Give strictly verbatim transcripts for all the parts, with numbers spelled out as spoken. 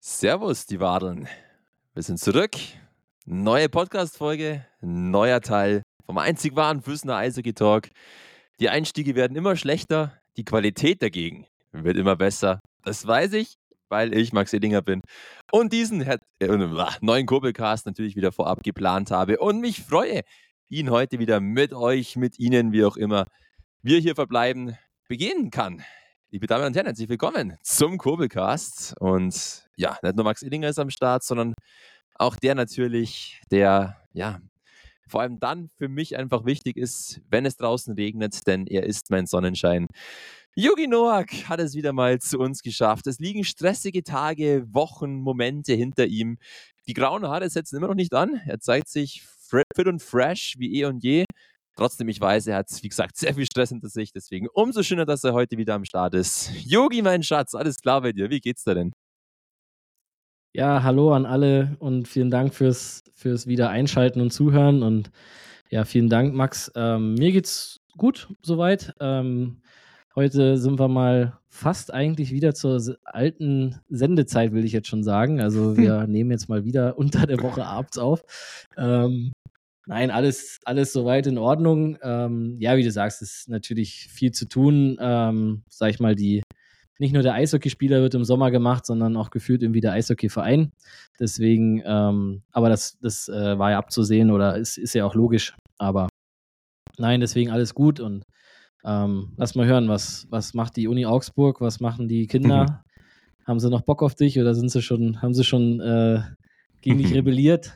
Servus, die Wadeln. Wir sind zurück. Neue Podcast-Folge, neuer Teil vom einzig wahren Füßner Eishockey Talk. Die Einstiege werden immer schlechter, die Qualität dagegen wird immer besser. Das weiß ich, weil ich Max Edinger bin und diesen äh, neuen Kurbelcast natürlich wieder vorab geplant habe und mich freue, ihn heute wieder mit euch, mit Ihnen, wie auch immer wir hier verbleiben, beginnen kann. Liebe Damen und Herren, herzlich willkommen zum Kurbelcast. Und ja, nicht nur Max Edinger ist am Start, sondern auch der natürlich, der ja vor allem dann für mich einfach wichtig ist, wenn es draußen regnet, denn er ist mein Sonnenschein. Jogi Noack hat es wieder mal zu uns geschafft. Es liegen stressige Tage, Wochen, Momente hinter ihm. Die grauen Haare setzen immer noch nicht an. Er zeigt sich fit und fresh wie eh und je. Trotzdem, ich weiß, er hat, wie gesagt, sehr viel Stress hinter sich. Deswegen umso schöner, dass er heute wieder am Start ist. Jogi, mein Schatz, alles klar bei dir? Wie geht's dir denn? Ja, hallo an alle und vielen Dank fürs, fürs wieder Einschalten und Zuhören. Und ja, vielen Dank, Max. Ähm, mir geht's gut soweit. Ähm, heute sind wir mal fast eigentlich wieder zur s- alten Sendezeit, will ich jetzt schon sagen. Also wir nehmen jetzt mal wieder unter der Woche abends auf. Ähm, Nein, alles, alles soweit in Ordnung. Ähm, ja, wie du sagst, ist natürlich viel zu tun. Ähm, sag ich mal, die, nicht nur der Eishockeyspieler wird im Sommer gemacht, sondern auch gefühlt irgendwie der Eishockeyverein. Deswegen, ähm, aber das, das äh, war ja abzusehen oder ist, ist ja auch logisch. Aber nein, deswegen alles gut und ähm, lass mal hören, was, was macht die Uni Augsburg, was machen die Kinder? Haben sie noch Bock auf dich oder sind sie schon, haben sie schon äh, gegen dich rebelliert?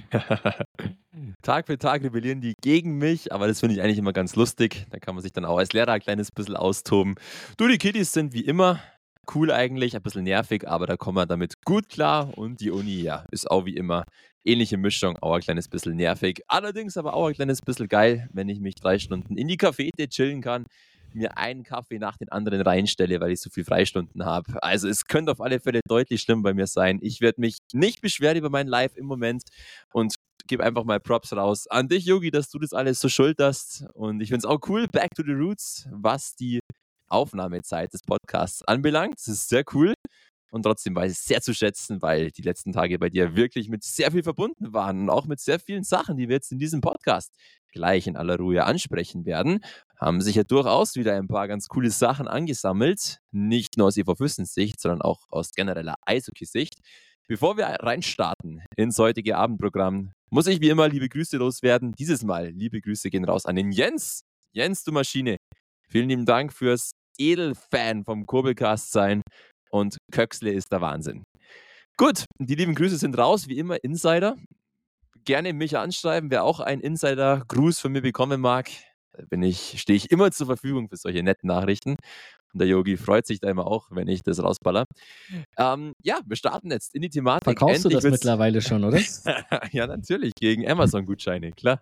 Tag für Tag rebellieren die gegen mich, aber das finde ich eigentlich immer ganz lustig. Da kann man sich dann auch als Lehrer ein kleines bisschen austoben. Du, die Kiddies sind wie immer cool eigentlich, ein bisschen nervig, aber da kommen wir damit gut klar. Und die Uni, ja, ist auch wie immer ähnliche Mischung, auch ein kleines bisschen nervig. Allerdings aber auch ein kleines bisschen geil, wenn ich mich drei Stunden in die Cafete chillen kann, mir einen Kaffee nach den anderen reinstelle, weil ich so viel Freistunden habe. Also es könnte auf alle Fälle deutlich schlimmer bei mir sein. Ich werde mich nicht beschweren über mein Live im Moment und gebe einfach mal Props raus an dich, Yogi, dass du das alles so schulterst. Und ich finde es auch cool, back to the roots, was die Aufnahmezeit des Podcasts anbelangt. Das ist sehr cool. Und trotzdem weiß ich es sehr zu schätzen, weil die letzten Tage bei dir wirklich mit sehr viel verbunden waren und auch mit sehr vielen Sachen, die wir jetzt in diesem Podcast gleich in aller Ruhe ansprechen werden. Haben sich ja durchaus wieder ein paar ganz coole Sachen angesammelt. Nicht nur aus E V Füssens Sicht, sondern auch aus genereller Eishockey-Sicht. Bevor wir reinstarten ins heutige Abendprogramm, muss ich wie immer liebe Grüße loswerden. Dieses Mal liebe Grüße gehen raus an den Jens. Jens, du Maschine. Vielen lieben Dank fürs Edelfan vom Kurbelcast sein. Und Köxle ist der Wahnsinn. Gut, die lieben Grüße sind raus, wie immer Insider. Gerne mich anschreiben, wer auch einen Insider-Gruß von mir bekommen mag. Da bin ich, stehe ich immer zur Verfügung für solche netten Nachrichten. Und der Yogi freut sich da immer auch, wenn ich das rausballer. Ähm, ja, wir starten jetzt in die Thematik. Verkaufst du Endlich das wird's- mittlerweile schon, oder? Ja, natürlich, gegen Amazon-Gutscheine, klar.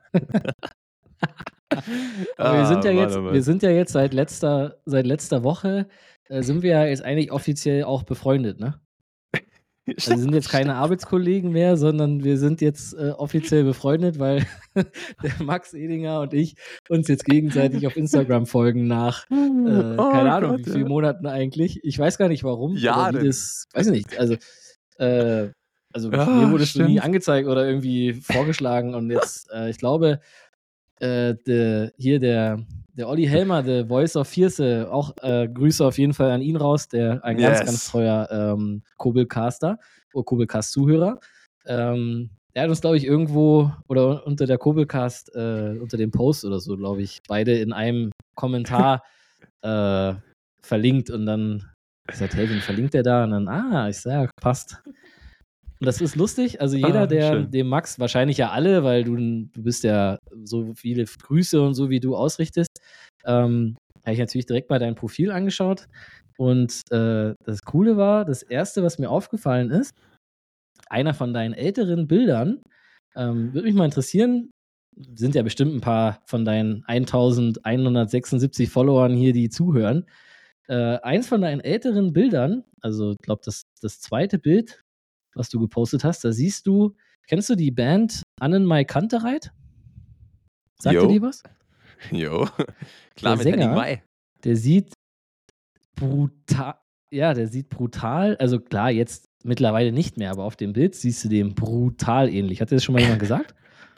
Aber wir sind ja Ah, jetzt, Mann, oh wir Mann. sind ja jetzt seit letzter, seit letzter Woche äh, sind wir ja jetzt eigentlich offiziell auch befreundet, ne? Also wir sind jetzt keine Arbeitskollegen mehr, sondern wir sind jetzt äh, offiziell befreundet, weil der Max Edinger und ich uns jetzt gegenseitig auf Instagram folgen nach, äh, Oh keine Ahnung, Gott, wie vielen ja. Monaten eigentlich. Ich weiß gar nicht warum oder wie Jahren. das, weiß ich nicht. Also, äh, also Ja, mir wurde es nie stimmt. angezeigt oder irgendwie vorgeschlagen und jetzt, äh, ich glaube, äh, de, hier der, der Olli Helmer, der Voice of Vierse, auch äh, Grüße auf jeden Fall an ihn raus, der ein ganz, Yes. ganz treuer ähm, Kobelcaster oder Kobelcast-Zuhörer. Ähm, der hat uns, glaube ich, irgendwo oder unter der Kobelcast, äh, unter dem Post oder so, glaube ich, beide in einem Kommentar äh, verlinkt und dann gesagt, hey, wen verlinkt der da? Und dann, ah, ich sag, passt. Und das ist lustig. Also jeder, Ah, der schön. dem Max, wahrscheinlich ja alle, weil du, du bist ja so viele Grüße und so, wie du ausrichtest, ähm, habe ich natürlich direkt mal dein Profil angeschaut. Und äh, das Coole war, das Erste, was mir aufgefallen ist, einer von deinen älteren Bildern, ähm, würde mich mal interessieren, sind ja bestimmt ein paar von deinen elfhundertsechsundsiebzig Followern hier, die zuhören. Äh, eins von deinen älteren Bildern, also ich glaube, das, das zweite Bild, was du gepostet hast, da siehst du, kennst du die Band Annenmai Kantereit? Sagt dir Jo, die was? jo. Klar, Der mit Henning Sänger, May. der sieht brutal, ja, der sieht brutal, also klar, jetzt mittlerweile nicht mehr, aber auf dem Bild siehst du dem brutal ähnlich. Hat dir das schon mal jemand gesagt?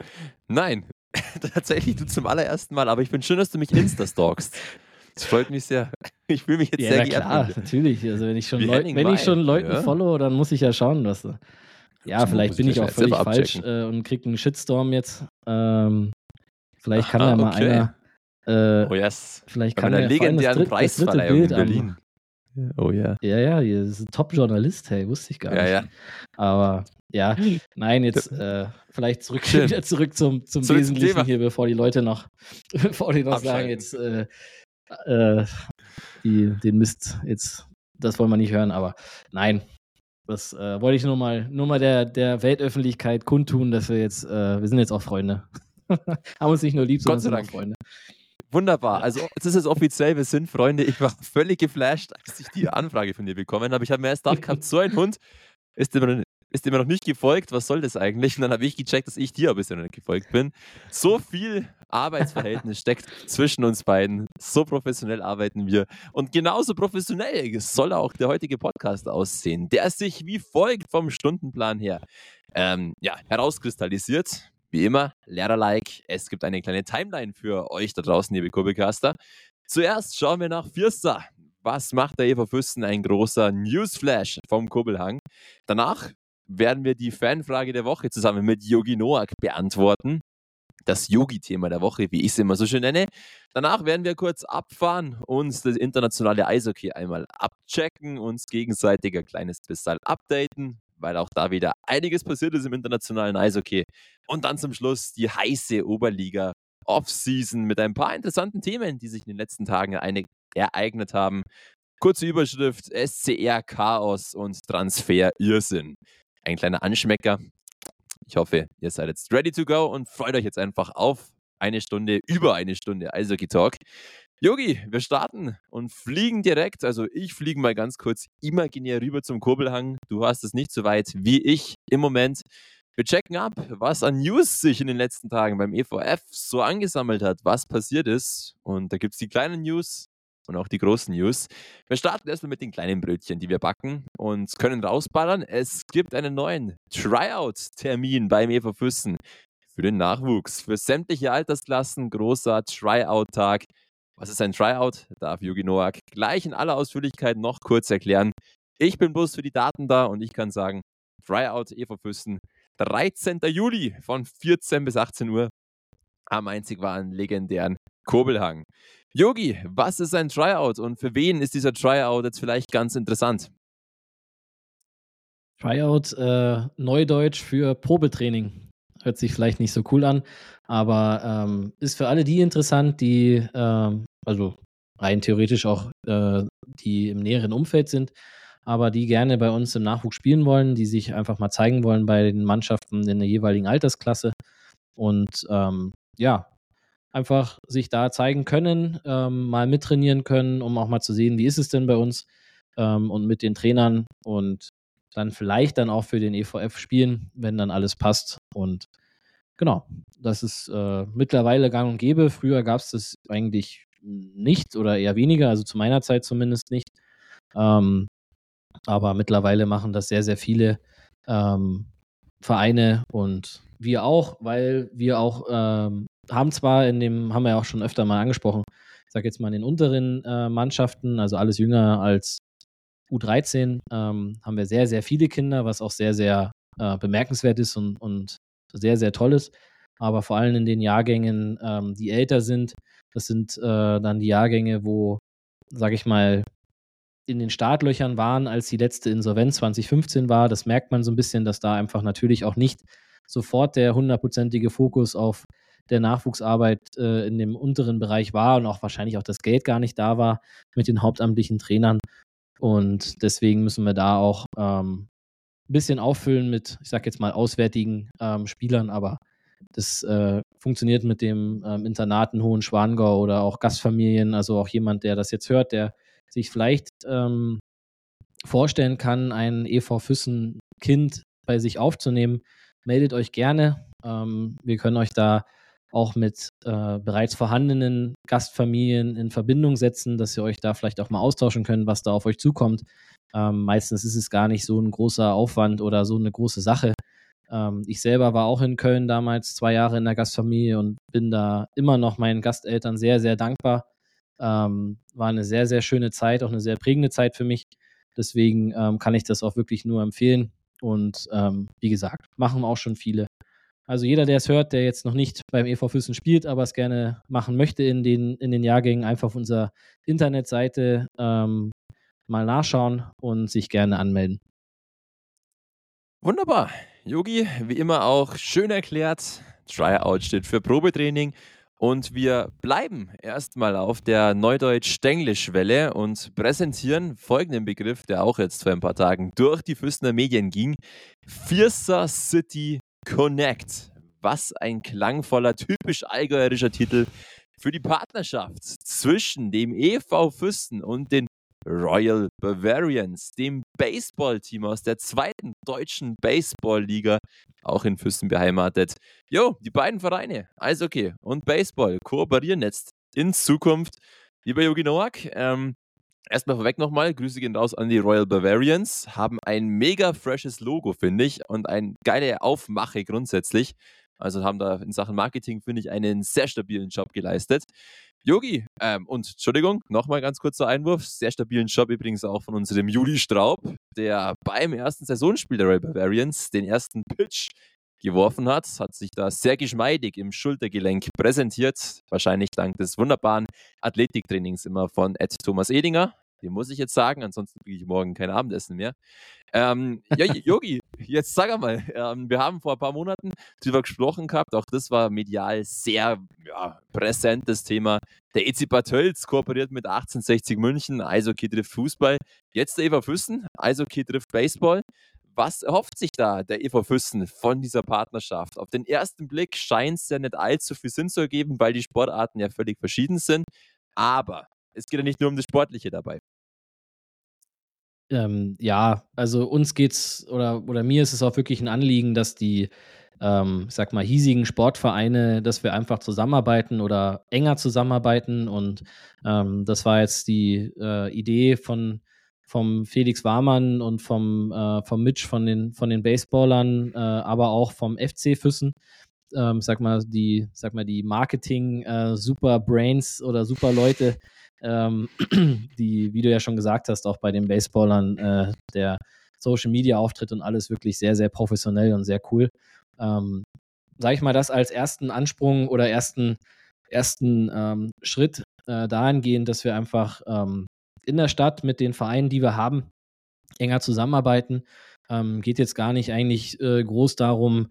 Nein, tatsächlich du zum allerersten Mal, aber ich finde schön, dass du mich Insta-stalkst. Das freut mich sehr. Ich fühle mich jetzt Ja, sehr na geehrt klar, von dir. natürlich. Also wenn ich schon, Wie Leu Henning wenn ich schon May, Leuten ja. follow, dann muss ich ja schauen, was. Ja, Das vielleicht muss bin ich ich auch jetzt völlig selber falsch abchecken. äh, und kriege einen Shitstorm jetzt. Ähm, vielleicht kann Aha, da mal okay. einer, äh, Oh yes. vielleicht Bei kann meiner der vor allem das, legendären dritt, das dritte Preisverleihung Bild in Berlin. am. Oh ja. Ja, ja, ihr ist ein Top-Journalist, hey, wusste ich gar Ja, nicht. ja. Aber ja, nein, jetzt äh, vielleicht zurück, Schön. wieder zurück zum, zum Zurück zum Wesentlichen Thema. hier, bevor die Leute noch, bevor die noch sagen, Abschalten. jetzt äh, äh, die, den Mist, jetzt, das wollen wir nicht hören, aber nein, das äh, wollte ich nur mal, nur mal der, der Weltöffentlichkeit kundtun, dass wir jetzt, äh, wir sind jetzt auch Freunde. Haben uns nicht nur lieb, sondern Gott sei sind auch Dank. Freunde. Wunderbar. Also, jetzt ist es offiziell, wir sind Freunde. Ich war völlig geflasht, als ich die Anfrage von dir bekommen habe. Ich habe mir erst gedacht gehabt, so ein Hund ist immer, ist immer noch nicht gefolgt. Was soll das eigentlich? Und dann habe ich gecheckt, dass ich dir bisher noch nicht gefolgt bin. So viel Arbeitsverhältnis steckt zwischen uns beiden. So professionell arbeiten wir. Und genauso professionell soll auch der heutige Podcast aussehen, der sich wie folgt vom Stundenplan her ähm, ja, herauskristallisiert. Wie immer, Lehrerlike, es gibt eine kleine Timeline für euch da draußen, liebe Kurbelcaster. Zuerst schauen wir nach Fürster. Was macht der E V Füssen? Ein großer Newsflash vom Kurbelhang. Danach werden wir die Fanfrage der Woche zusammen mit Yogi Noack beantworten. Das Yogi-Thema der Woche, wie ich es immer so schön nenne. Danach werden wir kurz abfahren, uns das internationale Eishockey einmal abchecken, uns gegenseitig ein kleines bisschen updaten, weil auch da wieder einiges passiert ist im internationalen Eishockey. Und dann zum Schluss die heiße Oberliga Offseason mit ein paar interessanten Themen, die sich in den letzten Tagen eine, ereignet haben. Kurze Überschrift: S C R Chaos und Transfer Irrsinn. Ein kleiner Anschmecker. Ich hoffe, ihr seid jetzt ready to go und freut euch jetzt einfach auf eine Stunde, über eine Stunde Eishockey Talk. Yogi, wir starten und fliegen direkt, also ich fliege mal ganz kurz imaginär rüber zum Kurbelhang. Du hast es nicht so weit wie ich im Moment. Wir checken ab, was an News sich in den letzten Tagen beim E V F so angesammelt hat, was passiert ist. Und da gibt es die kleinen News und auch die großen News. Wir starten erstmal mit den kleinen Brötchen, die wir backen und können rausballern. Es gibt einen neuen Tryout-Termin beim E V Füssen für den Nachwuchs, für sämtliche Altersklassen. Großer Tryout-Tag. Was ist ein Tryout? Darf Yogi Noack gleich in aller Ausführlichkeit noch kurz erklären. Ich bin bloß für die Daten da und ich kann sagen, Tryout E V Füssen, dreizehnten Juli von vierzehn bis achtzehn Uhr am einzig wahren legendären Kurbelhang. Yogi, was ist ein Tryout und für wen ist dieser Tryout jetzt vielleicht ganz interessant? Tryout, äh, Neudeutsch für Probetraining. Hört sich vielleicht nicht so cool an, aber ähm, ist für alle die interessant, die, ähm, also rein theoretisch auch, äh, die im näheren Umfeld sind, aber die gerne bei uns im Nachwuchs spielen wollen, die sich einfach mal zeigen wollen bei den Mannschaften in der jeweiligen Altersklasse und ähm, ja, einfach sich da zeigen können, ähm, mal mittrainieren können, um auch mal zu sehen, wie ist es denn bei uns ähm, und mit den Trainern und dann vielleicht dann auch für den E V F spielen, wenn dann alles passt. Und genau, das ist äh, mittlerweile gang und gäbe. Früher gab es das eigentlich nicht oder eher weniger, also zu meiner Zeit zumindest nicht. Ähm, aber mittlerweile machen das sehr, sehr viele ähm, Vereine und wir auch, weil wir auch ähm, haben zwar in dem, haben wir ja auch schon öfter mal angesprochen, ich sage jetzt mal in den unteren äh, Mannschaften, also alles jünger als U dreizehn, ähm, haben wir sehr, sehr viele Kinder, was auch sehr, sehr äh, bemerkenswert ist und, und sehr, sehr toll ist. Aber vor allem in den Jahrgängen, ähm, die älter sind, das sind äh, dann die Jahrgänge, wo, sage ich mal, in den Startlöchern waren, als die letzte Insolvenz zwanzig fünfzehn war. Das merkt man so ein bisschen, dass da einfach natürlich auch nicht sofort der hundertprozentige Fokus auf der Nachwuchsarbeit äh, in dem unteren Bereich war und auch wahrscheinlich auch das Geld gar nicht da war mit den hauptamtlichen Trainern. Und deswegen müssen wir da auch ähm, ein bisschen auffüllen mit, ich sag jetzt mal, auswärtigen ähm, Spielern, aber das äh, funktioniert mit dem ähm, Internat in Hohenschwangau oder auch Gastfamilien, also auch jemand, der das jetzt hört, der sich vielleicht ähm, vorstellen kann, ein E V Füssen-Kind bei sich aufzunehmen, meldet euch gerne. Ähm, wir können euch da auch mit äh, bereits vorhandenen Gastfamilien in Verbindung setzen, dass ihr euch da vielleicht auch mal austauschen könnt, was da auf euch zukommt. Ähm, meistens ist es gar nicht so ein großer Aufwand oder so eine große Sache. Ähm, ich selber war auch in Köln damals zwei Jahre in der Gastfamilie und bin da immer noch meinen Gasteltern sehr, sehr dankbar. Ähm, war eine sehr, sehr schöne Zeit, auch eine sehr prägende Zeit für mich. Deswegen ähm, kann ich das auch wirklich nur empfehlen. Und ähm, wie gesagt, machen auch schon viele. Also jeder, der es hört, der jetzt noch nicht beim E V Füssen spielt, aber es gerne machen möchte in den, in den Jahrgängen, einfach auf unserer Internetseite ähm, mal nachschauen und sich gerne anmelden. Wunderbar. Yogi, wie immer auch schön erklärt. Tryout steht für Probetraining. Und wir bleiben erstmal auf der Neudeutsch-Denglisch-Welle und präsentieren folgenden Begriff, der auch jetzt vor ein paar Tagen durch die Füssener Medien ging. Vierser City Connect. Was ein klangvoller, typisch allgäuerischer Titel für die Partnerschaft zwischen dem E V Füssen und den Royal Bavarians, dem Baseballteam aus der zweiten deutschen Baseballliga, auch in Füssen beheimatet. Jo, die beiden Vereine, Eishockey und Baseball, kooperieren jetzt in Zukunft. Lieber Yogi Nowak, ähm, erstmal vorweg nochmal, Grüße gehen raus an die Royal Bavarians, haben ein mega freshes Logo, finde ich, und eine geile Aufmache grundsätzlich. Also haben da in Sachen Marketing, finde ich, einen sehr stabilen Job geleistet. Yogi, ähm, und Entschuldigung, nochmal ganz kurzer Einwurf, sehr stabilen Job übrigens auch von unserem Juli Straub, der beim ersten Saisonspiel der Royal Bavarians den ersten Pitch geworfen hat, hat sich da sehr geschmeidig im Schultergelenk präsentiert, wahrscheinlich dank des wunderbaren Athletiktrainings immer von Ed Thomas Edinger. Den muss ich jetzt sagen, ansonsten kriege ich morgen kein Abendessen mehr. Ähm, ja, Yogi, jetzt sag einmal, ähm, wir haben vor ein paar Monaten drüber gesprochen gehabt, auch das war medial sehr ja, präsentes Thema. Der E C Bad Tölz kooperiert mit achtzehnhundertsechzig München, Eishockey trifft Fußball. Jetzt der E V Füssen, Eishockey trifft Baseball. Was erhofft sich da der E V Füssen von dieser Partnerschaft? Auf den ersten Blick scheint es ja nicht allzu viel Sinn zu ergeben, weil die Sportarten ja völlig verschieden sind. Aber es geht ja nicht nur um das Sportliche dabei. Ähm, ja, also uns geht's oder, oder mir ist es auch wirklich ein Anliegen, dass die, ähm, ich sag mal, hiesigen Sportvereine, dass wir einfach zusammenarbeiten oder enger zusammenarbeiten. Und ähm, das war jetzt die äh, Idee von vom Felix Warmann und vom, äh, vom Mitch von den, von den Baseballern, äh, aber auch vom F C Füssen. Ähm, sag mal, die, sag mal, die Marketing äh, Super Brains oder Super Leute, ähm, die, wie du ja schon gesagt hast, auch bei den Baseballern, äh, der Social Media Auftritt und alles wirklich sehr, sehr professionell und sehr cool. Ähm, sag ich mal, das als ersten Ansprung oder ersten, ersten ähm, Schritt äh, dahingehend, dass wir einfach ähm, in der Stadt mit den Vereinen, die wir haben, enger zusammenarbeiten. Ähm, geht jetzt gar nicht eigentlich äh, groß darum,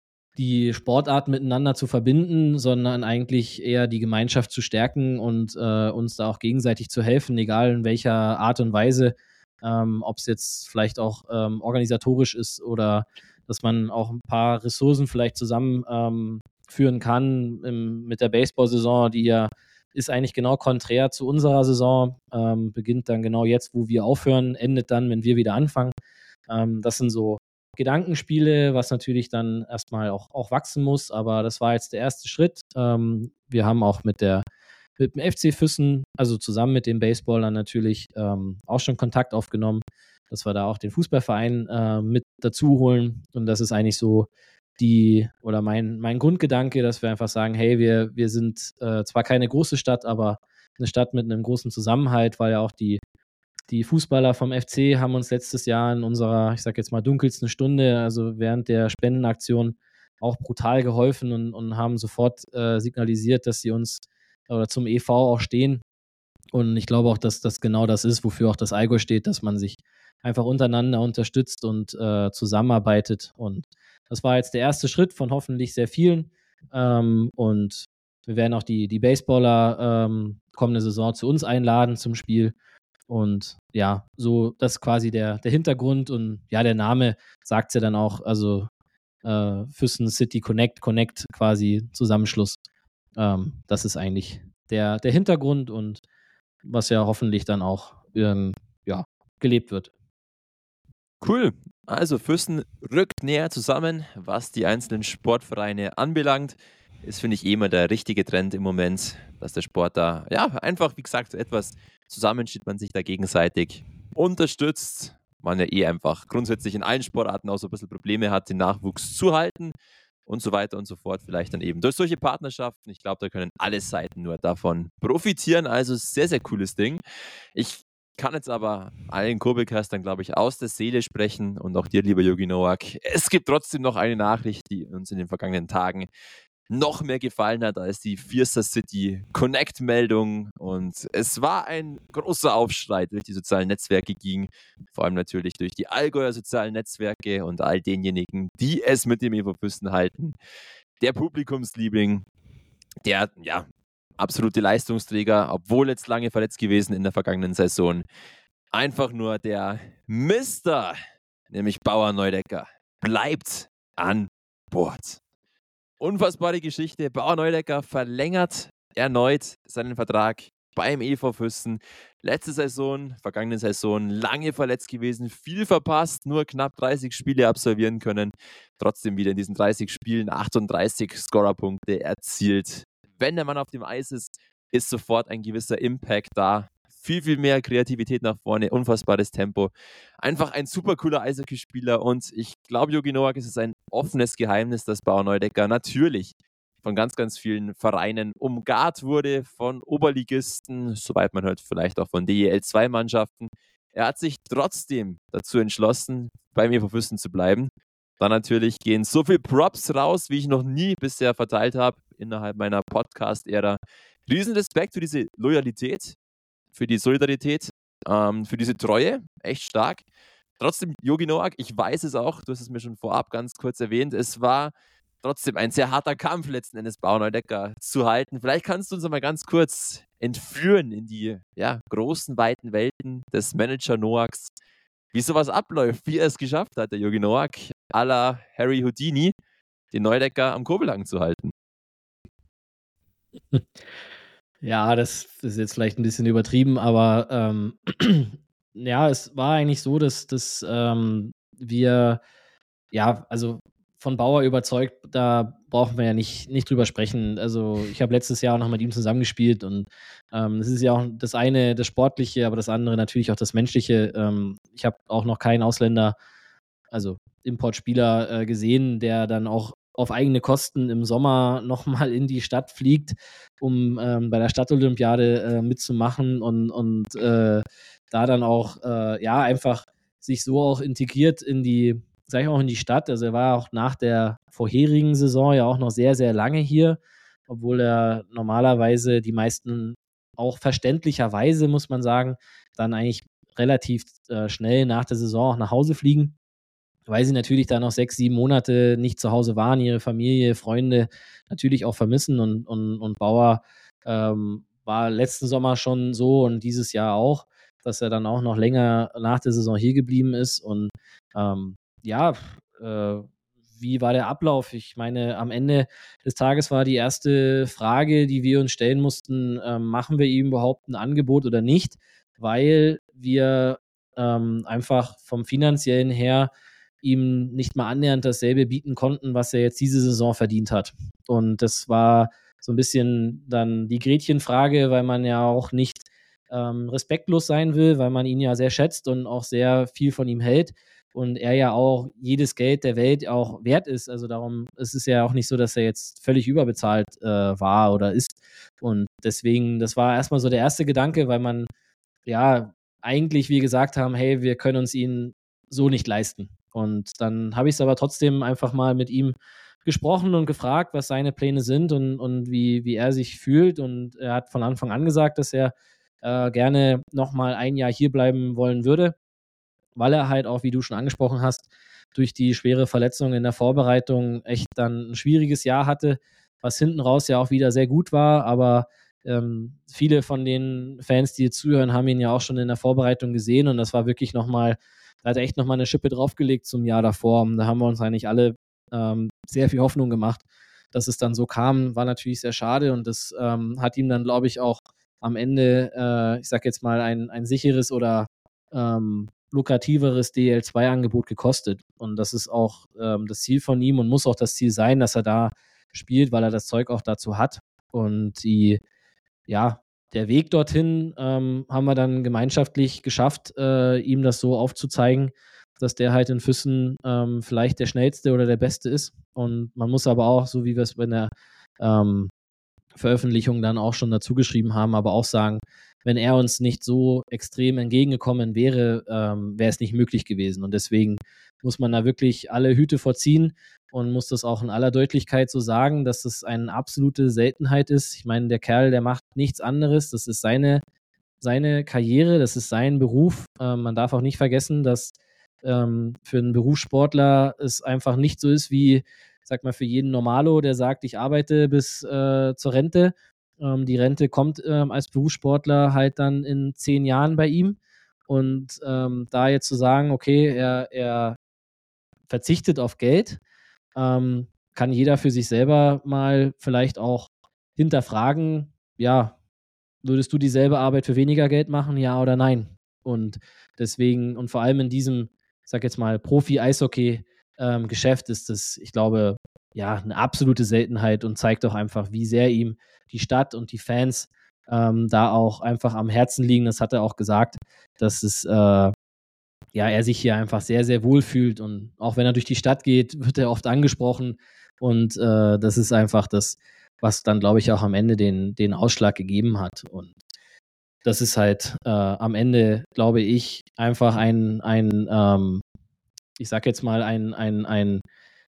die Sportarten miteinander zu verbinden, sondern eigentlich eher die Gemeinschaft zu stärken und äh, uns da auch gegenseitig zu helfen, egal in welcher Art und Weise, ähm, ob es jetzt vielleicht auch ähm, organisatorisch ist oder dass man auch ein paar Ressourcen vielleicht zusammenführen ähm, kann im, mit der Baseball-Saison, die ja ist eigentlich genau konträr zu unserer Saison, ähm, beginnt dann genau jetzt, wo wir aufhören, endet dann, wenn wir wieder anfangen. Ähm, das sind so Gedankenspiele, was natürlich dann erstmal auch, auch wachsen muss, aber das war jetzt der erste Schritt. Ähm, wir haben auch mit der mit dem F C Füssen, also zusammen mit den Baseballern natürlich ähm, auch schon Kontakt aufgenommen, dass wir da auch den Fußballverein äh, mit dazu holen. Und das ist eigentlich so die, oder mein, mein Grundgedanke, dass wir einfach sagen, hey, wir, wir sind äh, zwar keine große Stadt, aber eine Stadt mit einem großen Zusammenhalt, weil ja auch die die Fußballer vom F C haben uns letztes Jahr in unserer, ich sag jetzt mal, dunkelsten Stunde, also während der Spendenaktion, auch brutal geholfen und, und haben sofort äh, signalisiert, dass sie uns oder zum E V auch stehen. Und ich glaube auch, dass das genau das ist, wofür auch das Allgäu steht, dass man sich einfach untereinander unterstützt und äh, zusammenarbeitet. Und das war jetzt der erste Schritt von hoffentlich sehr vielen. Ähm, und wir werden auch die, die Baseballer ähm, kommende Saison zu uns einladen zum Spiel. Und ja, so, das ist quasi der, der Hintergrund und ja, der Name sagt es ja dann auch, also äh, Füssen City Connect, Connect quasi Zusammenschluss. Ähm, das ist eigentlich der, der Hintergrund und was ja hoffentlich dann auch ähm, ja, gelebt wird. Cool. Also Füssen rückt näher zusammen, was die einzelnen Sportvereine anbelangt. Ist, finde ich, eh immer der richtige Trend im Moment, dass der Sport da, ja, einfach, wie gesagt, etwas zusammensteht, man sich da gegenseitig unterstützt. Man ja eh einfach grundsätzlich in allen Sportarten auch so ein bisschen Probleme hat, den Nachwuchs zu halten und so weiter und so fort. Vielleicht dann eben durch solche Partnerschaften. Ich glaube, da können alle Seiten nur davon profitieren. Also sehr, sehr cooles Ding. Ich kann jetzt aber allen Kurbelcastern, glaube ich, aus der Seele sprechen und auch dir, lieber Yogi Noak. Es gibt trotzdem noch eine Nachricht, die uns in den vergangenen Tagen noch mehr gefallen hat als die Fiercer City Connect-Meldung. Und es war ein großer Aufschrei durch die sozialen Netzwerke ging, vor allem natürlich durch die Allgäuer sozialen Netzwerke und all denjenigen, die es mit dem E V Füssen halten. Der Publikumsliebling, der, ja, absolute Leistungsträger, obwohl jetzt lange verletzt gewesen in der vergangenen Saison. Einfach nur der Mister, nämlich Bauer Neudecker, bleibt an Bord. Unfassbare Geschichte. Bauer Neudecker verlängert erneut seinen Vertrag beim E V Füssen. Letzte Saison, vergangene Saison, lange verletzt gewesen, viel verpasst, nur knapp dreißig Spiele absolvieren können. Trotzdem wieder in diesen dreißig Spielen achtunddreißig Scorerpunkte erzielt. Wenn der Mann auf dem Eis ist, ist sofort ein gewisser Impact da. Viel, viel mehr Kreativität nach vorne, unfassbares Tempo. Einfach ein super cooler Eishockeyspieler und ich glaube, Yogi Noak, es ist ein offenes Geheimnis, dass Bauer Neudecker natürlich von ganz, ganz vielen Vereinen umgarnt wurde, von Oberligisten, soweit man hört, vielleicht auch von D E L zwei Mannschaften. Er hat sich trotzdem dazu entschlossen, beim E V Füssen zu bleiben. Dann natürlich gehen so viel Props raus, wie ich noch nie bisher verteilt habe innerhalb meiner Podcast-Ära. Riesen Respekt für diese Loyalität, für die Solidarität, ähm, für diese Treue. Echt stark. Trotzdem, Yogi Noak, ich weiß es auch, du hast es mir schon vorab ganz kurz erwähnt, es war trotzdem ein sehr harter Kampf letzten Endes, Bauer Neudecker zu halten. Vielleicht kannst du uns mal ganz kurz entführen in die ja, großen, weiten Welten des Manager Noaks, wie sowas abläuft, wie er es geschafft hat, der Yogi Noak, à la Harry Houdini, den Neudecker am Kurbelhaken zu halten. Ja, das ist jetzt vielleicht ein bisschen übertrieben, aber ähm, ja, es war eigentlich so, dass, dass ähm, wir, ja, also von Bauer überzeugt, da brauchen wir ja nicht, nicht drüber sprechen. Also ich habe letztes Jahr auch noch mit ihm zusammengespielt und ähm, es ist ja auch das eine das Sportliche, aber das andere natürlich auch das Menschliche. Ähm, ich habe auch noch keinen Ausländer, also Importspieler äh, gesehen, der dann auch auf eigene Kosten im Sommer nochmal in die Stadt fliegt, um ähm, bei der Stadtolympiade äh, mitzumachen und, und äh, da dann auch äh, ja einfach sich so auch integriert in die, sag ich mal, auch in die Stadt. Also er war auch nach der vorherigen Saison ja auch noch sehr, sehr lange hier, obwohl er normalerweise die meisten auch verständlicherweise, muss man sagen, dann eigentlich relativ äh, schnell nach der Saison auch nach Hause fliegen, weil sie natürlich da noch sechs, sieben Monate nicht zu Hause waren, ihre Familie, Freunde natürlich auch vermissen und, und, und Bauer ähm, war letzten Sommer schon so und dieses Jahr auch, dass er dann auch noch länger nach der Saison hier geblieben ist und ähm, ja, äh, wie war der Ablauf? Ich meine, am Ende des Tages war die erste Frage, die wir uns stellen mussten, ähm, machen wir ihm überhaupt ein Angebot oder nicht, weil wir ähm, einfach vom finanziellen her ihm nicht mal annähernd dasselbe bieten konnten, was er jetzt diese Saison verdient hat. Und das war so ein bisschen dann die Gretchenfrage, weil man ja auch nicht ähm, respektlos sein will, weil man ihn ja sehr schätzt und auch sehr viel von ihm hält und er ja auch jedes Geld der Welt auch wert ist. Also darum es ist ja auch nicht so, dass er jetzt völlig überbezahlt äh, war oder ist. Und deswegen, das war erstmal so der erste Gedanke, weil man ja eigentlich, wie gesagt haben, hey, wir können uns ihn so nicht leisten. Und dann habe ich es aber trotzdem einfach mal mit ihm gesprochen und gefragt, was seine Pläne sind und, und wie, wie er sich fühlt. Und er hat von Anfang an gesagt, dass er äh, gerne nochmal ein Jahr hier bleiben wollen würde, weil er halt auch, wie du schon angesprochen hast, durch die schwere Verletzung in der Vorbereitung echt dann ein schwieriges Jahr hatte, was hinten raus ja auch wieder sehr gut war, aber ähm, viele von den Fans, die jetzt zuhören, haben ihn ja auch schon in der Vorbereitung gesehen und das war wirklich nochmal, da hat er echt nochmal eine Schippe draufgelegt zum Jahr davor und da haben wir uns eigentlich alle ähm, sehr viel Hoffnung gemacht, dass es dann so kam, war natürlich sehr schade und das ähm, hat ihm dann, glaube ich, auch am Ende, äh, ich sag jetzt mal, ein, ein sicheres oder ähm, lukrativeres D L zwei Angebot gekostet. Und das ist auch ähm, das Ziel von ihm und muss auch das Ziel sein, dass er da spielt, weil er das Zeug auch dazu hat. Und die, ja, der Weg dorthin ähm, haben wir dann gemeinschaftlich geschafft, äh, ihm das so aufzuzeigen, dass der halt in Füssen ähm, vielleicht der Schnellste oder der Beste ist. Und man muss aber auch, so wie wir es bei der ähm, Veröffentlichung dann auch schon dazu geschrieben haben, aber auch sagen, wenn er uns nicht so extrem entgegengekommen wäre, ähm, wäre es nicht möglich gewesen. Und deswegen muss man da wirklich alle Hüte vorziehen und muss das auch in aller Deutlichkeit so sagen, dass das eine absolute Seltenheit ist. Ich meine, der Kerl, der macht nichts anderes. Das ist seine, seine Karriere, das ist sein Beruf. Ähm, man darf auch nicht vergessen, dass ähm, für einen Berufssportler es einfach nicht so ist wie, sag mal, für jeden Normalo, der sagt, ich arbeite bis äh, zur Rente. Ähm, die Rente kommt ähm, als Berufssportler halt dann in zehn Jahren bei ihm. Und ähm, da jetzt zu sagen, okay, er, er verzichtet auf Geld, ähm, kann jeder für sich selber mal vielleicht auch hinterfragen, ja, würdest du dieselbe Arbeit für weniger Geld machen, ja oder nein? Und deswegen, und vor allem in diesem, ich sag jetzt mal, Profi-Eishockey-Geschäft ist das, ich glaube, ja, eine absolute Seltenheit und zeigt auch einfach, wie sehr ihm die Stadt und die Fans ähm, da auch einfach am Herzen liegen. Das hat er auch gesagt, dass es, äh, ja, er sich hier einfach sehr, sehr wohl fühlt. Und auch wenn er durch die Stadt geht, wird er oft angesprochen. Und äh, das ist einfach das, was dann, glaube ich, auch am Ende den, den Ausschlag gegeben hat. Und das ist halt äh, am Ende, glaube ich, einfach ein, ein ähm, ich sag jetzt mal, ein, ein, ein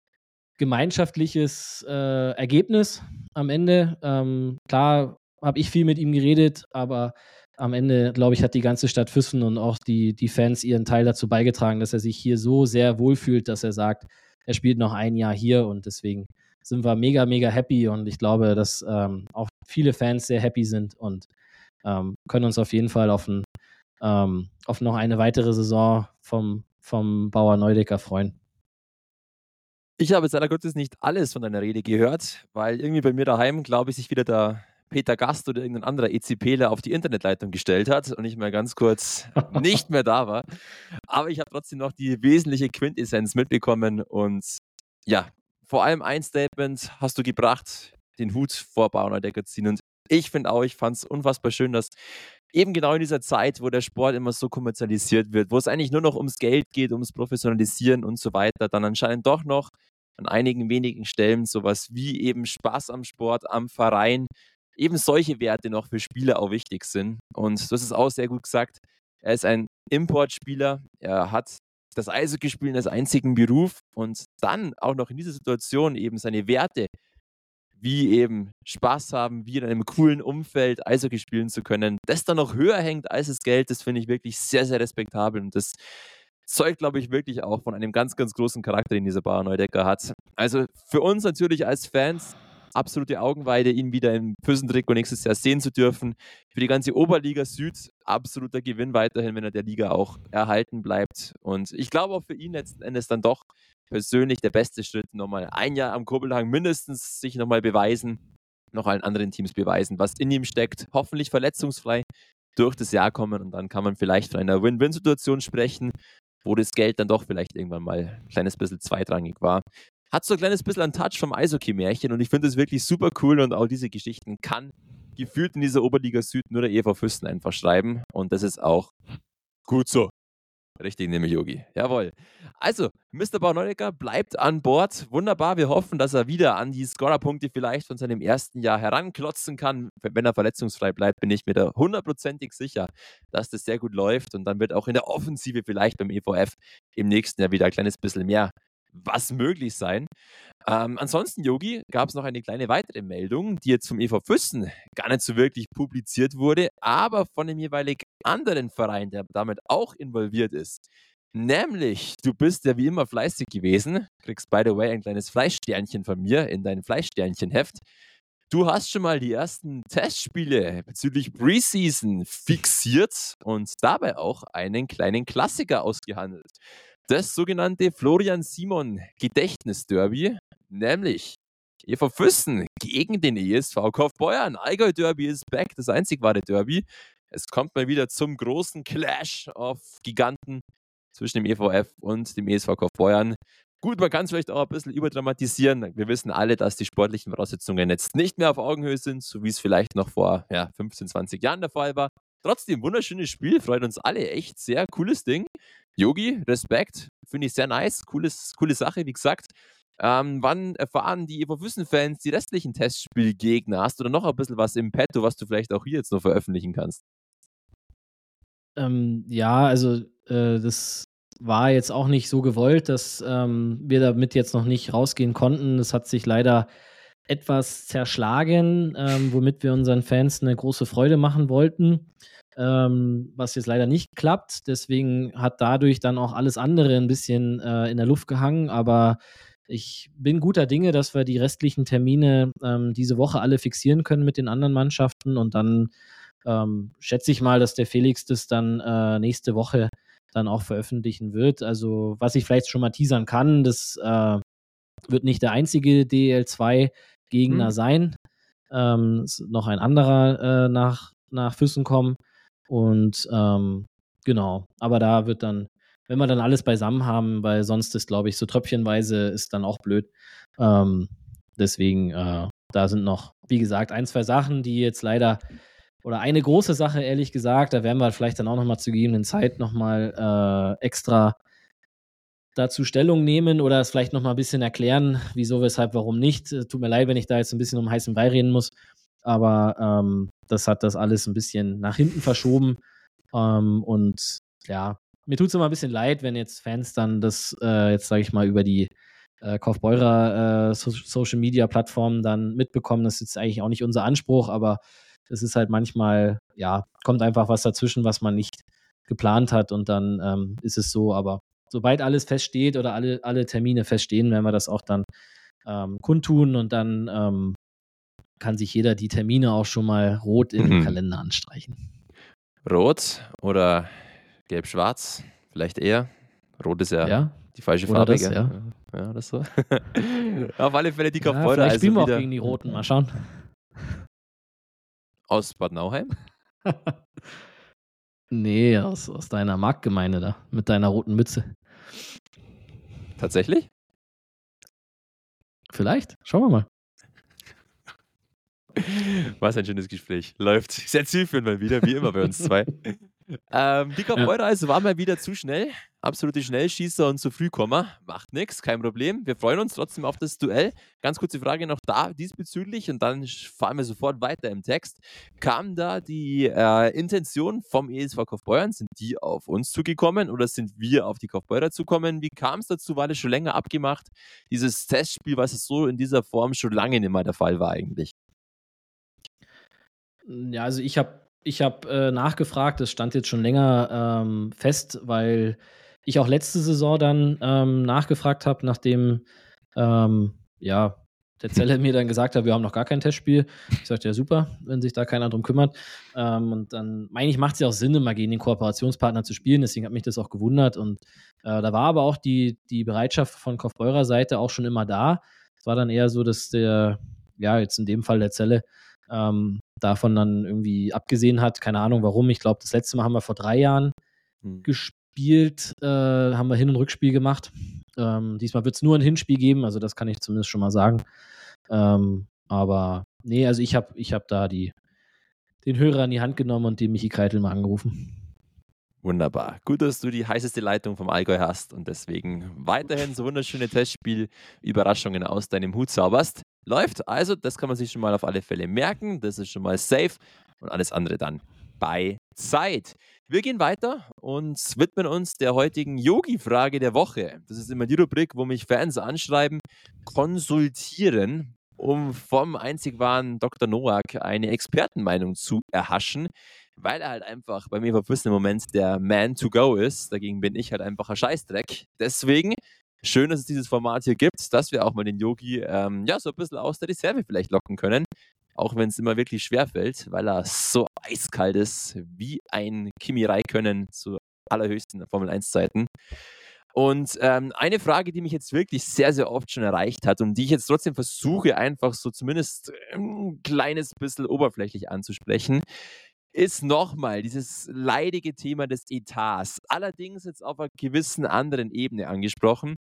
gemeinschaftliches äh, Ergebnis am Ende. Ähm, klar habe ich viel mit ihm geredet, aber am Ende, glaube ich, hat die ganze Stadt Füssen und auch die, die Fans ihren Teil dazu beigetragen, dass er sich hier so sehr wohlfühlt, dass er sagt, er spielt noch ein Jahr hier und deswegen sind wir mega, mega happy und ich glaube, dass ähm, auch viele Fans sehr happy sind und ähm, können uns auf jeden Fall auf, ein, ähm, auf noch eine weitere Saison vom, vom Bauer Neudecker freuen. Ich habe jetzt leider Gottes nicht alles von deiner Rede gehört, weil irgendwie bei mir daheim, glaube ich, sich wieder der Peter Gast oder irgendein anderer EZPler auf die Internetleitung gestellt hat und ich mal ganz kurz nicht mehr da war. Aber ich habe trotzdem noch die wesentliche Quintessenz mitbekommen und ja, vor allem ein Statement hast du gebracht, den Hut vor Bauer Neudecker ziehen. Und ich finde auch, ich fand es unfassbar schön, dass eben genau in dieser Zeit, wo der Sport immer so kommerzialisiert wird, wo es eigentlich nur noch ums Geld geht, ums Professionalisieren und so weiter, dann anscheinend doch noch an einigen wenigen Stellen sowas wie eben Spaß am Sport, am Verein, eben solche Werte noch für Spieler auch wichtig sind. Und du hast es auch sehr gut gesagt, er ist ein Importspieler, er hat das Eishockeyspielen als einzigen Beruf und dann auch noch in dieser Situation eben seine Werte, wie eben Spaß haben, wie in einem coolen Umfeld Eishockey spielen zu können, das dann noch höher hängt als das Geld, das finde ich wirklich sehr, sehr respektabel und das zeugt, glaube ich, wirklich auch von einem ganz, ganz großen Charakter, den dieser Bauer Neudecker hat. Also für uns natürlich als Fans absolute Augenweide, ihn wieder im Füssen-Trikot nächstes Jahr sehen zu dürfen. Für die ganze Oberliga Süd absoluter Gewinn weiterhin, wenn er der Liga auch erhalten bleibt. Und ich glaube auch für ihn letzten Endes dann doch persönlich der beste Schritt, nochmal ein Jahr am Kurbelhang mindestens sich nochmal beweisen, noch allen anderen Teams beweisen, was in ihm steckt. Hoffentlich verletzungsfrei durch das Jahr kommen und dann kann man vielleicht von einer Win-Win-Situation sprechen, wo das Geld dann doch vielleicht irgendwann mal ein kleines bisschen zweitrangig war. Hat so ein kleines bisschen einen Touch vom Eishockey-Märchen und ich finde es wirklich super cool und auch diese Geschichten kann gefühlt in dieser Oberliga Süd nur der E V Füssen einfach schreiben und das ist auch gut so. Richtig, nehme Yogi. Jawohl. Also, Mister Bauer Neudecker bleibt an Bord. Wunderbar. Wir hoffen, dass er wieder an die Scorerpunkte vielleicht von seinem ersten Jahr heranklotzen kann. Wenn er verletzungsfrei bleibt, bin ich mir da hundertprozentig sicher, dass das sehr gut läuft. Und dann wird auch in der Offensive vielleicht beim E V F im nächsten Jahr wieder ein kleines bisschen mehr was möglich sein. Ähm, ansonsten, Yogi, gab es noch eine kleine weitere Meldung, die jetzt vom E V Füssen gar nicht so wirklich publiziert wurde, aber von dem jeweilig anderen Verein, der damit auch involviert ist. Nämlich, du bist ja wie immer fleißig gewesen, kriegst by the way ein kleines Fleischsternchen von mir in dein Fleischsternchen-Heft. Du hast schon mal die ersten Testspiele bezüglich Preseason fixiert und dabei auch einen kleinen Klassiker ausgehandelt. Das sogenannte Florian Simon Gedächtnisderby, nämlich E V Füssen gegen den E S V Kaufbeuern. Allgäu Derby ist back, das einzig wahre Derby. Es kommt mal wieder zum großen Clash of Giganten zwischen dem E V F und dem E S V Kaufbeuern. Gut, man kann es vielleicht auch ein bisschen überdramatisieren. Wir wissen alle, dass die sportlichen Voraussetzungen jetzt nicht mehr auf Augenhöhe sind, so wie es vielleicht noch vor ja, fünfzehn, zwanzig Jahren der Fall war. Trotzdem, wunderschönes Spiel, freut uns alle, echt sehr cooles Ding. Yogi, Respekt, finde ich sehr nice, cooles, coole Sache, wie gesagt. Ähm, wann erfahren die Evo Füssen-Fans die restlichen Testspielgegner? Hast du da noch ein bisschen was im Petto, was du vielleicht auch hier jetzt noch veröffentlichen kannst? Ähm, ja, also äh, das war jetzt auch nicht so gewollt, dass ähm, wir damit jetzt noch nicht rausgehen konnten. Es hat sich leider etwas zerschlagen, ähm, womit wir unseren Fans eine große Freude machen wollten, ähm, was jetzt leider nicht klappt. Deswegen hat dadurch dann auch alles andere ein bisschen äh, in der Luft gehangen. Aber ich bin guter Dinge, dass wir die restlichen Termine ähm, diese Woche alle fixieren können mit den anderen Mannschaften. Und dann ähm, schätze ich mal, dass der Felix das dann äh, nächste Woche dann auch veröffentlichen wird. Also was ich vielleicht schon mal teasern kann, das äh, wird nicht der einzige D L zwei Gegner Hm? sein. Ähm, es ist noch ein anderer äh, nach, nach Füssen kommen. Und ähm, genau, aber da wird dann, wenn wir dann alles beisammen haben, weil sonst ist, glaube ich, so tröpfchenweise ist dann auch blöd. Ähm, deswegen, äh, da sind noch, wie gesagt, ein, zwei Sachen, die jetzt leider, oder eine große Sache, ehrlich gesagt, da werden wir vielleicht dann auch nochmal zur gegebenen Zeit nochmal äh, extra dazu Stellung nehmen oder es vielleicht noch mal ein bisschen erklären, wieso, weshalb, warum nicht. Äh, Tut mir leid, wenn ich da jetzt ein bisschen um heißen Brei reden muss, aber ähm, das hat das alles ein bisschen nach hinten verschoben. Ähm, und ja, mir tut es immer ein bisschen leid, wenn jetzt Fans dann das äh, jetzt, sage ich mal, über die äh, Kaufbeurer äh, so Social Media Plattformen dann mitbekommen. Das ist jetzt eigentlich auch nicht unser Anspruch, aber es ist halt manchmal, ja, kommt einfach was dazwischen, was man nicht geplant hat und dann ähm, ist es so, aber sobald alles feststeht oder alle, alle Termine feststehen, werden wir das auch dann ähm, kundtun und dann ähm, kann sich jeder die Termine auch schon mal rot in den Mhm. Kalender anstreichen. Rot oder gelb-schwarz? Vielleicht eher. Rot ist ja, Ja, die falsche oder Farbe, das, gell? ja. Ja, das so. Auf alle Fälle die Ja, Kaufbeurer, vielleicht also spielen wir auch wieder gegen die Roten, mal schauen. aus Bad Nauheim. Nee, aus, aus deiner Marktgemeinde da, mit deiner roten Mütze. Tatsächlich? Vielleicht, schauen wir mal. Was ein schönes Gespräch. Läuft sehr zielführend mal wieder, wie immer bei uns zwei. Ähm, die Kaufbeurer also war mal wieder zu schnell. Absolute Schnellschießer und zu früh kommen. Macht nichts, kein Problem. Wir freuen uns trotzdem auf das Duell. Ganz kurze Frage noch da diesbezüglich und dann fahren wir sofort weiter im Text. Kam da die äh, Intention vom E S V Kaufbeuren? Sind die auf uns zugekommen oder sind wir auf die Kaufbeurer zugekommen? Wie kam es dazu? War das schon länger abgemacht? Dieses Testspiel, was es so in dieser Form schon lange nicht mehr der Fall war eigentlich. Ja, also ich habe ich hab, äh, nachgefragt, das stand jetzt schon länger ähm, fest, weil ich auch letzte Saison dann ähm, nachgefragt habe, nachdem ähm, ja, der Zelle mir dann gesagt hat, wir haben noch gar kein Testspiel. Ich sagte, ja super, wenn sich da keiner drum kümmert. Ähm, und dann meine ich, macht es ja auch Sinn, immer gegen den Kooperationspartner zu spielen, deswegen hat mich das auch gewundert. Und äh, da war aber auch die, die Bereitschaft von Kaufbeurer Seite auch schon immer da. Es war dann eher so, dass der, ja, jetzt in dem Fall der Zelle, ähm, davon dann irgendwie abgesehen hat. Keine Ahnung warum. Ich glaube, das letzte Mal haben wir vor drei Jahren Hm. gespielt, äh, haben wir Hin- und Rückspiel gemacht. Ähm, diesmal wird es nur ein Hinspiel geben, also das kann ich zumindest schon mal sagen. Ähm, aber nee, also ich habe ich hab da die, den Hörer in die Hand genommen und den Michi Keitel mal angerufen. Wunderbar. Gut, dass du die heißeste Leitung vom Allgäu hast und deswegen weiterhin so wunderschöne Testspiel-Überraschungen aus deinem Hut zauberst. Läuft, also das kann man sich schon mal auf alle Fälle merken. Das ist schon mal safe und alles andere dann bei Zeit. Wir gehen weiter und widmen uns der heutigen Yogi-Frage der Woche. Das ist immer die Rubrik, wo mich Fans anschreiben, konsultieren, um vom einzig wahren Doktor Noack eine Expertenmeinung zu erhaschen, weil er halt einfach bei mir verpflichtet im Moment der Man to go ist. Dagegen bin ich halt einfach ein Scheißdreck. Deswegen schön, dass es dieses Format hier gibt, dass wir auch mal den Yogi ähm, ja, so ein bisschen aus der Reserve vielleicht locken können. Auch wenn es immer wirklich schwer fällt, weil er so eiskalt ist, wie ein Kimi Räikkönen zu allerhöchsten Formel eins Zeiten. Und ähm, eine Frage, die mich jetzt wirklich sehr, sehr oft schon erreicht hat und die ich jetzt trotzdem versuche, einfach so zumindest ein kleines bisschen oberflächlich anzusprechen, ist nochmal dieses leidige Thema des Etats. Allerdings jetzt auf einer gewissen anderen Ebene angesprochen.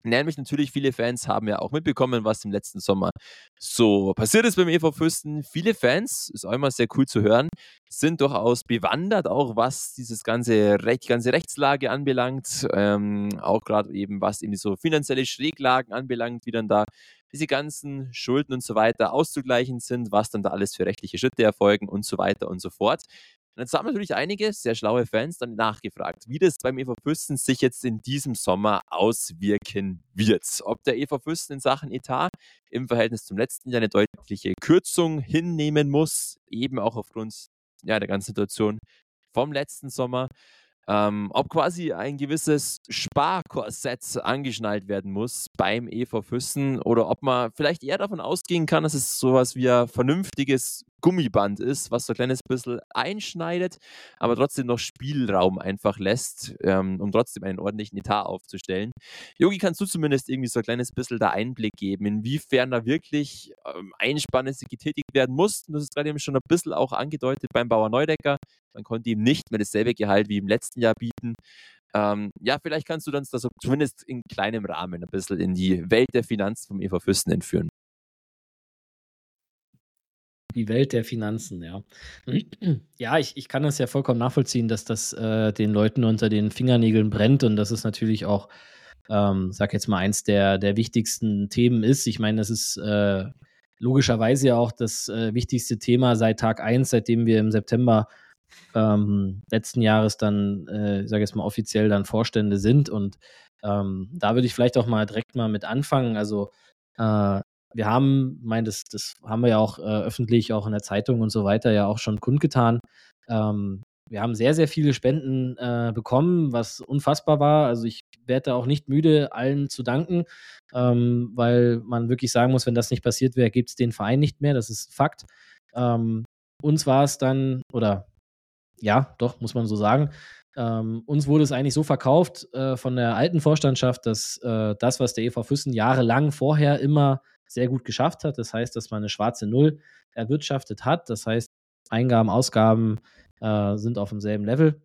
Nämlich natürlich viele Fans haben ja auch mitbekommen, was im letzten Sommer so passiert ist beim E V Füssen. Viele Fans, ist auch immer sehr cool zu hören, sind durchaus bewandert, auch was dieses ganze, Re die ganze Rechtslage anbelangt, ähm, auch gerade eben was eben so finanzielle Schräglagen anbelangt, wie dann da diese ganzen Schulden und so weiter auszugleichen sind, was dann da alles für rechtliche Schritte erfolgen und so weiter und so fort. Und jetzt haben natürlich einige sehr schlaue Fans dann nachgefragt, wie das beim E V Füssen sich jetzt in diesem Sommer auswirken wird. Ob der E V Füssen in Sachen Etat im Verhältnis zum letzten Jahr eine deutliche Kürzung hinnehmen muss, eben auch aufgrund ja, der ganzen Situation vom letzten Sommer. Ähm, ob quasi ein gewisses Sparkorsett angeschnallt werden muss beim E V Füssen oder ob man vielleicht eher davon ausgehen kann, dass es sowas wie ein vernünftiges Gummiband ist, was so ein kleines bisschen einschneidet, aber trotzdem noch Spielraum einfach lässt, ähm, um trotzdem einen ordentlichen Etat aufzustellen. Yogi, kannst du zumindest irgendwie so ein kleines bisschen da Einblick geben, inwiefern da wirklich ähm, Einsparnisse getätigt werden mussten? Das ist gerade eben schon ein bisschen auch angedeutet beim Bauer Neudecker. Man konnte ihm nicht mehr dasselbe Gehalt wie im letzten Jahr bieten. Ähm, ja, vielleicht kannst du uns das so zumindest in kleinem Rahmen ein bisschen in die Welt der Finanzen vom E V Füssen entführen. Die Welt der Finanzen, ja. Ja, ich, ich kann das ja vollkommen nachvollziehen, dass das äh, den Leuten unter den Fingernägeln brennt und das ist natürlich auch, ähm, sag jetzt mal, eins der, der wichtigsten Themen ist. Ich meine, das ist äh, logischerweise ja auch das äh, wichtigste Thema seit Tag eins, seitdem wir im September ähm, letzten Jahres dann, äh, ich sage jetzt mal, offiziell dann Vorstände sind. Und ähm, da würde ich vielleicht auch mal direkt mal mit anfangen. Also äh, wir haben, ich meine, das, das haben wir ja auch äh, öffentlich, auch in der Zeitung und so weiter, ja auch schon kundgetan. Ähm, wir haben sehr, sehr viele Spenden äh, bekommen, was unfassbar war. Also ich werde da auch nicht müde, allen zu danken, ähm, weil man wirklich sagen muss, wenn das nicht passiert wäre, gibt es den Verein nicht mehr. Das ist Fakt. Ähm, uns war es dann, oder ja, doch, muss man so sagen. Ähm, uns wurde es eigentlich so verkauft äh, von der alten Vorstandschaft, dass äh, das, was der E V Füssen jahrelang vorher immer sehr gut geschafft hat, das heißt, dass man eine schwarze Null erwirtschaftet hat, das heißt, Eingaben, Ausgaben äh, sind auf demselben Level,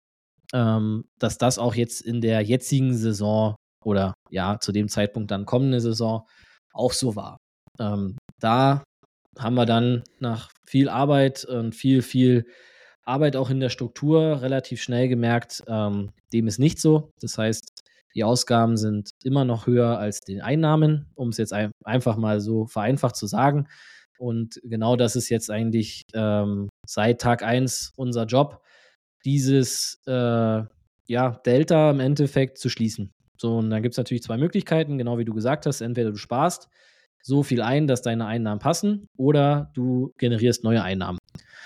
ähm, dass das auch jetzt in der jetzigen Saison oder ja, zu dem Zeitpunkt dann kommende Saison auch so war. Ähm, da haben wir dann nach viel Arbeit und viel, viel Arbeit auch in der Struktur relativ schnell gemerkt, ähm, dem ist nicht so. Das heißt, die Ausgaben sind immer noch höher als die Einnahmen, um es jetzt ein, einfach mal so vereinfacht zu sagen. Und genau das ist jetzt eigentlich ähm, seit Tag eins unser Job, dieses äh, ja, Delta im Endeffekt zu schließen. So, und dann gibt es natürlich zwei Möglichkeiten, genau wie du gesagt hast. Entweder du sparst so viel ein, dass deine Einnahmen passen, oder du generierst neue Einnahmen.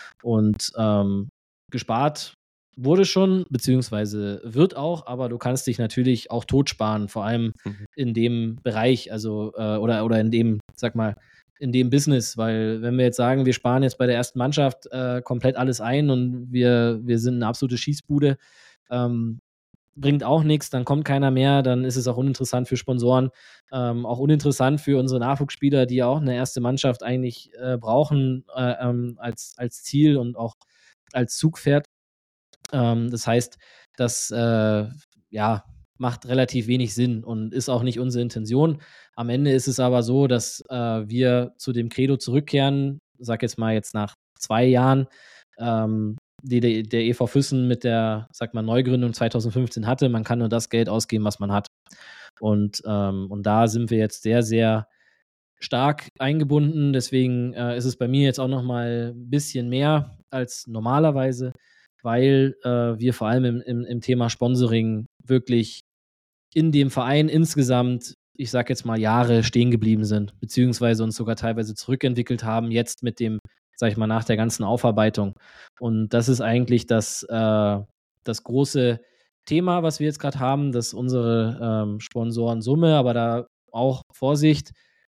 Und ähm, gespart wurde schon, beziehungsweise wird auch, aber du kannst dich natürlich auch totsparen, vor allem Mhm. in dem Bereich, also äh, oder, oder in dem, sag mal, in dem Business, weil wenn wir jetzt sagen, wir sparen jetzt bei der ersten Mannschaft äh, komplett alles ein und wir, wir sind eine absolute Schießbude, ähm, bringt auch nichts, dann kommt keiner mehr, dann ist es auch uninteressant für Sponsoren, ähm, auch uninteressant für unsere Nachwuchsspieler, die ja auch eine erste Mannschaft eigentlich äh, brauchen äh, ähm, als, als Ziel und auch als Zugpferd. Ähm, das heißt, das äh, ja, macht relativ wenig Sinn und ist auch nicht unsere Intention. Am Ende ist es aber so, dass äh, wir zu dem Credo zurückkehren, sag jetzt mal jetzt nach zwei Jahren, ähm, die der, der E V Füssen mit der, sag mal, Neugründung zweitausendfünfzehn hatte. Man kann nur das Geld ausgeben, was man hat. Und, ähm, und da sind wir jetzt sehr, sehr stark eingebunden. Deswegen äh, ist es bei mir jetzt auch noch mal ein bisschen mehr als normalerweise, weil äh, wir vor allem im, im, im Thema Sponsoring wirklich in dem Verein insgesamt, ich sag jetzt mal, Jahre stehen geblieben sind, beziehungsweise uns sogar teilweise zurückentwickelt haben, jetzt mit dem, sag ich mal, nach der ganzen Aufarbeitung. Und das ist eigentlich das, äh, das große Thema, was wir jetzt gerade haben, dass unsere ähm, Sponsorensumme, aber da auch Vorsicht,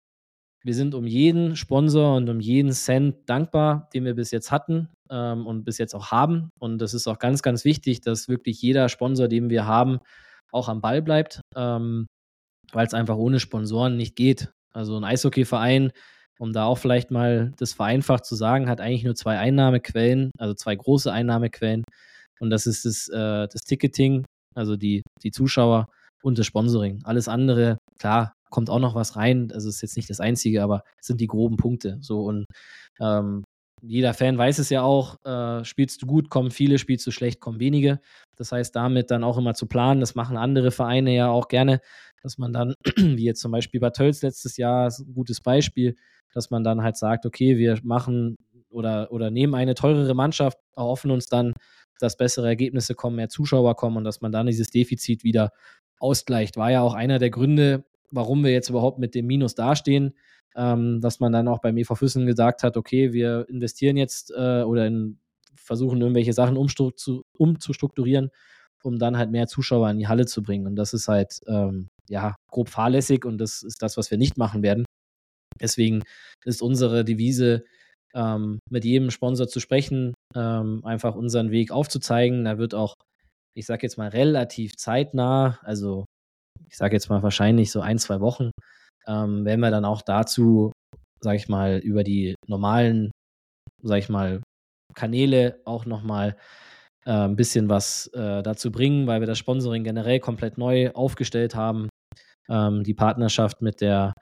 wir sind um jeden Sponsor und um jeden Cent dankbar, den wir bis jetzt hatten ähm, und bis jetzt auch haben. Und das ist auch ganz, ganz wichtig, dass wirklich jeder Sponsor, den wir haben, auch am Ball bleibt, ähm, weil es einfach ohne Sponsoren nicht geht. Also ein Eishockeyverein, um da auch vielleicht mal das vereinfacht zu sagen, hat eigentlich nur zwei Einnahmequellen, also zwei große Einnahmequellen. Und das ist das, äh, das Ticketing, also die, die Zuschauer und das Sponsoring. Alles andere klar, kommt auch noch was rein, also ist jetzt nicht das Einzige, aber es sind die groben Punkte. So und ähm, jeder Fan weiß es ja auch, äh, spielst du gut, kommen viele, spielst du schlecht, kommen wenige. Das heißt, damit dann auch immer zu planen, das machen andere Vereine ja auch gerne, dass man dann, wie jetzt zum Beispiel bei Tölz letztes Jahr, ist ein gutes Beispiel, dass man dann halt sagt, okay, wir machen oder, oder nehmen eine teurere Mannschaft, erhoffen uns dann, dass bessere Ergebnisse kommen, mehr Zuschauer kommen und dass man dann dieses Defizit wieder ausgleicht. War ja auch einer der Gründe, warum wir jetzt überhaupt mit dem Minus dastehen, ähm, dass man dann auch beim E V Füssen gesagt hat, okay, wir investieren jetzt äh, oder in, versuchen irgendwelche Sachen umstru- umzustrukturieren, um dann halt mehr Zuschauer in die Halle zu bringen. Und das ist halt, ähm, ja, grob fahrlässig und das ist das, was wir nicht machen werden. Deswegen ist unsere Devise, ähm, mit jedem Sponsor zu sprechen, ähm, einfach unseren Weg aufzuzeigen. Da wird auch, ich sage jetzt mal, relativ zeitnah, also ich sage jetzt mal wahrscheinlich so ein, zwei Wochen, ähm, werden wir dann auch dazu, sage ich mal, über die normalen, sage ich mal, Kanäle auch nochmal äh, ein bisschen was äh, dazu bringen, weil wir das Sponsoring generell komplett neu aufgestellt haben. Ähm, die Partnerschaft mit der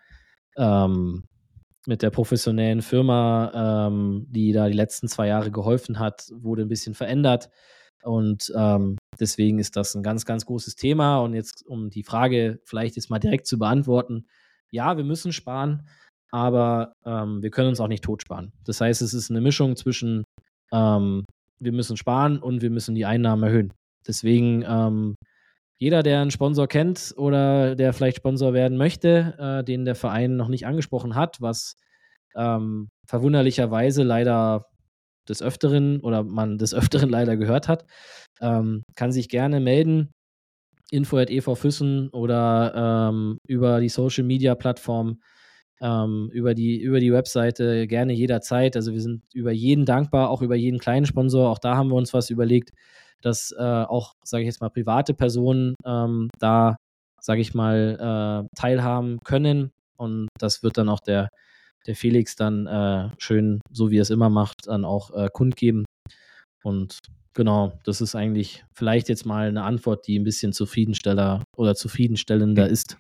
ähm, mit der professionellen Firma, ähm, die da die letzten zwei Jahre geholfen hat, wurde ein bisschen verändert. Und ähm, deswegen ist das ein ganz, ganz großes Thema. Und jetzt, um die Frage vielleicht jetzt mal direkt zu beantworten, ja, wir müssen sparen, aber ähm, wir können uns auch nicht totsparen. Das heißt, es ist eine Mischung zwischen ähm, wir müssen sparen und wir müssen die Einnahmen erhöhen. Deswegen ähm, jeder, der einen Sponsor kennt oder der vielleicht Sponsor werden möchte, äh, den der Verein noch nicht angesprochen hat, was ähm, verwunderlicherweise leider des Öfteren oder man des Öfteren leider gehört hat, ähm, kann sich gerne melden. info at e v füssen oder ähm, über die Social Media Plattform, ähm, über die, über die Webseite gerne jederzeit. Also wir sind über jeden dankbar, auch über jeden kleinen Sponsor. Auch da haben wir uns was überlegt, dass äh, auch, sage ich jetzt mal, private Personen ähm, da, sage ich mal, äh, teilhaben können. Und das wird dann auch der, der Felix dann äh, schön, so wie er es immer macht, dann auch äh, kundgeben. Und genau, das ist eigentlich vielleicht jetzt mal eine Antwort, die ein bisschen zufriedensteller oder zufriedenstellender ist.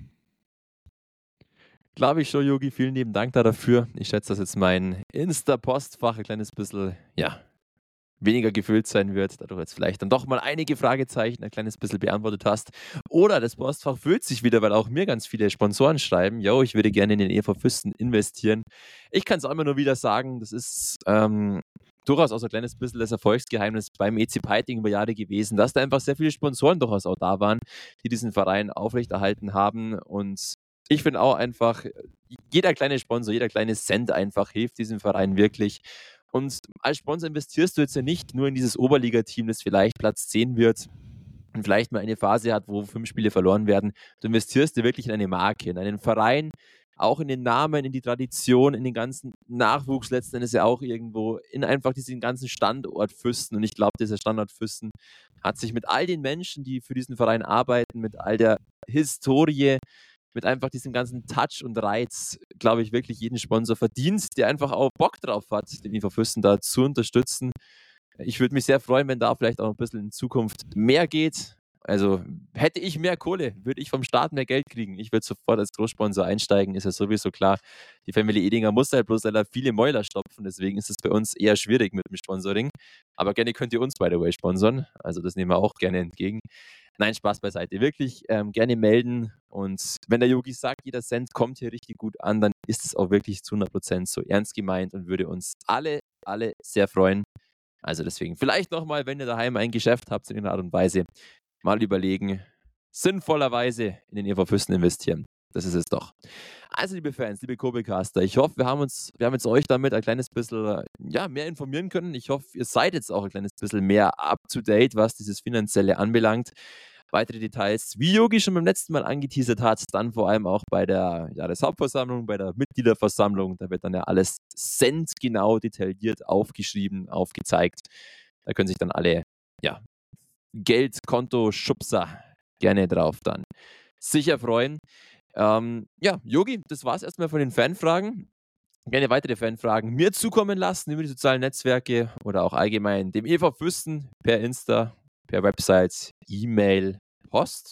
Glaube ich schon, Yogi. Vielen lieben Dank da dafür. Ich schätze, dass jetzt mein Insta-Postfach ein kleines bisschen, ja, weniger gefüllt sein wird, dadurch jetzt vielleicht dann doch mal einige Fragezeichen ein kleines bisschen beantwortet hast. Oder das Postfach füllt sich wieder, weil auch mir ganz viele Sponsoren schreiben, yo, ich würde gerne in den E V Füssen investieren. Ich kann es auch immer nur wieder sagen, das ist ähm, durchaus auch so ein kleines bisschen das Erfolgsgeheimnis beim E C Peiting über Jahre gewesen, dass da einfach sehr viele Sponsoren durchaus auch da waren, die diesen Verein aufrechterhalten haben. Und ich finde auch einfach, jeder kleine Sponsor, jeder kleine Cent einfach hilft diesem Verein wirklich. Und als Sponsor investierst du jetzt ja nicht nur in dieses Oberliga-Team, das vielleicht Platz zehn wird und vielleicht mal eine Phase hat, wo fünf Spiele verloren werden. Du investierst dir wirklich in eine Marke, in einen Verein, auch in den Namen, in die Tradition, in den ganzen Nachwuchs letzten Endes ja auch irgendwo, in einfach diesen ganzen Standort Füssen. Und ich glaube, dieser Standort Füssen hat sich mit all den Menschen, die für diesen Verein arbeiten, mit all der Historie, mit einfach diesem ganzen Touch und Reiz, glaube ich, wirklich jeden Sponsor verdient, der einfach auch Bock drauf hat, den E V Füssen da zu unterstützen. Ich würde mich sehr freuen, wenn da vielleicht auch ein bisschen in Zukunft mehr geht. Also hätte ich mehr Kohle, würde ich vom Staat mehr Geld kriegen. Ich würde sofort als Großsponsor einsteigen, ist ja sowieso klar. Die Family Edinger muss halt bloß leider viele Mäuler stopfen, deswegen ist es bei uns eher schwierig mit dem Sponsoring. Aber gerne könnt ihr uns, by the way, sponsern. Also das nehmen wir auch gerne entgegen. Nein, Spaß beiseite. Wirklich ähm, gerne melden. Und wenn der Yogi sagt, jeder Cent kommt hier richtig gut an, dann ist es auch wirklich zu hundert Prozent so ernst gemeint und würde uns alle, alle sehr freuen. Also deswegen vielleicht nochmal, wenn ihr daheim ein Geschäft habt in irgendeiner Art und Weise, mal überlegen, sinnvollerweise in den E V Füssen investieren. Das ist es doch. Also, liebe Fans, liebe Kobecaster, ich hoffe, wir haben uns, wir haben jetzt euch damit ein kleines bisschen ja, mehr informieren können. Ich hoffe, ihr seid jetzt auch ein kleines bisschen mehr up to date, was dieses Finanzielle anbelangt. Weitere Details, wie Yogi schon beim letzten Mal angeteasert hat, dann vor allem auch bei der Jahreshauptversammlung, bei der Mitgliederversammlung. Da wird dann ja alles centgenau detailliert aufgeschrieben, aufgezeigt. Da können sich dann alle ja, Geldkonto-Schubser gerne drauf dann sicher freuen. Ähm, ja, Yogi, das war's erstmal von den Fanfragen. Gerne weitere Fanfragen mir zukommen lassen über die sozialen Netzwerke oder auch allgemein dem E V Füssen per Insta, per Website, E-Mail, Post.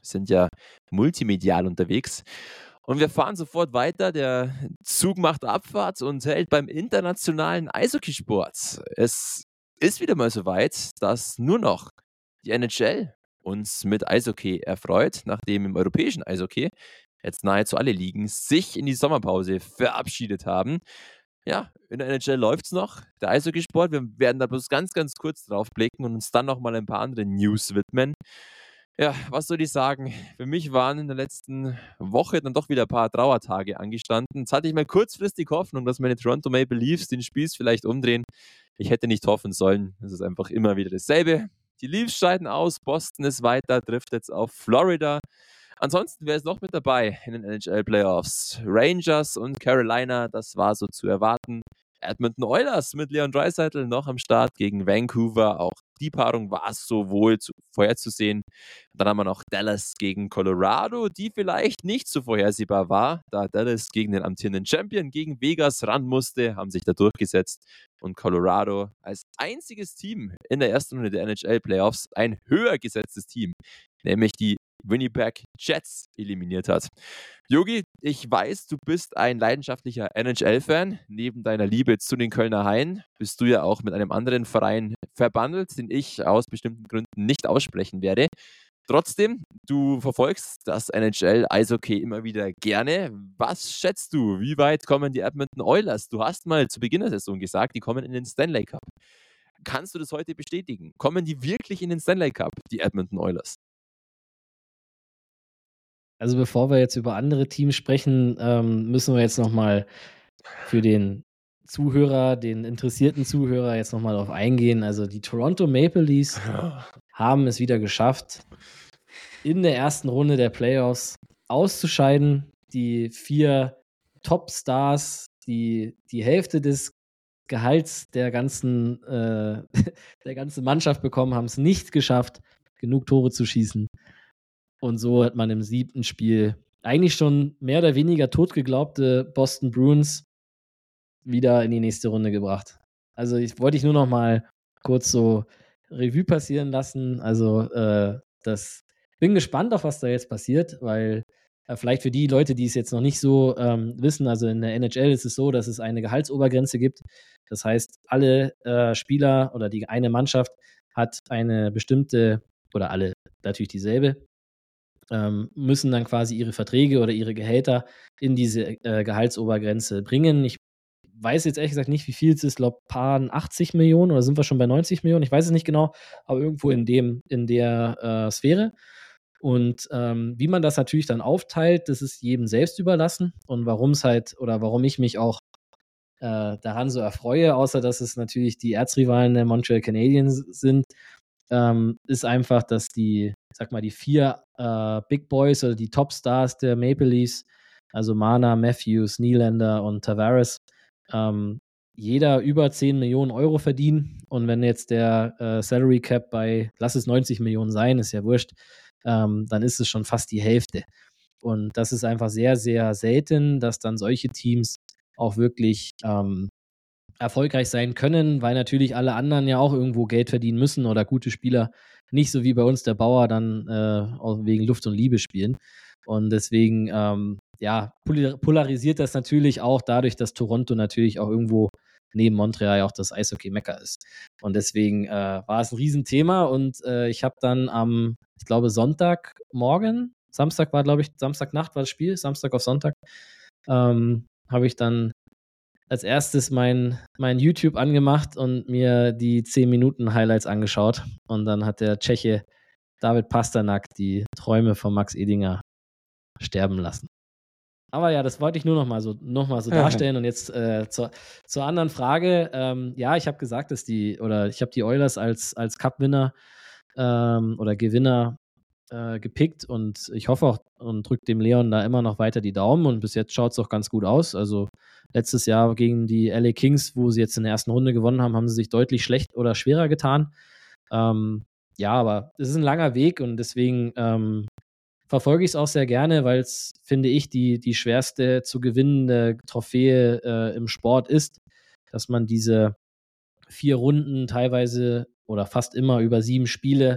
sind ja multimedial unterwegs. Und wir fahren sofort weiter. Der Zug macht Abfahrt und hält beim internationalen Eishockeysport. Es ist wieder mal soweit, dass nur noch die N H L uns mit Eishockey erfreut, nachdem im europäischen Eishockey jetzt nahezu alle Ligen sich in die Sommerpause verabschiedet haben. Ja, in der N H L läuft es noch, der Eishockeysport. Wir werden da bloß ganz, ganz kurz drauf blicken und uns dann nochmal ein paar andere News widmen. Ja, was soll ich sagen? Für mich waren in der letzten Woche dann doch wieder ein paar Trauertage angestanden. Jetzt hatte ich mal kurzfristig Hoffnung, dass meine Toronto Maple Leafs den Spieß vielleicht umdrehen. Ich hätte nicht hoffen sollen. Es ist einfach immer wieder dasselbe. Die Leafs scheiden aus, Boston ist weiter, trifft jetzt auf Florida. Ansonsten wäre es noch mit dabei in den N H L-Playoffs. Rangers und Carolina, das war so zu erwarten. Edmonton Oilers mit Leon Draisaitl noch am Start gegen Vancouver. Auch die Paarung war so wohl zu, vorherzusehen. Dann haben wir noch Dallas gegen Colorado, die vielleicht nicht so vorhersehbar war, da Dallas gegen den amtierenden Champion, gegen Vegas ran musste, haben sich da durchgesetzt. Und Colorado als einziges Team in der ersten Runde der N H L-Playoffs ein höher gesetztes Team, nämlich die Winnipeg Jets eliminiert hat. Yogi, ich weiß, du bist ein leidenschaftlicher N H L-Fan. Neben deiner Liebe zu den Kölner Haien bist du ja auch mit einem anderen Verein verbandelt, den ich aus bestimmten Gründen nicht aussprechen werde. Trotzdem, du verfolgst das N H L-Eishockey immer wieder gerne. Was schätzt du? Wie weit kommen die Edmonton Oilers? Du hast mal zu Beginn der Saison gesagt, die kommen in den Stanley Cup. Kannst du das heute bestätigen? Kommen die wirklich in den Stanley Cup, die Edmonton Oilers? Also bevor wir jetzt über andere Teams sprechen, ähm, müssen wir jetzt nochmal für den Zuhörer, den interessierten Zuhörer jetzt nochmal darauf eingehen. Also die Toronto Maple Leafs haben es wieder geschafft, in der ersten Runde der Playoffs auszuscheiden. Die vier Top-Stars, die die Hälfte des Gehalts der ganzen, äh, der ganzen Mannschaft bekommen, haben es nicht geschafft, genug Tore zu schießen. Und so hat man im siebten Spiel eigentlich schon mehr oder weniger totgeglaubte Boston Bruins wieder in die nächste Runde gebracht. Also ich wollte ich nur noch mal kurz so Revue passieren lassen. Also äh, das bin gespannt, auf was da jetzt passiert, weil äh, vielleicht für die Leute, die es jetzt noch nicht so ähm, wissen, also in der N H L ist es so, dass es eine Gehaltsobergrenze gibt. Das heißt, alle äh, Spieler oder die eine Mannschaft hat eine bestimmte, oder alle natürlich dieselbe, ähm, müssen dann quasi ihre Verträge oder ihre Gehälter in diese äh, Gehaltsobergrenze bringen. Ich weiß jetzt ehrlich gesagt nicht, wie viel es ist, ich glaube, paar achtzig Millionen oder sind wir schon bei neunzig Millionen? Ich weiß es nicht genau, aber irgendwo in dem, in der äh, Sphäre. Und ähm, wie man das natürlich dann aufteilt, das ist jedem selbst überlassen. Und warum es halt, oder warum ich mich auch äh, daran so erfreue, außer dass es natürlich die Erzrivalen der Montreal Canadiens sind, ähm, ist einfach, dass die, sag mal, die vier äh, Big Boys oder die Topstars der Maple Leafs, also Mana, Matthews, Nylander und Tavares, ähm, jeder über zehn Millionen Euro verdienen. Und wenn jetzt der äh, Salary Cap bei, lass es neunzig Millionen sein, ist ja wurscht, ähm, dann ist es schon fast die Hälfte. Und das ist einfach sehr, sehr selten, dass dann solche Teams auch wirklich ähm, erfolgreich sein können, weil natürlich alle anderen ja auch irgendwo Geld verdienen müssen oder gute Spieler nicht so wie bei uns der Bauer dann äh, wegen Luft und Liebe spielen. Und deswegen, ähm, ja, polarisiert das natürlich auch dadurch, dass Toronto natürlich auch irgendwo neben Montreal auch das Eishockey-Mekka ist. Und deswegen äh, war es ein Riesenthema und äh, ich habe dann am, ich glaube, Sonntagmorgen, Samstag war, glaube ich, Samstagnacht war das Spiel, Samstag auf Sonntag, ähm, habe ich dann als erstes mein, mein YouTube angemacht und mir die zehn Minuten Highlights angeschaut. Und dann hat der Tscheche David Pasternak die Träume von Max Edinger sterben lassen. Aber ja, das wollte ich nur noch mal so, noch mal so darstellen. Und jetzt äh, zur, zur anderen Frage. Ähm, ja, ich habe gesagt, dass die, oder ich habe die Oilers als, als Cup-Winner ähm, oder Gewinner äh, gepickt und ich hoffe auch und drücke dem Leon da immer noch weiter die Daumen und bis jetzt schaut es auch ganz gut aus. Also letztes Jahr gegen die L A Kings, wo sie jetzt in der ersten Runde gewonnen haben, haben sie sich deutlich schlecht oder schwerer getan. Ähm, ja, aber es ist ein langer Weg und deswegen ähm, verfolge ich es auch sehr gerne, weil es, finde ich, die, die schwerste zu gewinnende Trophäe äh, im Sport ist, dass man diese vier Runden teilweise oder fast immer über sieben Spiele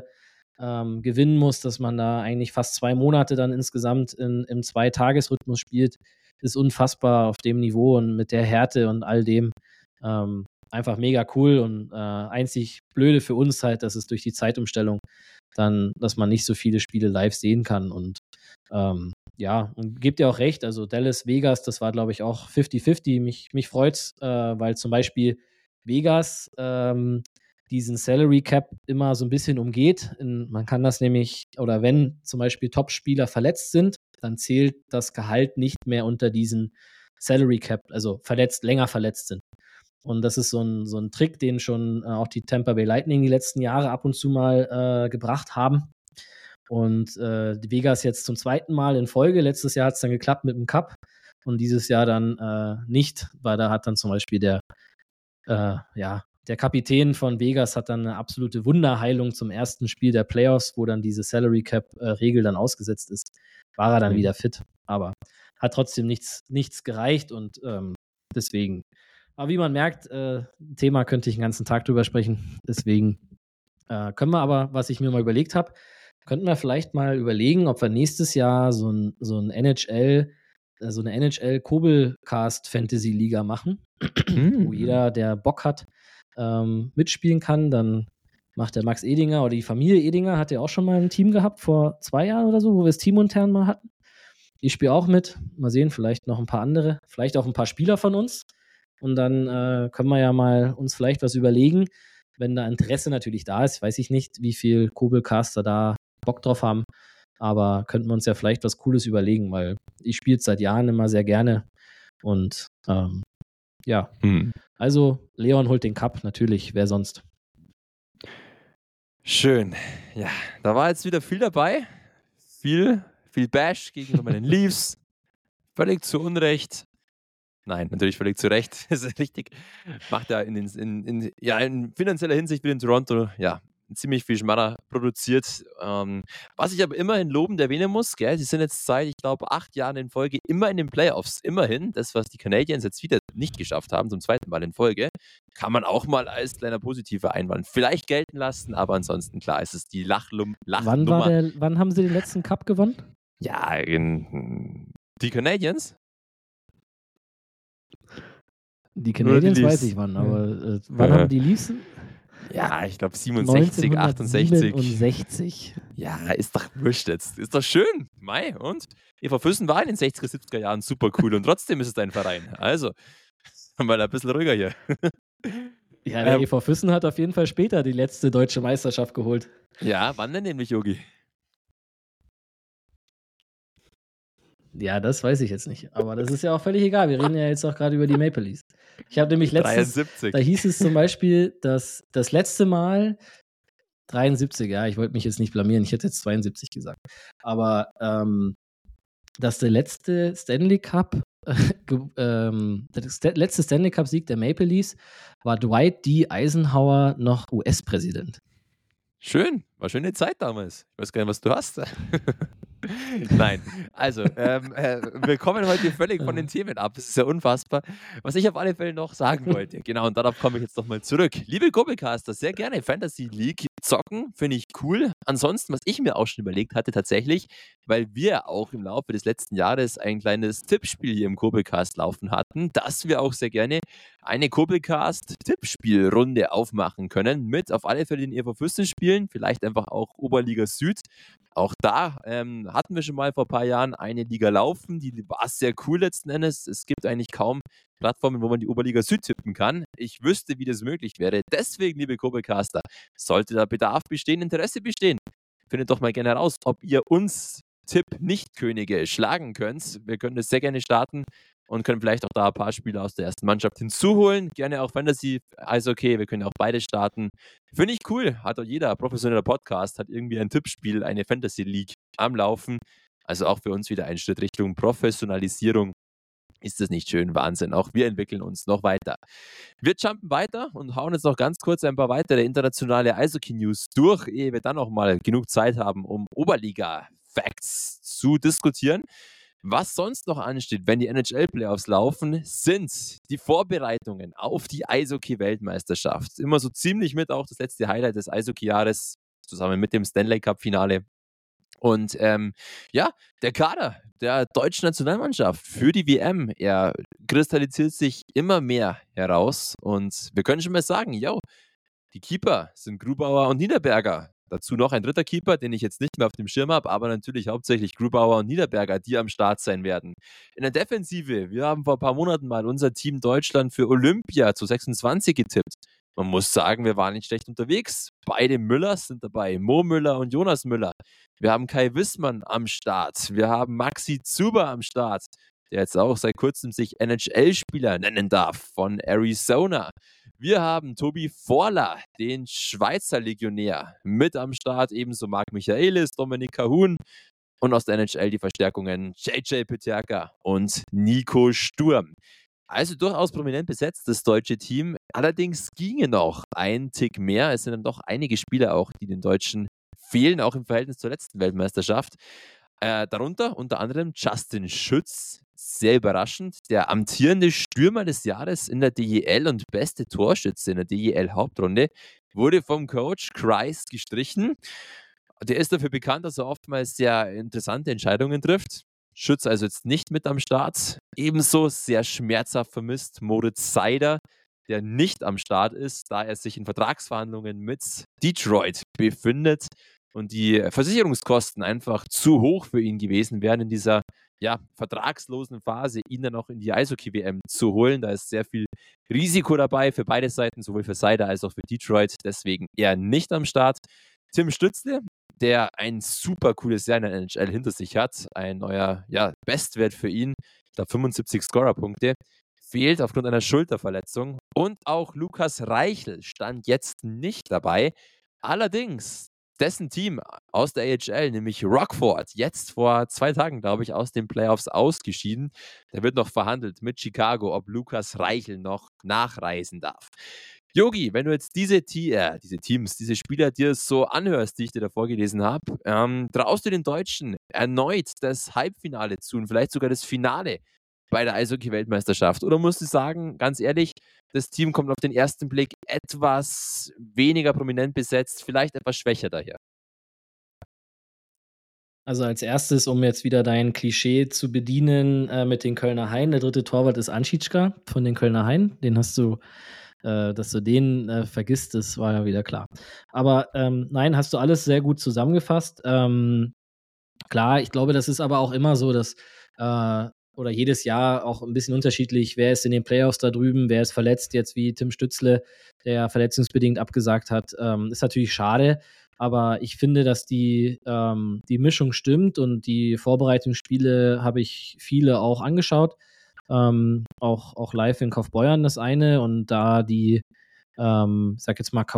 ähm, gewinnen muss, dass man da eigentlich fast zwei Monate dann insgesamt in, im Zwei-Tages-Rhythmus spielt, ist unfassbar auf dem Niveau und mit der Härte und all dem. Ähm, einfach mega cool und äh, einzig Blöde für uns halt, dass es durch die Zeitumstellung dann, dass man nicht so viele Spiele live sehen kann und ähm, ja, und gebt ihr auch recht, also Dallas, Vegas, das war glaube ich auch fünfzig fünfzig, mich, mich freut's, äh, weil zum Beispiel Vegas ähm, diesen Salary Cap immer so ein bisschen umgeht. In, man kann das nämlich, oder wenn zum Beispiel Top-Spieler verletzt sind, dann zählt das Gehalt nicht mehr unter diesen Salary Cap, also verletzt, länger verletzt sind. Und das ist so ein, so ein Trick, den schon äh, auch die Tampa Bay Lightning die letzten Jahre ab und zu mal äh, gebracht haben. Und äh, die Vegas jetzt zum zweiten Mal in Folge. Letztes Jahr hat es dann geklappt mit dem Cup und dieses Jahr dann äh, nicht, weil da hat dann zum Beispiel der, äh, ja, der Kapitän von Vegas hat dann eine absolute Wunderheilung zum ersten Spiel der Playoffs, wo dann diese Salary Cap-Regel dann ausgesetzt ist. War er dann mhm. wieder fit, aber hat trotzdem nichts, nichts gereicht und ähm, deswegen. Aber wie man merkt, äh, Thema könnte ich den ganzen Tag drüber sprechen. Deswegen äh, können wir aber, was ich mir mal überlegt habe, könnten wir vielleicht mal überlegen, ob wir nächstes Jahr so ein, so ein N H L, äh, so eine N H L Kobelcast Fantasy Liga machen, mhm. wo jeder, der Bock hat, ähm, mitspielen kann. Dann macht der Max Edinger oder die Familie Edinger, hat ja auch schon mal ein Team gehabt vor zwei Jahren oder so, wo wir es teamintern mal hatten. Ich spiele auch mit. Mal sehen, vielleicht noch ein paar andere, vielleicht auch ein paar Spieler von uns. Und dann äh, können wir ja mal uns vielleicht was überlegen, wenn da Interesse natürlich da ist. Weiß ich nicht, wie viel Kobelcaster da Bock drauf haben, aber könnten wir uns ja vielleicht was Cooles überlegen, weil ich spiele es seit Jahren immer sehr gerne und ähm, ja, hm. also Leon holt den Cup, natürlich, wer sonst? Schön, ja, da war jetzt wieder viel dabei, viel, viel Bash gegenüber meinen Leafs, völlig zu Unrecht. Nein, natürlich völlig zu Recht. Das ist richtig. Macht ja in, in, in, ja, in finanzieller Hinsicht wie in Toronto, ja, ziemlich viel Schmarrer produziert. Ähm, was ich aber immerhin lobend erwähnen muss, gell, sie sind jetzt seit, ich glaube, acht Jahren in Folge immer in den Playoffs. Immerhin, das, was die Canadiens jetzt wieder nicht geschafft haben, zum zweiten Mal in Folge, kann man auch mal als kleiner positiver Einwand vielleicht gelten lassen, aber ansonsten, klar, ist es die Lachlum Lachnummer. Wann, war der, wann haben sie den letzten Cup gewonnen? Ja, in, die Canadiens? Die Canadiens die weiß ich wann, aber äh, wann ja. haben die Leafs? Ja, ich glaube siebenundsechzig, achtundsechzig. neunzehnhundertsiebenundsechzig. Ja, ist doch wurscht jetzt. Ist doch schön. Mei, und? E V Füssen war in den sechziger, siebziger Jahren super cool und trotzdem ist es ein Verein. Also, mal ein bisschen ruhiger hier. Ja, der ähm, E V Füssen hat auf jeden Fall später die letzte deutsche Meisterschaft geholt. Ja, wann denn nämlich, Yogi? Ja, das weiß ich jetzt nicht. Aber das ist ja auch völlig egal. Wir reden ja jetzt auch gerade über die Maple Leafs. Ich habe nämlich letztens, dreiundsiebzig. Da hieß es zum Beispiel, dass das letzte Mal, dreiundsiebzig, ja, ich wollte mich jetzt nicht blamieren, ich hätte jetzt zweiundsiebzig gesagt. Aber ähm, dass der letzte Stanley Cup, äh, ähm, der st- letzte Stanley Cup-Sieg der Maple Leafs war Dwight D. Eisenhower noch U S-Präsident. Schön, war schöne Zeit damals. Ich weiß gar nicht, was du hast. Nein, also ähm, äh, wir kommen heute völlig von den Themen ab. Das ist ja unfassbar. Was ich auf alle Fälle noch sagen wollte, genau, und darauf komme ich jetzt nochmal zurück. Liebe Kobelcaster, sehr gerne Fantasy League zocken, finde ich cool. Ansonsten, was ich mir auch schon überlegt hatte tatsächlich, weil wir auch im Laufe des letzten Jahres ein kleines Tippspiel hier im Kobelcast laufen hatten, dass wir auch sehr gerne eine Kobelcast-Tippspielrunde aufmachen können mit auf alle Fälle den E V Füssen spielen, vielleicht einfach auch Oberliga Süd. Auch da ähm, hatten wir schon mal vor ein paar Jahren eine Liga laufen, die war sehr cool letzten Endes. Es gibt eigentlich kaum Plattformen, wo man die Oberliga Süd tippen kann. Ich wüsste, wie das möglich wäre. Deswegen, liebe Kobelcaster, sollte da Bedarf bestehen, Interesse bestehen, findet doch mal gerne raus, ob ihr uns Tipp-Nicht-Könige schlagen könnt. Wir können das sehr gerne starten und können vielleicht auch da ein paar Spieler aus der ersten Mannschaft hinzuholen. Gerne auch Fantasy, also okay, wir können auch beide starten. Finde ich cool, hat auch jeder professioneller Podcast, hat irgendwie ein Tippspiel, eine Fantasy League am Laufen. Also auch für uns wieder ein Schritt Richtung Professionalisierung. Ist das nicht schön? Wahnsinn. Auch wir entwickeln uns noch weiter. Wir jumpen weiter und hauen jetzt noch ganz kurz ein paar weitere internationale Eishockey-News durch, ehe wir dann noch mal genug Zeit haben, um Oberliga-Facts zu diskutieren. Was sonst noch ansteht, wenn die N H L-Playoffs laufen, sind die Vorbereitungen auf die Eishockey-Weltmeisterschaft. Immer so ziemlich mit auch das letzte Highlight des Eishockey-Jahres, zusammen mit dem Stanley Cup-Finale. Und ähm, ja, der Kader der deutschen Nationalmannschaft für die W M, er kristallisiert sich immer mehr heraus. Und wir können schon mal sagen, yo, die Keeper sind Grubauer und Niederberger. Dazu noch ein dritter Keeper, den ich jetzt nicht mehr auf dem Schirm habe, aber natürlich hauptsächlich Grubauer und Niederberger, die am Start sein werden. In der Defensive, wir haben vor ein paar Monaten mal unser Team Deutschland für Olympia zu sechsundzwanzig getippt. Man muss sagen, wir waren nicht schlecht unterwegs. Beide Müllers sind dabei, Mo Müller und Jonas Müller. Wir haben Kai Wissmann am Start. Wir haben Maxi Zuber am Start, der jetzt auch seit kurzem sich N H L-Spieler nennen darf von Arizona. Wir haben Tobi Vorler, den Schweizer Legionär, mit am Start. Ebenso Marc Michaelis, Dominik Kahun und aus der N H L die Verstärkungen J J Peterka und Nico Sturm. Also durchaus prominent besetzt, das deutsche Team. Allerdings ginge noch ein Tick mehr. Es sind dann doch einige Spieler auch, die den Deutschen fehlen, auch im Verhältnis zur letzten Weltmeisterschaft. Äh, darunter unter anderem Justin Schütz, sehr überraschend, der amtierende Stürmer des Jahres in der D E L und beste Torschütze in der D E L-Hauptrunde, wurde vom Coach Kreis gestrichen. Der ist dafür bekannt, dass er oftmals sehr interessante Entscheidungen trifft. Schütz also jetzt nicht mit am Start. Ebenso sehr schmerzhaft vermisst Moritz Seider, der nicht am Start ist, da er sich in Vertragsverhandlungen mit Detroit befindet und die Versicherungskosten einfach zu hoch für ihn gewesen wären in dieser ja, vertragslosen Phase, ihn dann auch in die Eishockey-W M zu holen. Da ist sehr viel Risiko dabei für beide Seiten, sowohl für Seider als auch für Detroit. Deswegen eher nicht am Start. Tim Stützle, der ein super cooles Jahr in der N H L hinter sich hat. Ein neuer ja, Bestwert für ihn. Ich glaube fünfundsiebzig Scorerpunkte. Fehlt aufgrund einer Schulterverletzung. Und auch Lukas Reichel stand jetzt nicht dabei. Allerdings dessen Team aus der A H L, nämlich Rockford, jetzt vor zwei Tagen, glaube ich, aus den Playoffs ausgeschieden. Da wird noch verhandelt mit Chicago, ob Lukas Reichel noch nachreisen darf. Yogi, wenn du jetzt diese, T- äh, diese Teams, diese Spieler dir so anhörst, die ich dir da vorgelesen habe, ähm, traust du den Deutschen erneut das Halbfinale zu und vielleicht sogar das Finale bei der Eishockey-Weltmeisterschaft? Oder musst du sagen, ganz ehrlich, das Team kommt auf den ersten Blick etwas weniger prominent besetzt, vielleicht etwas schwächer daher? Also als erstes, um jetzt wieder dein Klischee zu bedienen äh, mit den Kölner Haien, der dritte Torwart ist Anschitschka von den Kölner Haien. Den hast du, äh, dass du den äh, vergisst, das war ja wieder klar. Aber ähm, nein, hast du alles sehr gut zusammengefasst. Ähm, klar, ich glaube, das ist aber auch immer so, dass äh, oder jedes Jahr auch ein bisschen unterschiedlich, wer ist in den Playoffs da drüben, wer ist verletzt, jetzt wie Tim Stützle, der verletzungsbedingt abgesagt hat. Ähm, ist natürlich schade, aber ich finde, dass die, ähm, die Mischung stimmt und die Vorbereitungsspiele habe ich viele auch angeschaut. Ähm, auch, auch live in Kaufbeuern das eine und da die, ähm, ich sag jetzt mal,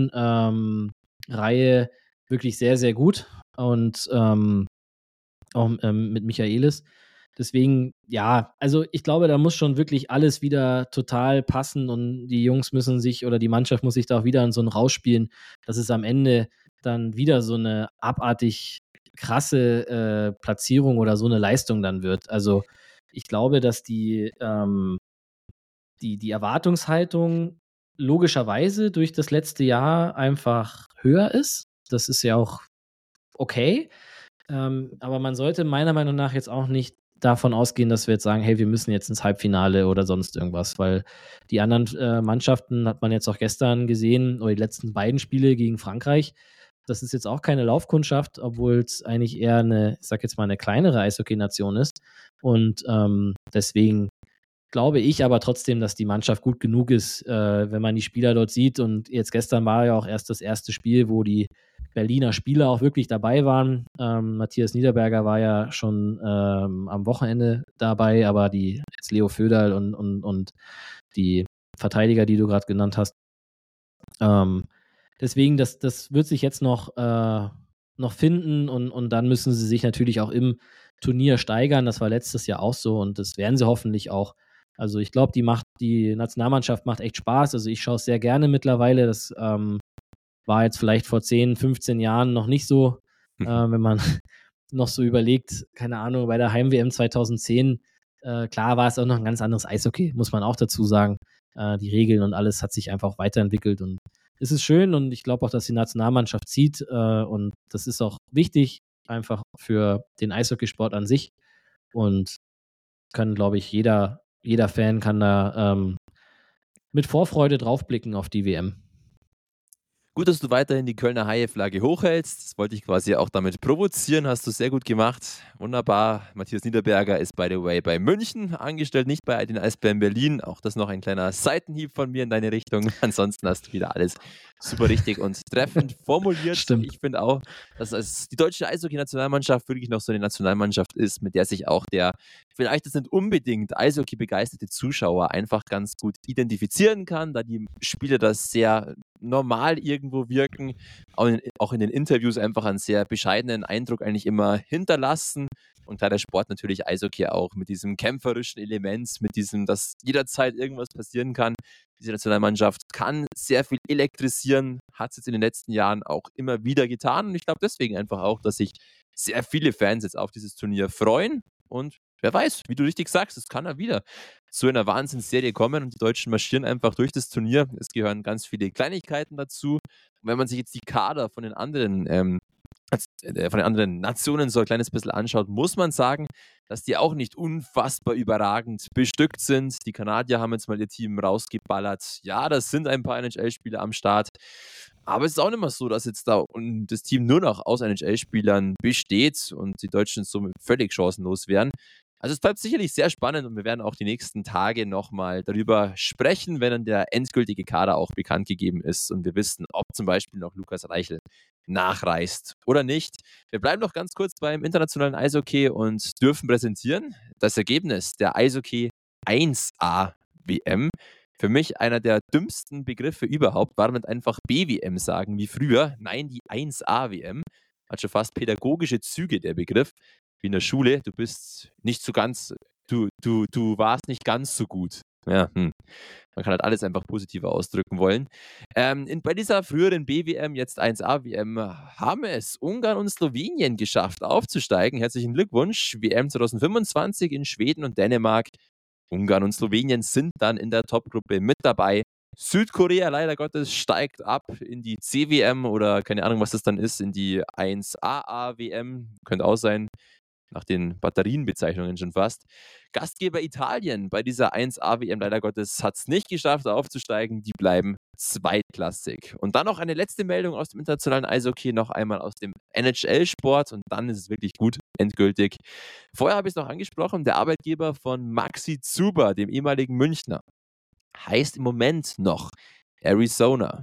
Kahun-Reihe wirklich sehr, sehr gut und ähm, auch ähm, mit Michaelis. Deswegen, ja, also ich glaube, da muss schon wirklich alles wieder total passen und die Jungs müssen sich oder die Mannschaft muss sich da auch wieder in so einen rausspielen, dass es am Ende dann wieder so eine abartig krasse äh, Platzierung oder so eine Leistung dann wird. Also ich glaube, dass die, ähm, die, die Erwartungshaltung logischerweise durch das letzte Jahr einfach höher ist. Das ist ja auch okay. Ähm, aber man sollte meiner Meinung nach jetzt auch nicht davon ausgehen, dass wir jetzt sagen, hey, wir müssen jetzt ins Halbfinale oder sonst irgendwas, weil die anderen äh, Mannschaften hat man jetzt auch gestern gesehen, oder die letzten beiden Spiele gegen Frankreich. Das ist jetzt auch keine Laufkundschaft, obwohl es eigentlich eher eine, ich sag jetzt mal, eine kleinere Eishockey-Nation ist. Und ähm, deswegen glaube ich aber trotzdem, dass die Mannschaft gut genug ist, äh, wenn man die Spieler dort sieht. Und jetzt gestern war ja auch erst das erste Spiel, wo die Berliner Spieler auch wirklich dabei waren. Ähm, Matthias Niederberger war ja schon ähm, am Wochenende dabei, aber die jetzt Leo Föderl und, und, und die Verteidiger, die du gerade genannt hast. Ähm, deswegen, das, das wird sich jetzt noch, äh, noch finden und, und dann müssen sie sich natürlich auch im Turnier steigern. Das war letztes Jahr auch so und das werden sie hoffentlich auch. Also ich glaube, die macht, die Nationalmannschaft macht echt Spaß. Also ich schaue es sehr gerne mittlerweile. Das ähm, war jetzt vielleicht vor zehn, fünfzehn Jahren noch nicht so, äh, wenn man noch so überlegt, keine Ahnung, bei der Heim-W M zweitausendzehn, äh, klar war es auch noch ein ganz anderes Eishockey, muss man auch dazu sagen. Äh, die Regeln und alles hat sich einfach weiterentwickelt und es ist schön und ich glaube auch, dass die Nationalmannschaft zieht äh, und das ist auch wichtig, einfach für den Eishockeysport an sich und kann, glaube ich, jeder, jeder Fan kann da ähm, mit Vorfreude draufblicken auf die W M. Gut, dass du weiterhin die Kölner Haie-Flagge hochhältst. Das wollte ich quasi auch damit provozieren. Hast du sehr gut gemacht. Wunderbar. Matthias Niederberger ist, by the way, bei München angestellt, nicht bei den Eisbären Berlin. Auch das noch ein kleiner Seitenhieb von mir in deine Richtung. Ansonsten hast du wieder alles super richtig und treffend formuliert. Stimmt. Ich finde auch, dass es die deutsche Eishockey-Nationalmannschaft wirklich noch so eine Nationalmannschaft ist, mit der sich auch der, vielleicht das nicht unbedingt Eishockey-begeisterte Zuschauer einfach ganz gut identifizieren kann, da die Spieler das sehr normal irgendwo wirken, auch in, auch in den Interviews einfach einen sehr bescheidenen Eindruck eigentlich immer hinterlassen. Und da der Sport natürlich Eishockey auch mit diesem kämpferischen Element, mit diesem, dass jederzeit irgendwas passieren kann. Diese Nationalmannschaft kann sehr viel elektrisieren, hat es jetzt in den letzten Jahren auch immer wieder getan. Und ich glaube deswegen einfach auch, dass sich sehr viele Fans jetzt auf dieses Turnier freuen. Und wer weiß, wie du richtig sagst, es kann ja wieder zu einer Wahnsinnsserie kommen und die Deutschen marschieren einfach durch das Turnier. Es gehören ganz viele Kleinigkeiten dazu. Und wenn man sich jetzt die Kader von den anderen, ähm, äh, von den anderen Nationen so ein kleines bisschen anschaut, muss man sagen, dass die auch nicht unfassbar überragend bestückt sind. Die Kanadier haben jetzt mal ihr Team rausgeballert. Ja, das sind ein paar N H L-Spieler am Start. Aber es ist auch nicht mehr so, dass jetzt da das Team nur noch aus N H L-Spielern besteht und die Deutschen somit völlig chancenlos wären. Also es bleibt sicherlich sehr spannend und wir werden auch die nächsten Tage nochmal darüber sprechen, wenn dann der endgültige Kader auch bekannt gegeben ist und wir wissen, ob zum Beispiel noch Lukas Reichel nachreist oder nicht. Wir bleiben noch ganz kurz beim internationalen Eishockey und dürfen präsentieren das Ergebnis der Eishockey eins A W M. Für mich einer der dümmsten Begriffe überhaupt. Warum nicht einfach B W M sagen wie früher? Nein, die eins A W M. Hat schon fast pädagogische Züge, der Begriff. Wie in der Schule, du bist nicht so ganz, du, du, du warst nicht ganz so gut. Ja, hm. Man kann halt alles einfach positiver ausdrücken wollen. Ähm, in, bei dieser früheren B W M, jetzt eins A W M, haben es Ungarn und Slowenien geschafft, aufzusteigen. Herzlichen Glückwunsch. W M zwanzig fünfundzwanzig in Schweden und Dänemark. Ungarn und Slowenien sind dann in der Topgruppe mit dabei. Südkorea leider Gottes steigt ab in die C W M oder keine Ahnung, was das dann ist, in die eins A A W M. Könnte auch sein. Nach den Batterienbezeichnungen schon fast. Gastgeber Italien bei dieser eins A W M leider Gottes hat es nicht geschafft, aufzusteigen. Die bleiben zweitklassig. Und dann noch eine letzte Meldung aus dem internationalen Eishockey, noch einmal aus dem N H L-Sport und dann ist es wirklich gut, endgültig. Vorher habe ich es noch angesprochen, der Arbeitgeber von Maxi Zuber, dem ehemaligen Münchner, heißt im Moment noch Arizona.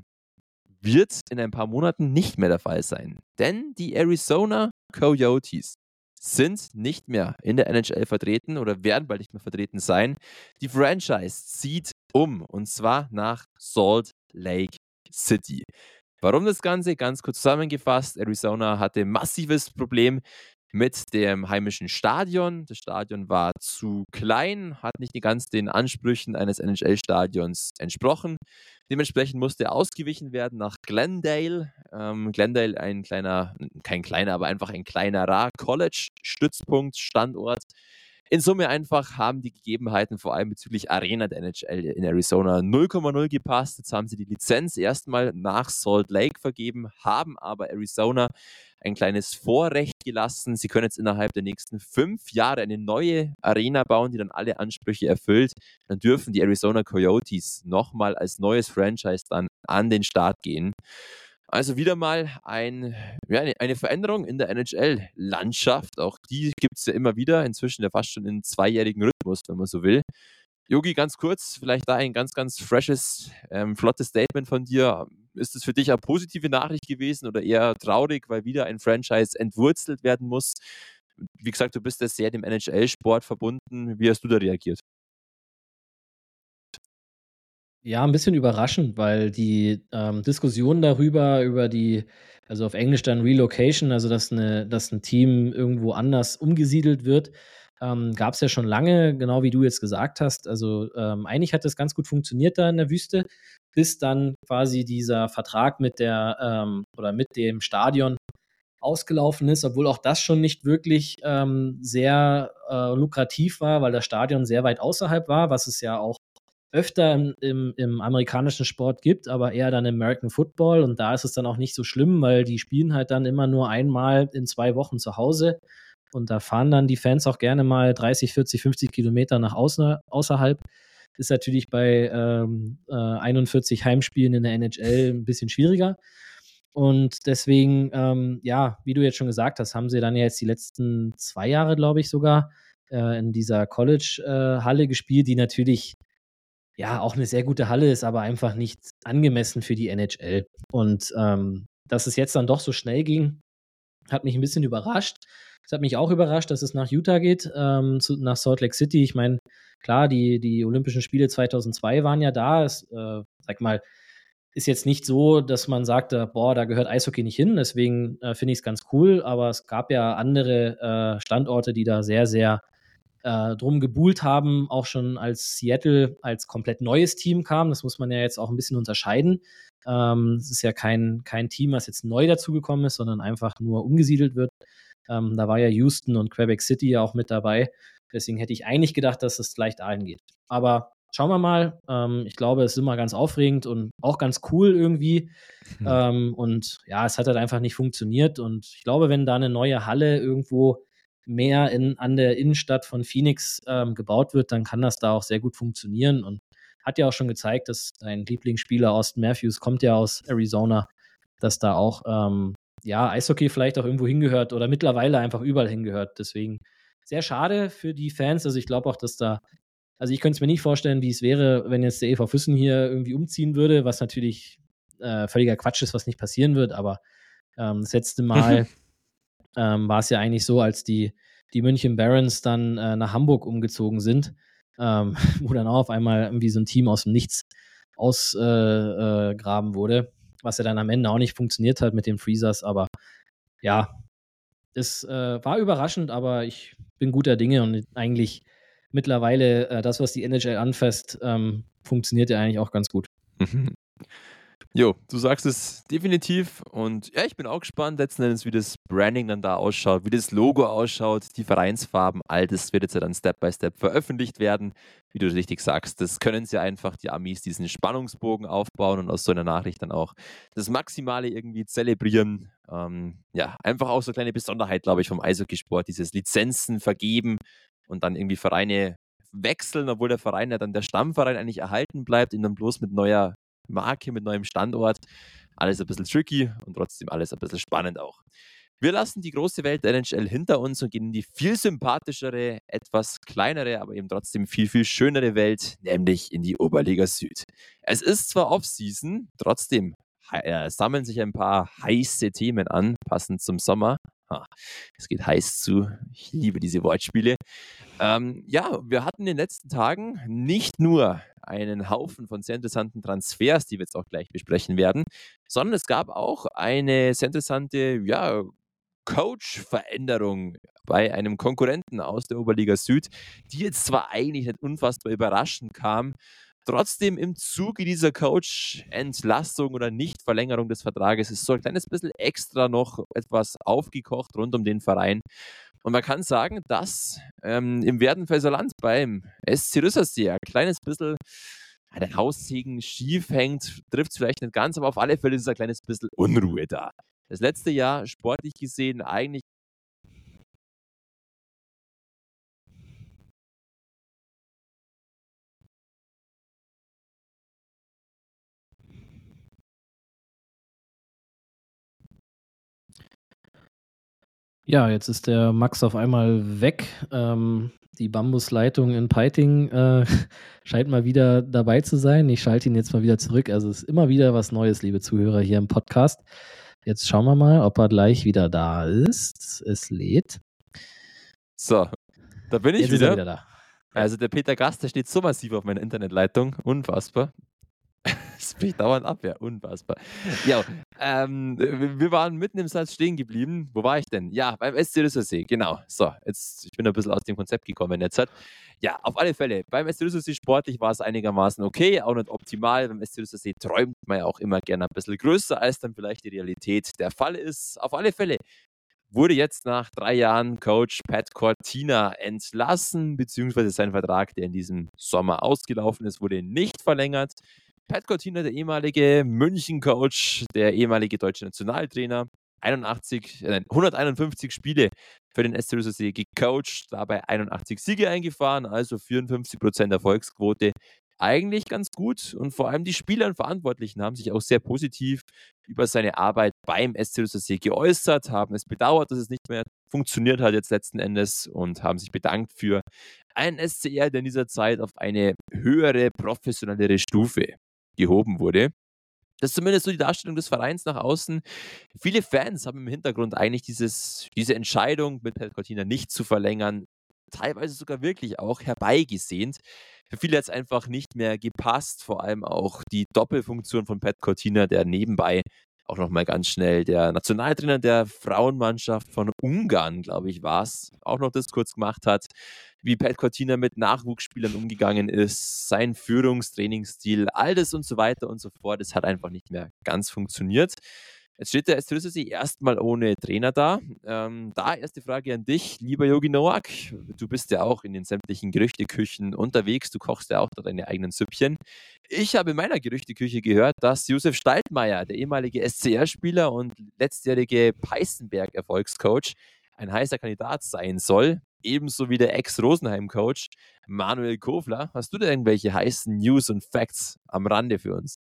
Wird in ein paar Monaten nicht mehr der Fall sein. Denn die Arizona Coyotes sind nicht mehr in der N H L vertreten oder werden bald nicht mehr vertreten sein. Die Franchise zieht um und zwar nach Salt Lake City. Warum das Ganze? Ganz kurz zusammengefasst, Arizona hatte massives Problem mit dem heimischen Stadion. Das Stadion war zu klein, hat nicht ganz den Ansprüchen eines N H L-Stadions entsprochen. Dementsprechend musste ausgewichen werden nach Glendale. Ähm, Glendale, ein kleiner, kein kleiner, aber einfach ein kleinerer College-Stützpunkt, Standort. In Summe einfach haben die Gegebenheiten vor allem bezüglich Arena der N H L in Arizona null Komma null gepasst. Jetzt haben sie die Lizenz erstmal nach Salt Lake vergeben, haben aber Arizona ein kleines Vorrecht gelassen. Sie können jetzt innerhalb der nächsten fünf Jahre eine neue Arena bauen, die dann alle Ansprüche erfüllt. Dann dürfen die Arizona Coyotes nochmal als neues Franchise dann an den Start gehen. Also wieder mal ein, ja, eine, eine Veränderung in der N H L-Landschaft. Auch die gibt es ja immer wieder, inzwischen ja fast schon in zweijährigen Rhythmus, wenn man so will. Yogi, ganz kurz, vielleicht da ein ganz, ganz freshes, ähm, flottes Statement von dir. Ist es für dich eine positive Nachricht gewesen oder eher traurig, weil wieder ein Franchise entwurzelt werden muss? Wie gesagt, du bist ja sehr dem N H L-Sport verbunden. Wie hast du da reagiert? Ja, ein bisschen überraschend, weil die, ähm, Diskussion darüber, über die also auf Englisch dann Relocation, also dass 'ne dass 'n Team irgendwo anders umgesiedelt wird, ähm, gab's ja schon lange, genau wie du jetzt gesagt hast. Also, ähm, eigentlich hat das ganz gut funktioniert da in der Wüste, bis dann quasi dieser Vertrag mit der, ähm oder mit dem Stadion ausgelaufen ist, obwohl auch das schon nicht wirklich, ähm, sehr, äh, lukrativ war, weil das Stadion sehr weit außerhalb war, was es ja auch öfter im, im, im amerikanischen Sport gibt, aber eher dann im American Football. Und da ist es dann auch nicht so schlimm, weil die spielen halt dann immer nur einmal in zwei Wochen zu Hause. Und da fahren dann die Fans auch gerne mal dreißig, vierzig, fünfzig Kilometer nach außen, außerhalb. Ist natürlich bei ähm, äh, einundvierzig Heimspielen in der N H L ein bisschen schwieriger. Und deswegen, ähm, ja, wie du jetzt schon gesagt hast, haben sie dann ja jetzt die letzten zwei Jahre, glaube ich, sogar äh, in dieser College-Halle äh, gespielt, die natürlich ja auch eine sehr gute Halle ist, aber einfach nicht angemessen für die N H L. Und ähm, dass es jetzt dann doch so schnell ging, hat mich ein bisschen überrascht. Es hat mich auch überrascht, dass es nach Utah geht, ähm, zu, nach Salt Lake City. Ich meine, klar, die, die Olympischen Spiele zweitausendzwei waren ja da. Es, äh, sag mal, ist jetzt nicht so, dass man sagt, äh, boah, da gehört Eishockey nicht hin. Deswegen äh, finde ich es ganz cool. Aber es gab ja andere äh, Standorte, die da sehr, sehr äh, drum gebuhlt haben, auch schon als Seattle als komplett neues Team kam. Das muss man ja jetzt auch ein bisschen unterscheiden. Ähm, es ist ja kein, kein Team, was jetzt neu dazugekommen ist, sondern einfach nur umgesiedelt wird. Ähm, da war ja Houston und Quebec City ja auch mit dabei. Deswegen hätte ich eigentlich gedacht, dass es gleich dahin geht. Aber schauen wir mal. Ähm, ich glaube, es ist immer ganz aufregend und auch ganz cool irgendwie. Mhm. Ähm, und ja, es hat halt einfach nicht funktioniert. Und ich glaube, wenn da eine neue Halle irgendwo mehr in, an der Innenstadt von Phoenix ähm, gebaut wird, dann kann das da auch sehr gut funktionieren. Und hat ja auch schon gezeigt, dass dein Lieblingsspieler Auston Matthews kommt ja aus Arizona, dass da auch ähm, ja, Eishockey vielleicht auch irgendwo hingehört oder mittlerweile einfach überall hingehört. Deswegen sehr schade für die Fans. Also ich glaube auch, dass da, also ich könnte es mir nicht vorstellen, wie es wäre, wenn jetzt der E V Füssen hier irgendwie umziehen würde, was natürlich äh, völliger Quatsch ist, was nicht passieren wird. Aber ähm, das letzte Mal ähm, war es ja eigentlich so, als die, die München Barons dann äh, nach Hamburg umgezogen sind, ähm, wo dann auch auf einmal irgendwie so ein Team aus dem Nichts ausgraben äh, äh, wurde, was ja dann am Ende auch nicht funktioniert hat mit den Freezers, aber ja, es äh, war überraschend, aber ich bin guter Dinge und eigentlich mittlerweile äh, das, was die N H L anfasst, ähm, funktioniert ja eigentlich auch ganz gut. Jo, du sagst es definitiv und ja, ich bin auch gespannt letzten Endes, wie das Branding dann da ausschaut, wie das Logo ausschaut, die Vereinsfarben, all das wird jetzt ja dann Step by Step veröffentlicht werden. Wie du richtig sagst, das können sie einfach, die Amis, diesen Spannungsbogen aufbauen und aus so einer Nachricht dann auch das Maximale irgendwie zelebrieren. Ähm, ja, einfach auch so eine kleine Besonderheit, glaube ich, vom Eishockeysport, dieses Lizenzen vergeben und dann irgendwie Vereine wechseln, obwohl der Verein ja dann der Stammverein eigentlich erhalten bleibt, ihn dann bloß mit neuer Marke, mit neuem Standort. Alles ein bisschen tricky und trotzdem alles ein bisschen spannend auch. Wir lassen die große Welt der N H L hinter uns und gehen in die viel sympathischere, etwas kleinere, aber eben trotzdem viel, viel schönere Welt, nämlich in die Oberliga Süd. Es ist zwar Off-Season, trotzdem äh, sammeln sich ein paar heiße Themen an, passend zum Sommer. Ah, es geht heiß zu. Ich liebe diese Wortspiele. Ähm, ja, wir hatten in den letzten Tagen nicht nur einen Haufen von sehr interessanten Transfers, die wir jetzt auch gleich besprechen werden, sondern es gab auch eine sehr interessante, ja, Coach-Veränderung bei einem Konkurrenten aus der Oberliga Süd, die jetzt zwar eigentlich nicht unfassbar überraschend kam, trotzdem im Zuge dieser Coach-Entlassung oder Nichtverlängerung des Vertrages ist so ein kleines bisschen extra noch etwas aufgekocht rund um den Verein. Und man kann sagen, dass ähm, im Werdenfelser Land beim S C Rüssersee ein kleines bisschen ja, der Haussegen schief hängt, trifft es vielleicht nicht ganz, aber auf alle Fälle ist ein kleines bisschen Unruhe da. Das letzte Jahr sportlich gesehen eigentlich Ja, jetzt ist der Max auf einmal weg. Ähm, die Bambusleitung in Peiting äh, scheint mal wieder dabei zu sein. Ich schalte ihn jetzt mal wieder zurück. Also es ist immer wieder was Neues, liebe Zuhörer, hier im Podcast. Jetzt schauen wir mal, ob er gleich wieder da ist. Es lädt. So, da bin ich jetzt wieder. Ist er wieder da. Also der Peter Gast, der steht so massiv auf meiner Internetleitung. Unfassbar. Das bricht dauernd ab, ja, unfassbar. Ja, ähm, wir waren mitten im Satz stehen geblieben. Wo war ich denn? Ja, beim S C Rüssersee, genau. So, jetzt, ich bin ein bisschen aus dem Konzept gekommen jetzt. Ja, auf alle Fälle. Beim S C Rüssersee sportlich war es einigermaßen okay, auch nicht optimal. Beim S C Rüssersee träumt man ja auch immer gerne ein bisschen größer, als dann vielleicht die Realität der Fall ist. Auf alle Fälle wurde jetzt nach drei Jahren Coach Pat Cortina entlassen, beziehungsweise sein Vertrag, der in diesem Sommer ausgelaufen ist, wurde nicht verlängert. Pat Cortina, der ehemalige München-Coach, der ehemalige deutsche Nationaltrainer, einundachtzig, äh, hunderteinundfünfzig Spiele für den S C Rösersee gecoacht, dabei einundachtzig Siege eingefahren, also vierundfünfzig Prozent Erfolgsquote. Eigentlich ganz gut und vor allem die Spieler und Verantwortlichen haben sich auch sehr positiv über seine Arbeit beim S C Rösersee geäußert, haben es bedauert, dass es nicht mehr funktioniert hat jetzt letzten Endes und haben sich bedankt für einen S C R, der in dieser Zeit auf eine höhere, professionellere Stufe gehoben wurde. Das ist zumindest so die Darstellung des Vereins nach außen. Viele Fans haben im Hintergrund eigentlich dieses, diese Entscheidung, mit Pat Cortina nicht zu verlängern, teilweise sogar wirklich auch herbeigesehnt. Für viele hat es einfach nicht mehr gepasst, vor allem auch die Doppelfunktion von Pat Cortina, der nebenbei auch nochmal ganz schnell der Nationaltrainer der Frauenmannschaft von Ungarn, glaube ich, war es, auch noch das kurz gemacht hat, wie Pat Cortina mit Nachwuchsspielern umgegangen ist, sein Führungstrainingsstil, all das und so weiter und so fort. Es hat einfach nicht mehr ganz funktioniert. Jetzt steht der S C Rösersee erstmal ohne Trainer da. Ähm, da erste Frage an dich, lieber Jogi Noack. Du bist ja auch in den sämtlichen Gerüchteküchen unterwegs. Du kochst ja auch da deine eigenen Süppchen. Ich habe in meiner Gerüchteküche gehört, dass Josef Staltmeier, der ehemalige S C R-Spieler und letztjährige Peißenberg-Erfolgscoach, ein heißer Kandidat sein soll. Ebenso wie der Ex-Rosenheim-Coach Manuel Kofler. Hast du da irgendwelche heißen News und Facts am Rande für uns?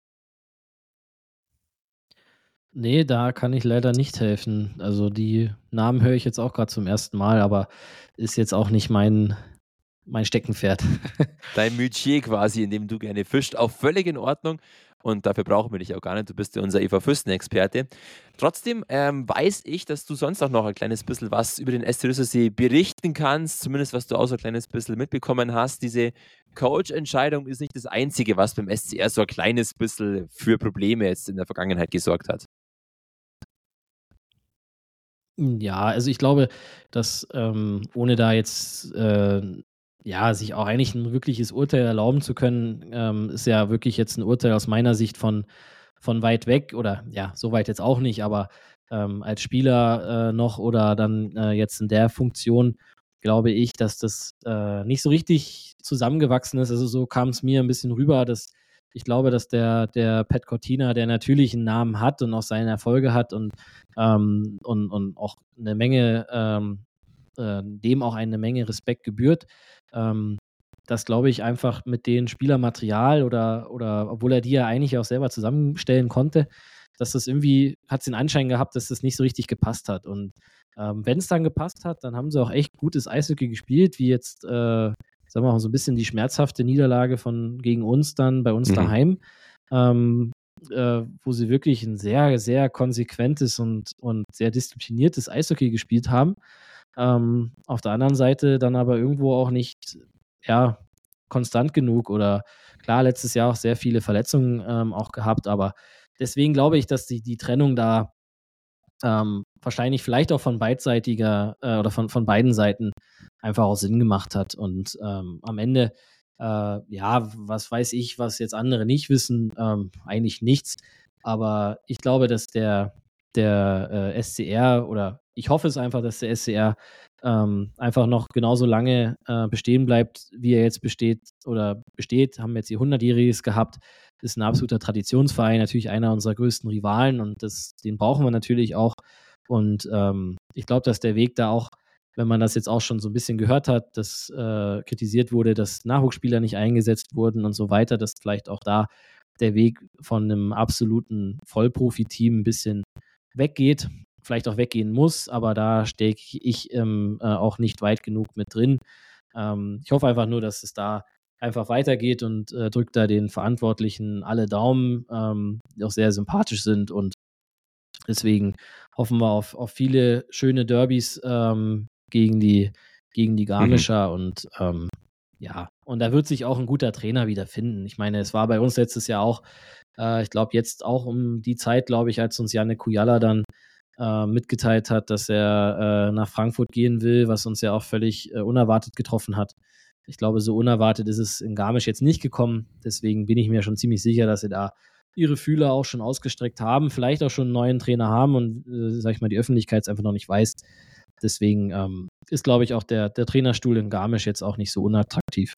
Nee, da kann ich leider nicht helfen. Also die Namen höre ich jetzt auch gerade zum ersten Mal, aber ist jetzt auch nicht mein, mein Steckenpferd. Dein Metier quasi, in dem du gerne fischst, auch völlig in Ordnung. Und dafür brauchen wir dich auch gar nicht. Du bist ja unser Eva Füsten-Experte. Trotzdem ähm, weiß ich, dass du sonst auch noch ein kleines bisschen was über den S C Rösersee berichten kannst. Zumindest, was du auch so ein kleines bisschen mitbekommen hast. Diese Coach-Entscheidung ist nicht das Einzige, was beim S C R so ein kleines bisschen für Probleme jetzt in der Vergangenheit gesorgt hat. Ja, also ich glaube, dass ähm, ohne da jetzt äh, ja, sich auch eigentlich ein wirkliches Urteil erlauben zu können, ähm, ist ja wirklich jetzt ein Urteil aus meiner Sicht von, von weit weg oder ja, so weit jetzt auch nicht, aber ähm, als Spieler äh, noch oder dann äh, jetzt in der Funktion glaube ich, dass das äh, nicht so richtig zusammengewachsen ist. Also so kam es mir ein bisschen rüber, dass ich glaube, dass der, der Pat Cortina, der natürlich einen Namen hat und auch seine Erfolge hat und ähm, und, und auch eine Menge, ähm, äh, dem auch eine Menge Respekt gebührt. Ähm, das glaube ich einfach mit dem Spielermaterial oder, oder obwohl er die ja eigentlich auch selber zusammenstellen konnte, dass das irgendwie, hat es den Anschein gehabt, dass das nicht so richtig gepasst hat. Und ähm, wenn es dann gepasst hat, dann haben sie auch echt gutes Eishockey gespielt, wie jetzt, äh, sagen wir mal, so ein bisschen die schmerzhafte Niederlage von gegen uns dann bei uns Mhm. daheim. Ähm, äh, wo sie wirklich ein sehr, sehr konsequentes und, und sehr diszipliniertes Eishockey gespielt haben. Ähm, auf der anderen Seite dann aber irgendwo auch nicht, ja, konstant genug oder klar, letztes Jahr auch sehr viele Verletzungen ähm, auch gehabt, aber deswegen glaube ich, dass die, die Trennung da ähm, wahrscheinlich vielleicht auch von beidseitiger äh, oder von, von beiden Seiten einfach auch Sinn gemacht hat. Und ähm, am Ende, äh, ja, was weiß ich, was jetzt andere nicht wissen, ähm, eigentlich nichts. Aber ich glaube, dass der, der äh, S C R oder ich hoffe es einfach, dass der S C R ähm, einfach noch genauso lange äh, bestehen bleibt, wie er jetzt besteht oder besteht. Haben jetzt ihr hundertjähriges gehabt, ist ein absoluter Traditionsverein, natürlich einer unserer größten Rivalen und das, den brauchen wir natürlich auch. Und ähm, ich glaube, dass der Weg da auch, wenn man das jetzt auch schon so ein bisschen gehört hat, dass äh, kritisiert wurde, dass Nachwuchsspieler nicht eingesetzt wurden und so weiter, dass vielleicht auch da der Weg von einem absoluten Vollprofi-Team ein bisschen weggeht, vielleicht auch weggehen muss, aber da stecke ich ähm, äh, auch nicht weit genug mit drin. Ähm, ich hoffe einfach nur, dass es da einfach weitergeht und äh, drückt da den Verantwortlichen alle Daumen, ähm, die auch sehr sympathisch sind und deswegen hoffen wir auf, auf viele schöne Derbys ähm, gegen die, gegen die Mhm. Garmischer und ähm, ja, und da wird sich auch ein guter Trainer wieder finden. Ich meine, es war bei uns letztes Jahr auch, äh, ich glaube jetzt auch um die Zeit, glaube ich, als uns Janne Kujala dann äh, mitgeteilt hat, dass er äh, nach Frankfurt gehen will, was uns ja auch völlig äh, unerwartet getroffen hat. Ich glaube, so unerwartet ist es in Garmisch jetzt nicht gekommen. Deswegen bin ich mir schon ziemlich sicher, dass sie da ihre Fühler auch schon ausgestreckt haben, vielleicht auch schon einen neuen Trainer haben und, äh, sag ich mal, die Öffentlichkeit es einfach noch nicht weiß. Deswegen ähm, ist, glaube ich, auch der, der Trainerstuhl in Garmisch jetzt auch nicht so unattraktiv.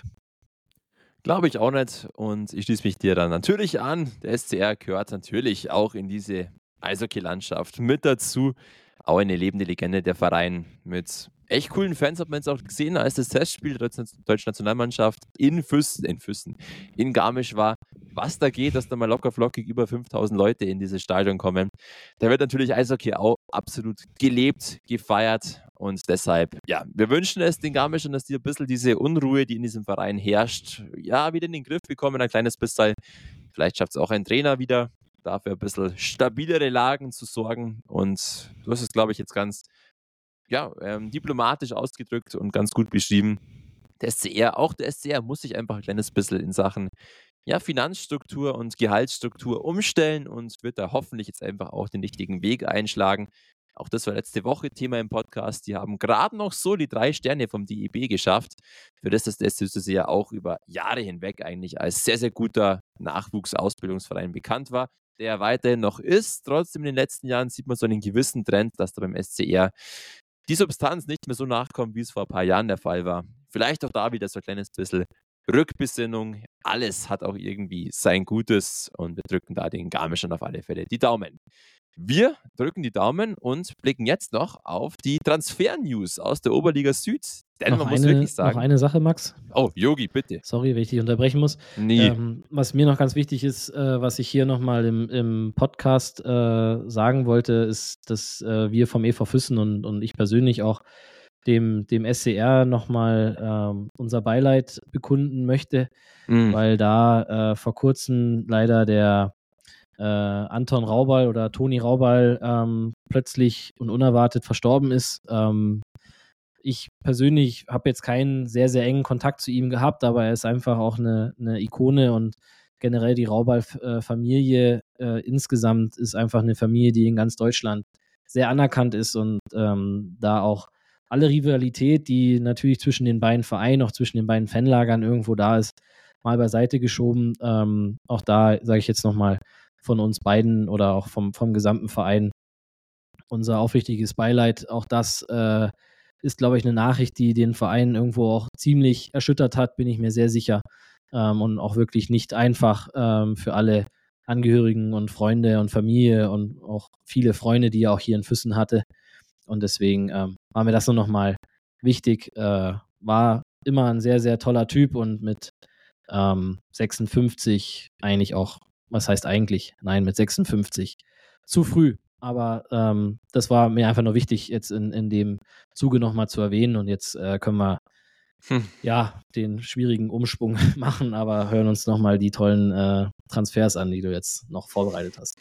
Glaube ich auch nicht. Und ich schließe mich dir dann natürlich an. Der S C R gehört natürlich auch in diese Eishockey-Landschaft mit dazu. Auch eine lebende Legende, der Verein mit echt coolen Fans, hat man jetzt auch gesehen, als das Testspiel der deutschen Nationalmannschaft in Füssen, in Füssen, in Garmisch war. Was da geht, dass da mal locker flockig über fünftausend Leute in dieses Stadion kommen. Da wird natürlich Eishockey auch absolut gelebt, gefeiert und deshalb, ja, wir wünschen es den Garmischern, dass die ein bisschen diese Unruhe, die in diesem Verein herrscht, ja, wieder in den Griff bekommen, ein kleines bisschen. Vielleicht schafft es auch ein Trainer wieder, dafür ein bisschen stabilere Lagen zu sorgen und du hast es, glaube ich, jetzt ganz ja, ähm, diplomatisch ausgedrückt und ganz gut beschrieben. Der S C R, auch der S C R muss sich einfach ein kleines bisschen in Sachen ja, Finanzstruktur und Gehaltsstruktur umstellen und wird da hoffentlich jetzt einfach auch den richtigen Weg einschlagen. Auch das war letzte Woche Thema im Podcast. Die haben gerade noch so die drei Sterne vom D E B geschafft, für das das der S C ja auch über Jahre hinweg eigentlich als sehr, sehr guter Nachwuchsausbildungsverein bekannt war, der weiterhin noch ist. Trotzdem in den letzten Jahren sieht man so einen gewissen Trend, dass da beim S C R die Substanz nicht mehr so nachkommt, wie es vor ein paar Jahren der Fall war. Vielleicht auch da wieder so ein kleines bisschen Rückbesinnung. Alles hat auch irgendwie sein Gutes und wir drücken da den Garmischern auf alle Fälle die Daumen. Wir drücken die Daumen und blicken jetzt noch auf die Transfer-News aus der Oberliga Süd. Denn Noch man muss eine, wirklich noch sagen, eine Sache, Max. oh, Yogi, bitte. Sorry, wenn ich dich unterbrechen muss. Nie. Ähm, was mir noch ganz wichtig ist, äh, was ich hier nochmal im, im Podcast äh, sagen wollte, ist, dass äh, wir vom E V Füssen und, und ich persönlich auch dem, dem S C R nochmal ähm, unser Beileid bekunden möchte, Mm. weil da äh, vor kurzem leider der äh, Anton Raubal oder Toni Raubal ähm, plötzlich und unerwartet verstorben ist. Ähm, ich persönlich habe jetzt keinen sehr, sehr engen Kontakt zu ihm gehabt, aber er ist einfach auch eine, eine Ikone und generell die Raubal-Familie äh, insgesamt ist einfach eine Familie, die in ganz Deutschland sehr anerkannt ist und ähm, da auch alle Rivalität, die natürlich zwischen den beiden Vereinen, auch zwischen den beiden Fanlagern irgendwo da ist, mal beiseite geschoben. Ähm, auch da sage ich jetzt nochmal von uns beiden oder auch vom, vom gesamten Verein unser aufrichtiges Beileid. Auch das äh, ist, glaube ich, eine Nachricht, die den Verein irgendwo auch ziemlich erschüttert hat, bin ich mir sehr sicher. Ähm, und auch wirklich nicht einfach ähm, für alle Angehörigen und Freunde und Familie und auch viele Freunde, die er auch hier in Füssen hatte. Und deswegen ähm, war mir das nur nochmal wichtig. Äh, war immer ein sehr, sehr toller Typ und mit ähm, sechsundfünfzig eigentlich auch, was heißt eigentlich? Nein, mit sechsundfünfzig zu früh. Aber ähm, das war mir einfach nur wichtig, jetzt in, in dem Zuge nochmal zu erwähnen. Und jetzt äh, können wir Hm. ja den schwierigen Umschwung machen, aber hören uns nochmal die tollen äh, Transfers an, die du jetzt noch vorbereitet hast.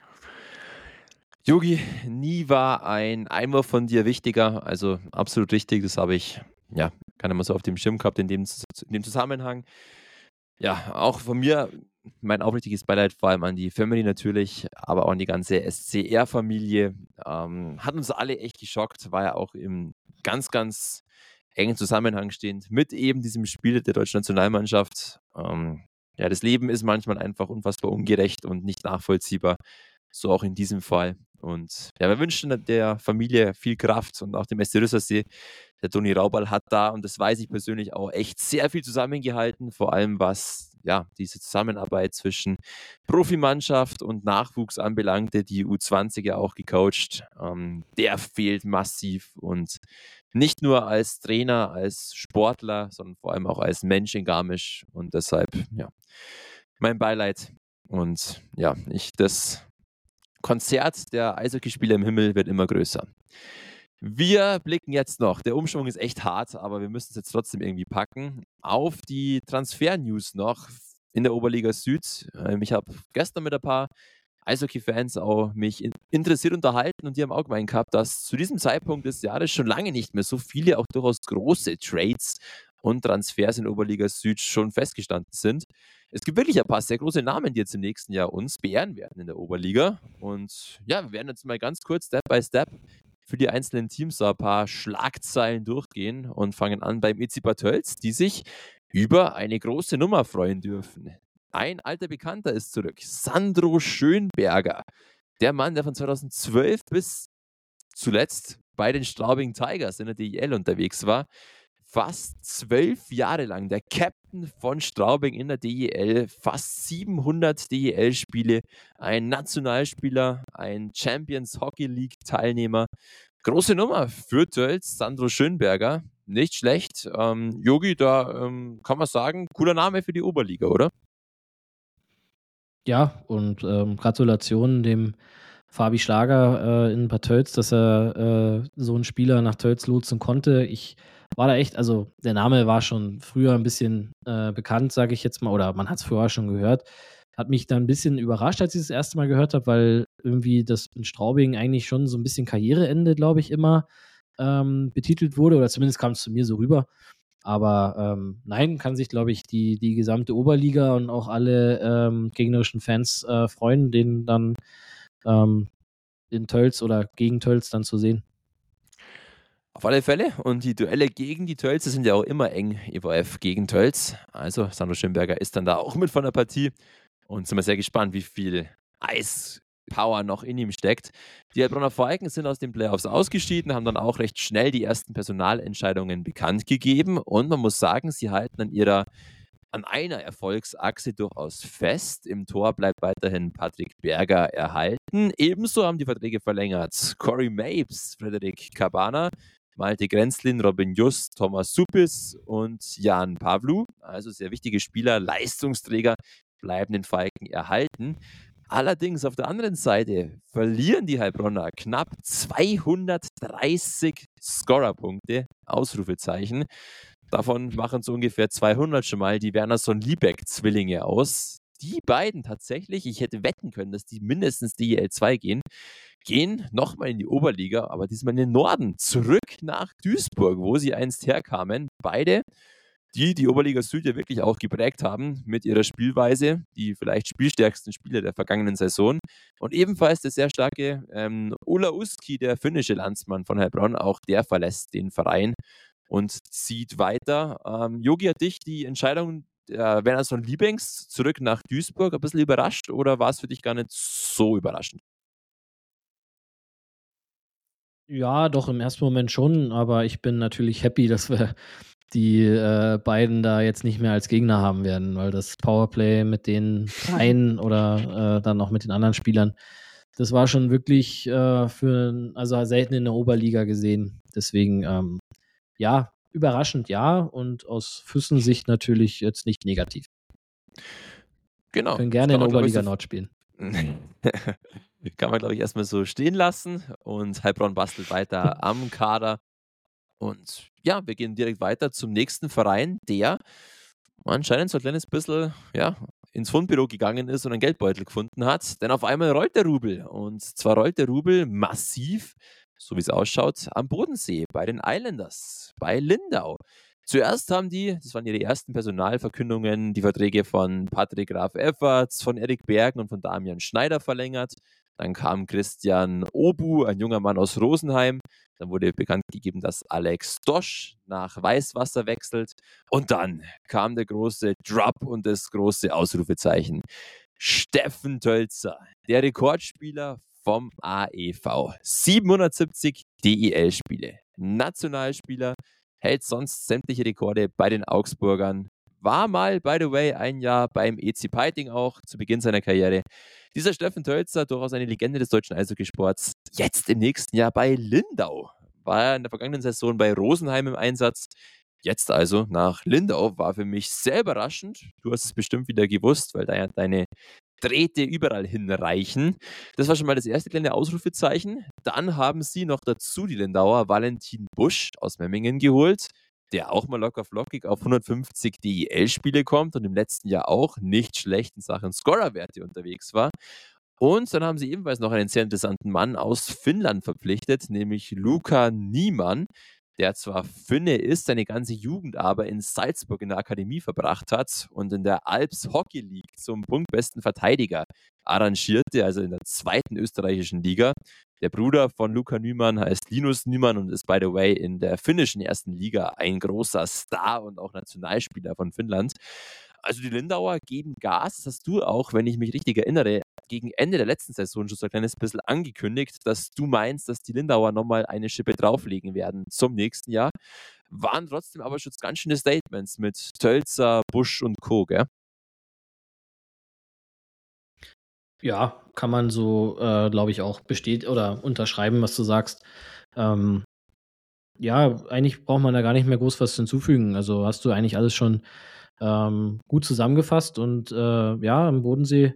Yogi, nie war ein Einwurf von dir wichtiger, also absolut richtig, das habe ich, ja, keine mal so auf dem Schirm gehabt in dem, in dem Zusammenhang. Ja, auch von mir mein aufrichtiges Beileid vor allem an die Family natürlich, aber auch an die ganze S C R-Familie. Ähm, hat uns alle echt geschockt, war ja auch im ganz, ganz engen Zusammenhang stehend mit eben diesem Spiel der deutschen Nationalmannschaft. Ähm, ja, das Leben ist manchmal einfach unfassbar ungerecht und nicht nachvollziehbar. So auch in diesem Fall. Und ja, wir wünschen der Familie viel Kraft und auch dem S C Rüssersee. Der Toni Raubal hat da, und das weiß ich persönlich auch, echt sehr viel zusammengehalten, vor allem was ja, diese Zusammenarbeit zwischen Profimannschaft und Nachwuchs anbelangte, die U zwanzig ja auch gecoacht. Ähm, der fehlt massiv und nicht nur als Trainer, als Sportler, sondern vor allem auch als Mensch in Garmisch. Und deshalb, ja, mein Beileid. Und ja, ich das Konzert der Eishockeyspieler im Himmel wird immer größer. Wir blicken jetzt noch, der Umschwung ist echt hart, aber wir müssen es jetzt trotzdem irgendwie packen, auf die Transfer-News noch in der Oberliga Süd. Ähm, ich habe gestern mit ein paar Eishockey-Fans auch mich in, interessiert unterhalten und die haben auch gemeint gehabt, dass zu diesem Zeitpunkt des Jahres schon lange nicht mehr so viele, auch durchaus große Trades und Transfers in der Oberliga Süd schon festgestanden sind. Es gibt wirklich ein paar sehr große Namen, die jetzt im nächsten Jahr uns beehren werden in der Oberliga. Und ja, wir werden jetzt mal ganz kurz Step by Step für die einzelnen Teams so ein paar Schlagzeilen durchgehen und fangen an beim E C Bad Tölz, die sich über eine große Nummer freuen dürfen. Ein alter Bekannter ist zurück. Sandro Schönberger. Der Mann, der von zweitausendzwölf bis zuletzt bei den Straubing Tigers in der D E L unterwegs war. Fast zwölf Jahre lang der Captain von Straubing in der D E L. Fast siebenhundert D E L-Spiele. Ein Nationalspieler, ein Champions Hockey League-Teilnehmer. Große Nummer für Tölz, Sandro Schönberger. Nicht schlecht. Ähm, Yogi, da ähm, kann man sagen, cooler Name für die Oberliga, oder? Ja, und ähm, Gratulation dem Fabi Schlager äh, in Bad Tölz, dass er äh, so einen Spieler nach Tölz lotsen konnte. Ich war da echt, also der Name war schon früher ein bisschen äh, bekannt, sage ich jetzt mal, oder man hat es vorher schon gehört. Hat mich dann ein bisschen überrascht, als ich das erste Mal gehört habe, weil irgendwie das in Straubing eigentlich schon so ein bisschen Karriereende, glaube ich, immer ähm, betitelt wurde, oder zumindest kam es zu mir so rüber. Aber ähm, nein, kann sich, glaube ich, die, die gesamte Oberliga und auch alle ähm, gegnerischen Fans äh, freuen, den dann ähm, in Tölz oder gegen Tölz dann zu sehen. Auf alle Fälle. Und die Duelle gegen die Tölzer sind ja auch immer eng, E V F gegen Tölz. Also Sandro Schönberger ist dann da auch mit von der Partie. Und sind wir sehr gespannt, wie viel Eispower noch in ihm steckt. Die Heilbronner Falken sind aus den Playoffs ausgeschieden, haben dann auch recht schnell die ersten Personalentscheidungen bekannt gegeben. Und man muss sagen, sie halten an ihrer an einer Erfolgsachse durchaus fest. Im Tor bleibt weiterhin Patrick Berger erhalten. Ebenso haben die Verträge verlängert Corey Mapes, Frederik Cabana, Malte Grenzlin, Robin Just, Thomas Suppis und Jan Pavlu. Also sehr wichtige Spieler, Leistungsträger bleiben den Falken erhalten. Allerdings auf der anderen Seite verlieren die Heilbronner knapp zweihundertdreißig Scorerpunkte, Ausrufezeichen. Davon machen so ungefähr zweihundert schon mal die Wernersson-Liebeck-Zwillinge aus. Die beiden tatsächlich, ich hätte wetten können, dass die mindestens D E L zwei gehen, gehen nochmal in die Oberliga, aber diesmal in den Norden, zurück nach Duisburg, wo sie einst herkamen. Beide, die die Oberliga Süd ja wirklich auch geprägt haben mit ihrer Spielweise, die vielleicht spielstärksten Spieler der vergangenen Saison. Und ebenfalls der sehr starke ähm, Ola Uski, der finnische Landsmann von Heilbronn, auch der verlässt den Verein und zieht weiter. Ähm, Yogi, hat dich die Entscheidung der Wernersson Liebengs zurück nach Duisburg ein bisschen überrascht oder war es für dich gar nicht so überraschend? Ja, doch, im ersten Moment schon, aber ich bin natürlich happy, dass wir die äh, beiden da jetzt nicht mehr als Gegner haben werden, weil das Powerplay mit den dreien oder äh, dann auch mit den anderen Spielern, das war schon wirklich äh, für, also selten in der Oberliga gesehen. Deswegen, ähm, ja, überraschend ja und aus Füssen-Sicht natürlich jetzt nicht negativ. Genau. Können gerne kann in der man, glaube ich, Oberliga so Nord spielen. kann man, glaube ich, erstmal so stehen lassen. Und Heilbronn bastelt weiter am Kader. Und ja, wir gehen direkt weiter zum nächsten Verein, der anscheinend so ein kleines bisschen ja, ins Fundbüro gegangen ist und einen Geldbeutel gefunden hat. Denn auf einmal rollt der Rubel. Und zwar rollt der Rubel massiv, so wie es ausschaut, am Bodensee bei den Islanders, bei Lindau. Zuerst haben die, das waren ihre ersten Personalverkündungen, die Verträge von Patrick Graf Efferts, von Erik Bergen und von Damian Schneider verlängert. Dann kam Christian Obu, ein junger Mann aus Rosenheim. Dann wurde bekannt gegeben, dass Alex Dosch nach Weißwasser wechselt. Und dann kam der große Drop und das große Ausrufezeichen. Steffen Tölzer, der Rekordspieler vom A E V. siebenhundertsiebzig D E L-Spiele. Nationalspieler, hält sonst sämtliche Rekorde bei den Augsburgern. War mal, by the way, ein Jahr beim E C Peiting auch zu Beginn seiner Karriere. Dieser Steffen Tölzer, durchaus eine Legende des deutschen Eishockeysports, jetzt im nächsten Jahr bei Lindau. War er in der vergangenen Saison bei Rosenheim im Einsatz. Jetzt also nach Lindau, war für mich sehr überraschend. Du hast es bestimmt wieder gewusst, weil da ja deine Drähte überall hinreichen. Das war schon mal das erste kleine Ausrufezeichen. Dann haben sie noch dazu die Lindauer Valentin Busch aus Memmingen geholt, der auch mal locker flockig auf hundertfünfzig D E L-Spiele kommt und im letzten Jahr auch nicht schlecht in Sachen Scorerwerte unterwegs war. Und dann haben sie ebenfalls noch einen sehr interessanten Mann aus Finnland verpflichtet, nämlich Luka Niemann, der zwar Finne ist, seine ganze Jugend aber in Salzburg in der Akademie verbracht hat und in der Alps Hockey League zum punktbesten Verteidiger arrangierte, also in der zweiten österreichischen Liga. Der Bruder von Luka Nyman heißt Linus Nyman und ist, by the way, in der finnischen ersten Liga ein großer Star und auch Nationalspieler von Finnland. Also die Lindauer geben Gas, das hast du auch, wenn ich mich richtig erinnere, gegen Ende der letzten Saison schon so ein kleines bisschen angekündigt, dass du meinst, dass die Lindauer nochmal eine Schippe drauflegen werden zum nächsten Jahr. Waren trotzdem aber schon ganz schöne Statements mit Tölzer, Busch und Co., gell? Ja, kann man so, äh, glaube ich, auch bestät oder unterschreiben, was du sagst. Ähm, ja, eigentlich braucht man da gar nicht mehr groß was hinzufügen. Also hast du eigentlich alles schon ähm, gut zusammengefasst und äh, ja, am Bodensee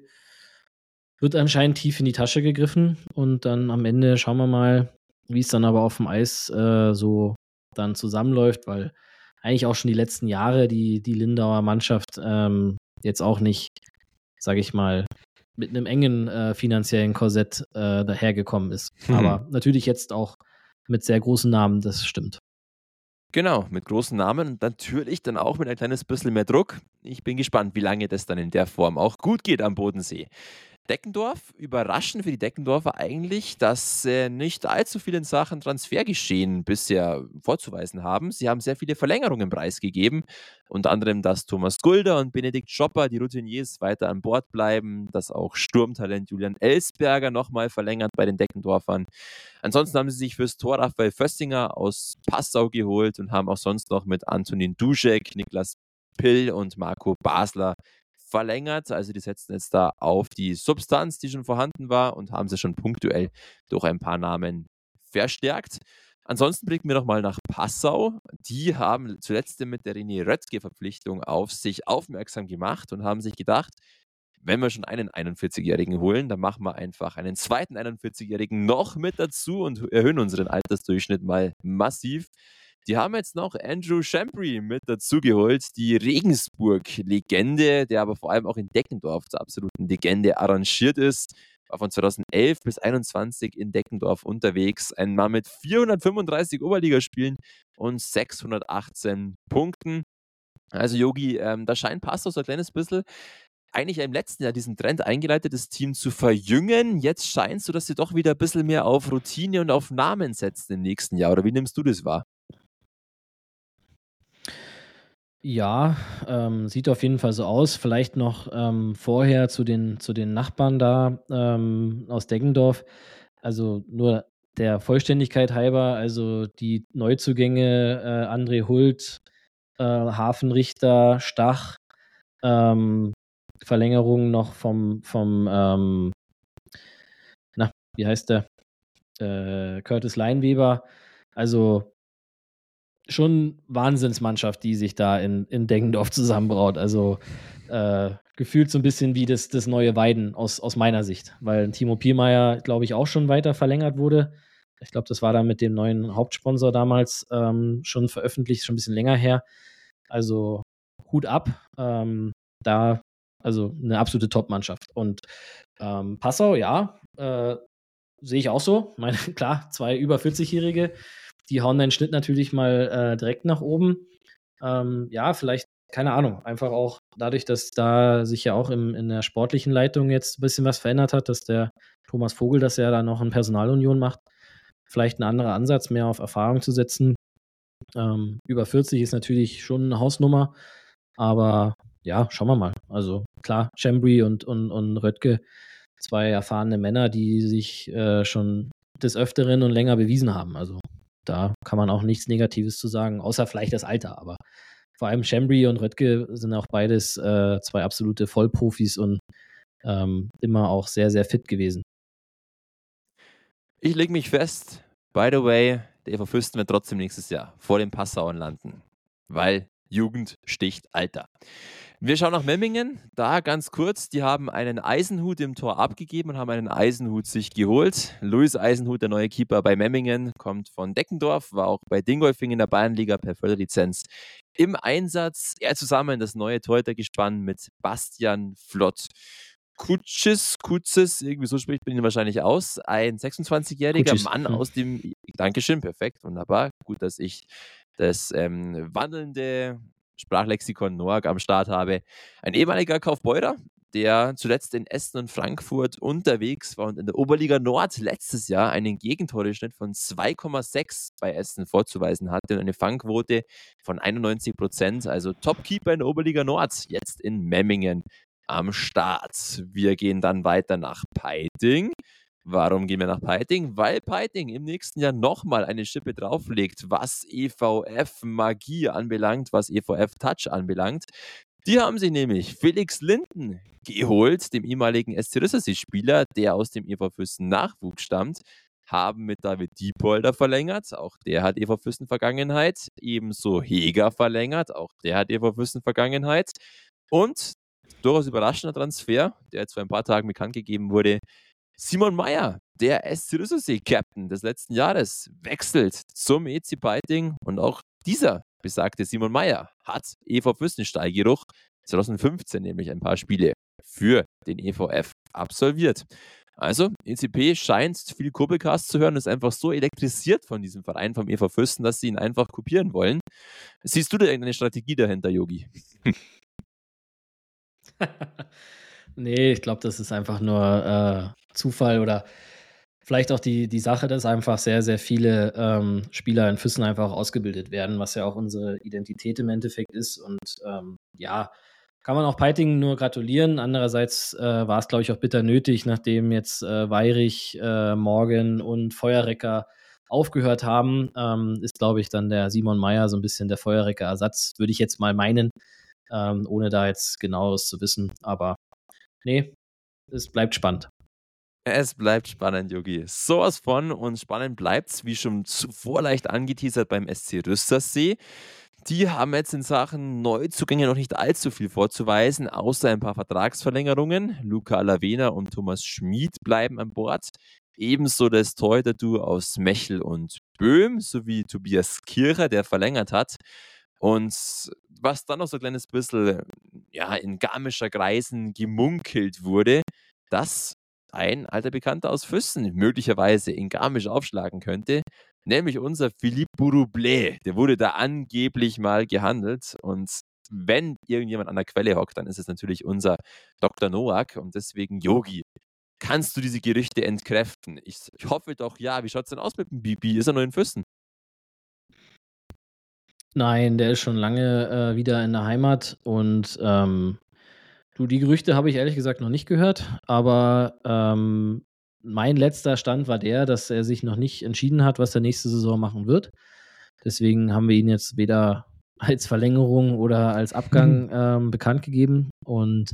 wird anscheinend tief in die Tasche gegriffen und dann am Ende schauen wir mal, wie es dann aber auf dem Eis äh, so dann zusammenläuft, weil eigentlich auch schon die letzten Jahre die, die Lindauer Mannschaft ähm, jetzt auch nicht, sage ich mal, mit einem engen äh, finanziellen Korsett äh, dahergekommen ist. Aber natürlich jetzt auch mit sehr großen Namen, das stimmt. Genau, mit großen Namen und natürlich dann auch mit ein kleines bisschen mehr Druck. Ich bin gespannt, wie lange das dann in der Form auch gut geht am Bodensee. Deckendorf, überraschend für die Deckendorfer eigentlich, dass äh, nicht allzu viel in Sachen Transfergeschehen bisher vorzuweisen haben. Sie haben sehr viele Verlängerungen preisgegeben, unter anderem, dass Thomas Gulder und Benedikt Schopper, die Routiniers, weiter an Bord bleiben, dass auch Sturmtalent Julian Ellsberger nochmal verlängert bei den Deckendorfern. Ansonsten haben sie sich fürs Tor Raphael Föstinger aus Passau geholt und haben auch sonst noch mit Antonin Duschek, Niklas Pill und Marco Basler verlängert. Also die setzen jetzt da auf die Substanz, die schon vorhanden war und haben sie schon punktuell durch ein paar Namen verstärkt. Ansonsten blicken wir noch mal nach Passau. Die haben zuletzt mit der René Röttge-Verpflichtung auf sich aufmerksam gemacht und haben sich gedacht, wenn wir schon einen einundvierzigjährigen holen, dann machen wir einfach einen zweiten einundvierzigjährigen noch mit dazu und erhöhen unseren Altersdurchschnitt mal massiv. Die haben jetzt noch Andrew Chambry mit dazugeholt, die Regensburg-Legende, der aber vor allem auch in Deckendorf zur absoluten Legende arrangiert ist. War von zweitausendelf bis einundzwanzig in Deckendorf unterwegs. Ein Mann mit vierhundertfünfunddreißig Oberligaspielen und sechshundertachtzehn Punkten. Also Yogi, ähm, da scheint Pastor so ein kleines bisschen eigentlich im letzten Jahr diesen Trend eingeleitet, das Team zu verjüngen. Jetzt scheint es so, dass sie doch wieder ein bisschen mehr auf Routine und auf Namen setzen im nächsten Jahr. Oder wie nimmst du das wahr? Ja, ähm, sieht auf jeden Fall so aus. Vielleicht noch ähm, vorher zu den, zu den Nachbarn da ähm, aus Deggendorf. Also nur der Vollständigkeit halber, also die Neuzugänge äh, André Hult, äh, Hafenrichter, Stach, ähm, Verlängerung noch vom, vom ähm, na, wie heißt der? Äh, Curtis Leinweber. Also schon Wahnsinnsmannschaft, die sich da in, in Deggendorf zusammenbraut. Also äh, gefühlt so ein bisschen wie das, das neue Weiden aus, aus meiner Sicht, weil Timo Piermeier, glaube ich, auch schon weiter verlängert wurde. Ich glaube, das war dann mit dem neuen Hauptsponsor damals ähm, schon veröffentlicht, schon ein bisschen länger her. Also Hut ab. Ähm, da, also eine absolute Top-Mannschaft. Und ähm, Passau, ja, äh, sehe ich auch so. Meine, klar, zwei über vierzig-Jährige, die hauen deinen Schnitt natürlich mal äh, direkt nach oben. Ähm, ja, vielleicht, keine Ahnung, einfach auch dadurch, dass da sich ja auch im, in der sportlichen Leitung jetzt ein bisschen was verändert hat, dass der Thomas Vogel das ja da noch in Personalunion macht. Vielleicht ein anderer Ansatz, mehr auf Erfahrung zu setzen. Ähm, über vierzig ist natürlich schon eine Hausnummer, aber ja, schauen wir mal. Also klar, Chambry und, und, und Röttge, zwei erfahrene Männer, die sich äh, schon des Öfteren und länger bewiesen haben. Also da kann man auch nichts Negatives zu sagen, außer vielleicht das Alter. Aber vor allem Chambry und Röttge sind auch beides äh, zwei absolute Vollprofis und ähm, immer auch sehr, sehr fit gewesen. Ich lege mich fest, by the way, der E V Füsten wird trotzdem nächstes Jahr vor den Passauern landen, weil Jugend sticht Alter. Wir schauen nach Memmingen, da ganz kurz, die haben einen Eisenhut im Tor abgegeben und haben einen Eisenhut sich geholt. Luis Eisenhut, der neue Keeper bei Memmingen, kommt von Deckendorf, war auch bei Dingolfing in der Bayernliga per Förderlizenz im Einsatz. Er zusammen das neue Torhütergespann mit Bastian Flott. Kutschis, Kutzes, irgendwie so spricht man ihn wahrscheinlich aus. Ein sechsundzwanzigjähriger Kutschis. Mann Hm. aus dem, Dankeschön, perfekt, wunderbar. Gut, dass ich das ähm, wandelnde Sprachlexikon Noack am Start habe. Ein ehemaliger Kaufbeurer, der zuletzt in Essen und Frankfurt unterwegs war und in der Oberliga Nord letztes Jahr einen Gegentoreschnitt von zwei Komma sechs bei Essen vorzuweisen hatte und eine Fangquote von einundneunzig Prozent. Also Topkeeper in der Oberliga Nord, jetzt in Memmingen am Start. Wir gehen dann weiter nach Peiting. Warum gehen wir nach Peiting? Weil Peiting im nächsten Jahr nochmal eine Schippe drauflegt, was E V F-Magie anbelangt, was E V F-Touch anbelangt. Die haben sich nämlich Felix Linden geholt, dem ehemaligen S C Rüssersee-Spieler, der aus dem E V Füssen Nachwuchs stammt, haben mit David Diepolder verlängert, auch der hat E V Füssen Vergangenheit, ebenso Heger verlängert, auch der hat E V Füssen Vergangenheit und durchaus überraschender Transfer, der jetzt vor ein paar Tagen bekannt gegeben wurde, Simon Meyer, der S C Rüsselsee-Captain des letzten Jahres, wechselt zum E C Peiting und auch dieser besagte Simon Meyer hat E V Füssen Stallgeruch zwanzig fünfzehn nämlich ein paar Spiele für den E V F absolviert. Also, E C P scheint viel Kurbelcast zu hören, ist einfach so elektrisiert von diesem Verein vom E V Füssen, dass sie ihn einfach kopieren wollen. Siehst du da irgendeine Strategie dahinter, Yogi? Nee, ich glaube, das ist einfach nur äh, Zufall oder vielleicht auch die, die Sache, dass einfach sehr, sehr viele ähm, Spieler in Füssen einfach ausgebildet werden, was ja auch unsere Identität im Endeffekt ist. Und ähm, ja, kann man auch Peiting nur gratulieren. Andererseits äh, war es, glaube ich, auch bitter nötig, nachdem jetzt äh, Weirich, äh, Morgan und Feuerrecker aufgehört haben, ähm, ist, glaube ich, dann der Simon Meyer so ein bisschen der Feuerrecker-Ersatz, würde ich jetzt mal meinen, ähm, ohne da jetzt genaueres zu wissen. Aber nee, es bleibt spannend. Es bleibt spannend, Yogi. Sowas von und spannend bleibt's, wie schon zuvor leicht angeteasert beim S C Rüstersee. Die haben jetzt in Sachen Neuzugänge noch nicht allzu viel vorzuweisen, außer ein paar Vertragsverlängerungen. Luca Alavena und Thomas Schmid bleiben an Bord. Ebenso das Torhüter-Duo aus Mechel und Böhm, sowie Tobias Kircher, der verlängert hat. Und was dann noch so ein kleines bisschen ja, in garmischer Kreisen gemunkelt wurde, dass ein alter Bekannter aus Füssen möglicherweise in Garmisch aufschlagen könnte, nämlich unser Philippe Bourroublé. Der wurde da angeblich mal gehandelt und wenn irgendjemand an der Quelle hockt, dann ist es natürlich unser Doktor Noack und deswegen Yogi. Kannst du diese Gerüchte entkräften? Ich, ich hoffe doch ja. Wie schaut es denn aus mit dem Bibi? Ist er noch in Füssen? Nein, der ist schon lange äh, wieder in der Heimat und ähm, du, die Gerüchte habe ich ehrlich gesagt noch nicht gehört, aber ähm, mein letzter Stand war der, dass er sich noch nicht entschieden hat, was er nächste Saison machen wird. Deswegen haben wir ihn jetzt weder als Verlängerung oder als Abgang ähm, bekannt gegeben. Und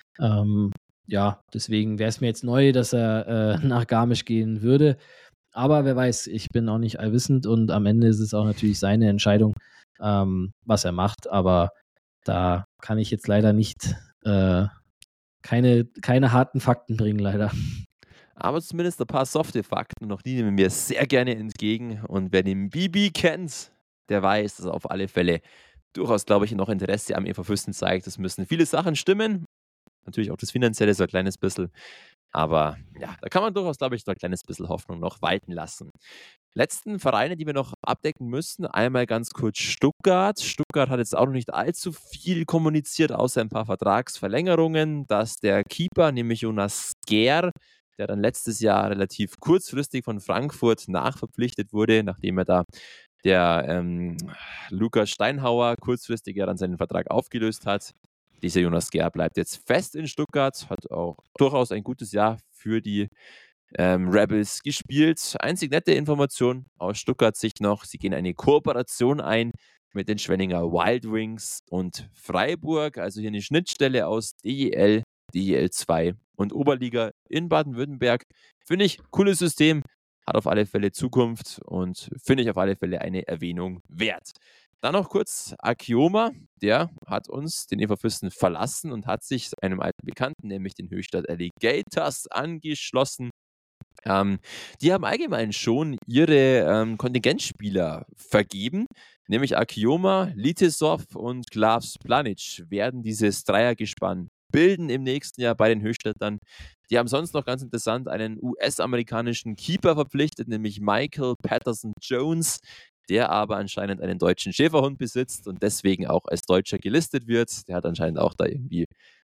ähm, ja, deswegen wäre es mir jetzt neu, dass er äh, nach Garmisch gehen würde. Aber wer weiß, ich bin auch nicht allwissend und am Ende ist es auch natürlich seine Entscheidung, ähm, was er macht. Aber da kann ich jetzt leider nicht äh, keine, keine harten Fakten bringen, leider. Aber zumindest ein paar softe Fakten und auch die nehmen wir sehr gerne entgegen. Und wer den Bibi kennt, der weiß, dass er auf alle Fälle durchaus, glaube ich, noch Interesse am E V Füssen zeigt. Es müssen viele Sachen stimmen. Natürlich auch das Finanzielle so ein kleines bisschen. Aber ja, da kann man durchaus, glaube ich, so ein kleines bisschen Hoffnung noch walten lassen. Letzten Vereine, die wir noch abdecken müssen, einmal ganz kurz Stuttgart. Stuttgart hat jetzt auch noch nicht allzu viel kommuniziert, außer ein paar Vertragsverlängerungen, dass der Keeper, nämlich Jonas Ger, der dann letztes Jahr relativ kurzfristig von Frankfurt nachverpflichtet wurde, nachdem er da der ähm, Lukas Steinhauer kurzfristig ja dann seinen Vertrag aufgelöst hat. Dieser Jonas Ger bleibt jetzt fest in Stuttgart, hat auch durchaus ein gutes Jahr für die ähm, Rebels gespielt. Einzig nette Information aus Stuttgarts Sicht noch, sie gehen eine Kooperation ein mit den Schwenninger Wild Wings und Freiburg, also hier eine Schnittstelle aus D E L, D E L zwei und Oberliga in Baden-Württemberg. Finde ich, cooles System, hat auf alle Fälle Zukunft und finde ich auf alle Fälle eine Erwähnung wert. Dann noch kurz Akioma, der hat uns, den E V Füssen, verlassen und hat sich einem alten Bekannten, nämlich den Höchstadt Alligators, angeschlossen. Ähm, die haben allgemein schon ihre ähm, Kontingentspieler vergeben, nämlich Akioma, Litisov und Glavs Planic werden dieses Dreiergespann bilden im nächsten Jahr bei den Höchstädtern. Die haben sonst noch ganz interessant einen U S-amerikanischen Keeper verpflichtet, nämlich Michael Patterson Jones, der aber anscheinend einen deutschen Schäferhund besitzt und deswegen auch als Deutscher gelistet wird. Der hat anscheinend auch da irgendwie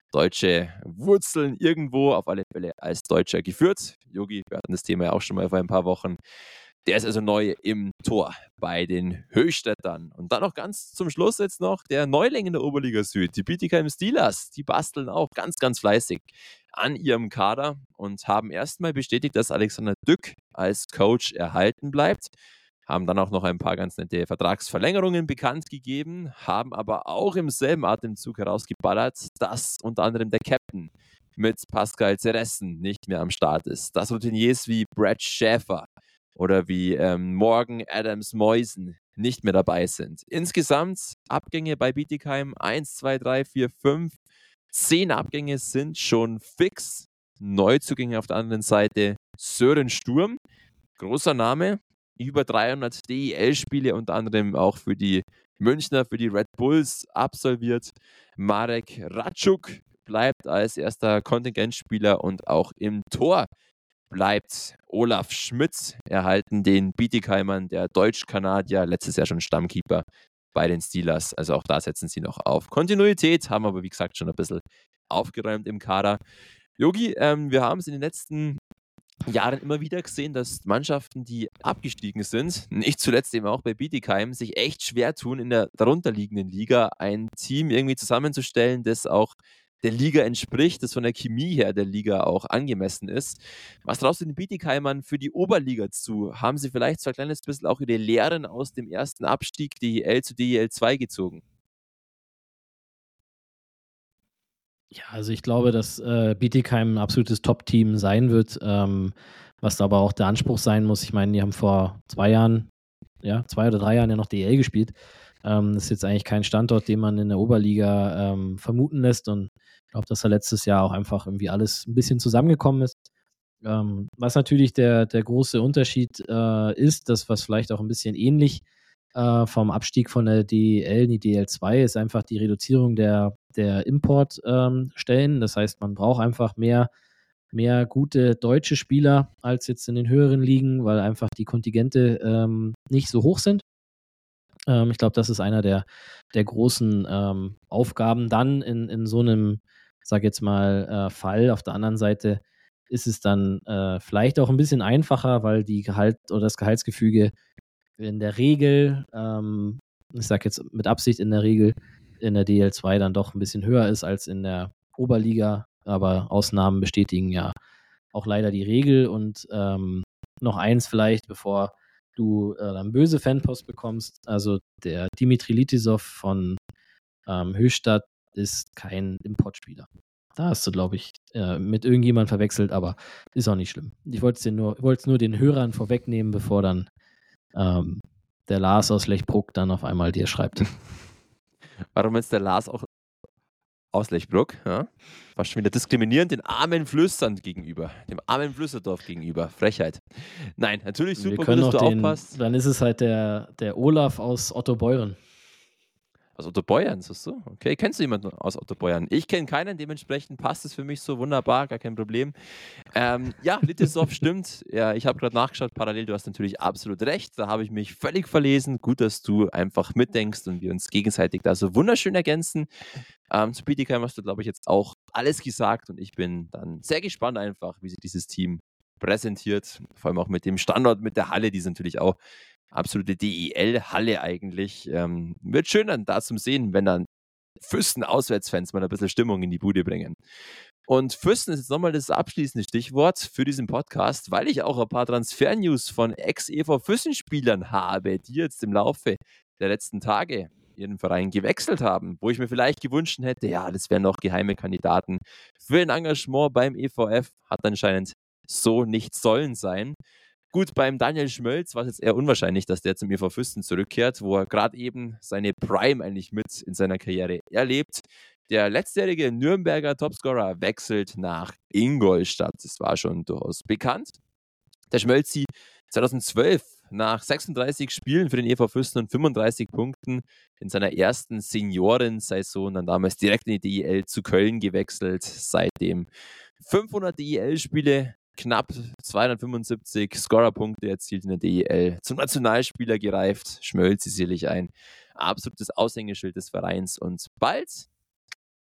deutsche Wurzeln irgendwo, auf alle Fälle als Deutscher geführt. Jogi, wir hatten das Thema ja auch schon mal vor ein paar Wochen. Der ist also neu im Tor bei den Höchstädtern. Und dann noch ganz zum Schluss jetzt noch der Neuling in der Oberliga Süd, die Bietigheim Steelers. Die basteln auch ganz, ganz fleißig an ihrem Kader und haben erstmal bestätigt, dass Alexander Dück als Coach erhalten bleibt. Haben dann auch noch ein paar ganz nette Vertragsverlängerungen bekannt gegeben, haben aber auch im selben Atemzug herausgeballert, dass unter anderem der Captain mit Pascal Zeressen nicht mehr am Start ist. Dass Routiniers wie Brad Schäfer oder wie ähm, Morgan Adams Moisen nicht mehr dabei sind. Insgesamt Abgänge bei Bietigheim eins, zwei, drei, vier, fünf. Zehn Abgänge sind schon fix. Neuzugänge auf der anderen Seite Sören Sturm, großer Name, über dreihundert D E L-Spiele unter anderem auch für die Münchner, für die Red Bulls absolviert. Marek Ratschuk bleibt als erster Kontingentspieler und auch im Tor bleibt Olaf Schmidt erhalten, den Bietigheimern, der Deutsch-Kanadier, letztes Jahr schon Stammkeeper bei den Steelers. Also auch da setzen sie noch auf Kontinuität, haben aber wie gesagt schon ein bisschen aufgeräumt im Kader. Jogi, ähm, wir haben es in den letzten Jahren immer wieder gesehen, dass Mannschaften, die abgestiegen sind, nicht zuletzt eben auch bei Bietigheim, sich echt schwer tun, in der darunterliegenden Liga ein Team irgendwie zusammenzustellen, das auch der Liga entspricht, das von der Chemie her der Liga auch angemessen ist. Was traust du den Bietigheimern für die Oberliga zu? Haben sie vielleicht so ein kleines bisschen auch ihre Lehren aus dem ersten Abstieg D E L zu D E L zwei gezogen? Ja, also ich glaube, dass äh, Bietigheim ein absolutes Top-Team sein wird, ähm, was aber auch der Anspruch sein muss. Ich meine, die haben vor zwei Jahren, ja, zwei oder drei Jahren ja noch D E L gespielt. Ähm, das ist jetzt eigentlich kein Standort, den man in der Oberliga ähm, vermuten lässt. Und ich glaube, dass da letztes Jahr auch einfach irgendwie alles ein bisschen zusammengekommen ist. Ähm, was natürlich der, der große Unterschied äh, ist, das was vielleicht auch ein bisschen ähnlich äh, vom Abstieg von der D E L in die D E L zwei ist einfach die Reduzierung der, der Importstellen. Ähm, das heißt, man braucht einfach mehr, mehr gute deutsche Spieler als jetzt in den höheren Ligen, weil einfach die Kontingente ähm, nicht so hoch sind. Ähm, ich glaube, das ist einer der, der großen ähm, Aufgaben dann in, in so einem, sag jetzt mal, äh, Fall. Auf der anderen Seite ist es dann äh, vielleicht auch ein bisschen einfacher, weil die Gehalt oder das Gehaltsgefüge in der Regel, ähm, ich sage jetzt mit Absicht in der Regel, in der D E L zwei dann doch ein bisschen höher ist als in der Oberliga. Aber Ausnahmen bestätigen ja auch leider die Regel. Und ähm, noch eins vielleicht, bevor du äh, dann böse Fanpost bekommst. Also der Dimitri Litisov von ähm, Höchstadt ist kein Importspieler. Da hast du, glaube ich, äh, mit irgendjemand verwechselt, aber ist auch nicht schlimm. Ich wollte es nur, nur den Hörern vorwegnehmen, bevor dann ähm, der Lars aus Lechbruck dann auf einmal dir schreibt. Warum ist der Lars auch aus Lechbruck? Ja? Fast schon wieder diskriminierend den armen Flüstern gegenüber, dem armen Flüsterdorf gegenüber. Frechheit. Nein, natürlich super, Wir können gut, dass auch du den, aufpasst. dann ist es halt der, der Olaf aus Ottobeuren. Aus Ottobeuern, sagst du? Okay, kennst du jemanden aus Ottobeuern? Ich kenne keinen, dementsprechend passt es für mich so wunderbar, gar kein Problem. Ähm, ja, Litisov stimmt. Ja, ich habe gerade nachgeschaut, parallel, du hast natürlich absolut recht. Da habe ich mich völlig verlesen. Gut, dass du einfach mitdenkst und wir uns gegenseitig da so wunderschön ergänzen. Ähm, zu Bietigheim hast du, glaube ich, jetzt auch alles gesagt und ich bin dann sehr gespannt einfach, wie sich dieses Team präsentiert. Vor allem auch mit dem Standort, mit der Halle, die ist natürlich auch absolute D E L-Halle eigentlich. Ähm, wird schön dann da zum Sehen, wenn dann Füssen-Auswärtsfans mal ein bisschen Stimmung in die Bude bringen. Und Füssen ist jetzt nochmal das abschließende Stichwort für diesen Podcast, weil ich auch ein paar Transfer-News von Ex-E V Füssen-Spielern habe, die jetzt im Laufe der letzten Tage ihren Verein gewechselt haben, wo ich mir vielleicht gewünscht hätte, ja, das wären noch geheime Kandidaten für ein Engagement beim E V F, hat anscheinend so nicht sollen sein. Gut, beim Daniel Schmölz war es jetzt eher unwahrscheinlich, dass der zum E V Füssen zurückkehrt, wo er gerade eben seine Prime eigentlich mit in seiner Karriere erlebt. Der letztjährige Nürnberger Topscorer wechselt nach Ingolstadt. Das war schon durchaus bekannt. Der Schmölzi zweitausendzwölf nach sechsunddreißig Spielen für den E V Füssen und fünfunddreißig Punkten in seiner ersten Seniorensaison dann damals direkt in die D E L zu Köln gewechselt. Seitdem fünfhundert D E L-Spiele, knapp zweihundertfünfundsiebzig Scorerpunkte erzielt in der D E L, zum Nationalspieler gereift. Schmölzi sicherlich ein absolutes Aushängeschild des Vereins und bald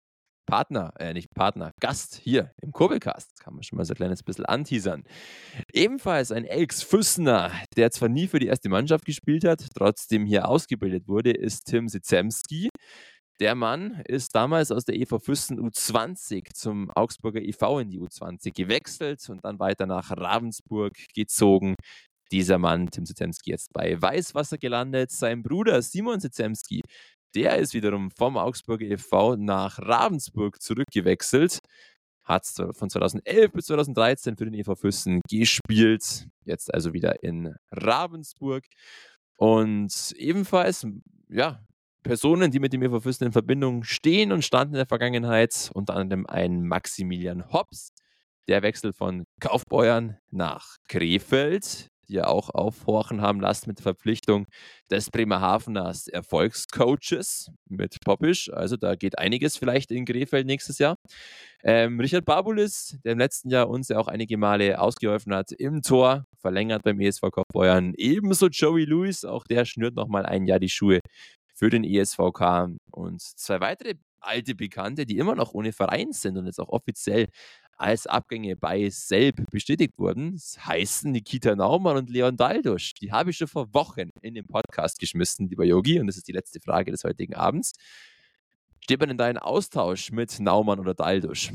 Partner, äh, nicht Partner, Gast hier im Kurbelcast. Das kann man schon mal so ein kleines bisschen anteasern. Ebenfalls ein Elks Füssner, der zwar nie für die erste Mannschaft gespielt hat, trotzdem hier ausgebildet wurde, ist Tim Sitzemski. Der Mann ist damals aus der E V Füssen U zwanzig zum Augsburger E V in die U zwanzig gewechselt und dann weiter nach Ravensburg gezogen. Dieser Mann, Tim Sitzemski, jetzt bei Weißwasser gelandet. Sein Bruder Simon Sitzemski, der ist wiederum vom Augsburger E V nach Ravensburg zurückgewechselt. Hat von zweitausendelf bis zweitausenddreizehn für den E V Füssen gespielt. Jetzt also wieder in Ravensburg. Und ebenfalls, ja, Personen, die mit dem E V Füssen in Verbindung stehen und standen in der Vergangenheit, unter anderem ein Maximilian Hops, der Wechsel von Kaufbeuern nach Krefeld, die ja auch aufhorchen haben lassen mit der Verpflichtung des Bremerhaveners Erfolgscoaches mit Poppisch. Also da geht einiges vielleicht in Krefeld nächstes Jahr. Ähm, Richard Barbulis, der im letzten Jahr uns ja auch einige Male ausgeholfen hat im Tor, verlängert beim E S V Kaufbeuern. Ebenso Joey Lewis, auch der schnürt nochmal ein Jahr die Schuhe für den E S V K. Und zwei weitere alte Bekannte, die immer noch ohne Verein sind und jetzt auch offiziell als Abgänge bei Selb bestätigt wurden, das heißen Nikita Naumann und Leon Daldusch. Die habe ich schon vor Wochen in den Podcast geschmissen, lieber Yogi, und das ist die letzte Frage des heutigen Abends. Steht man in deinem Austausch mit Naumann oder Daldusch?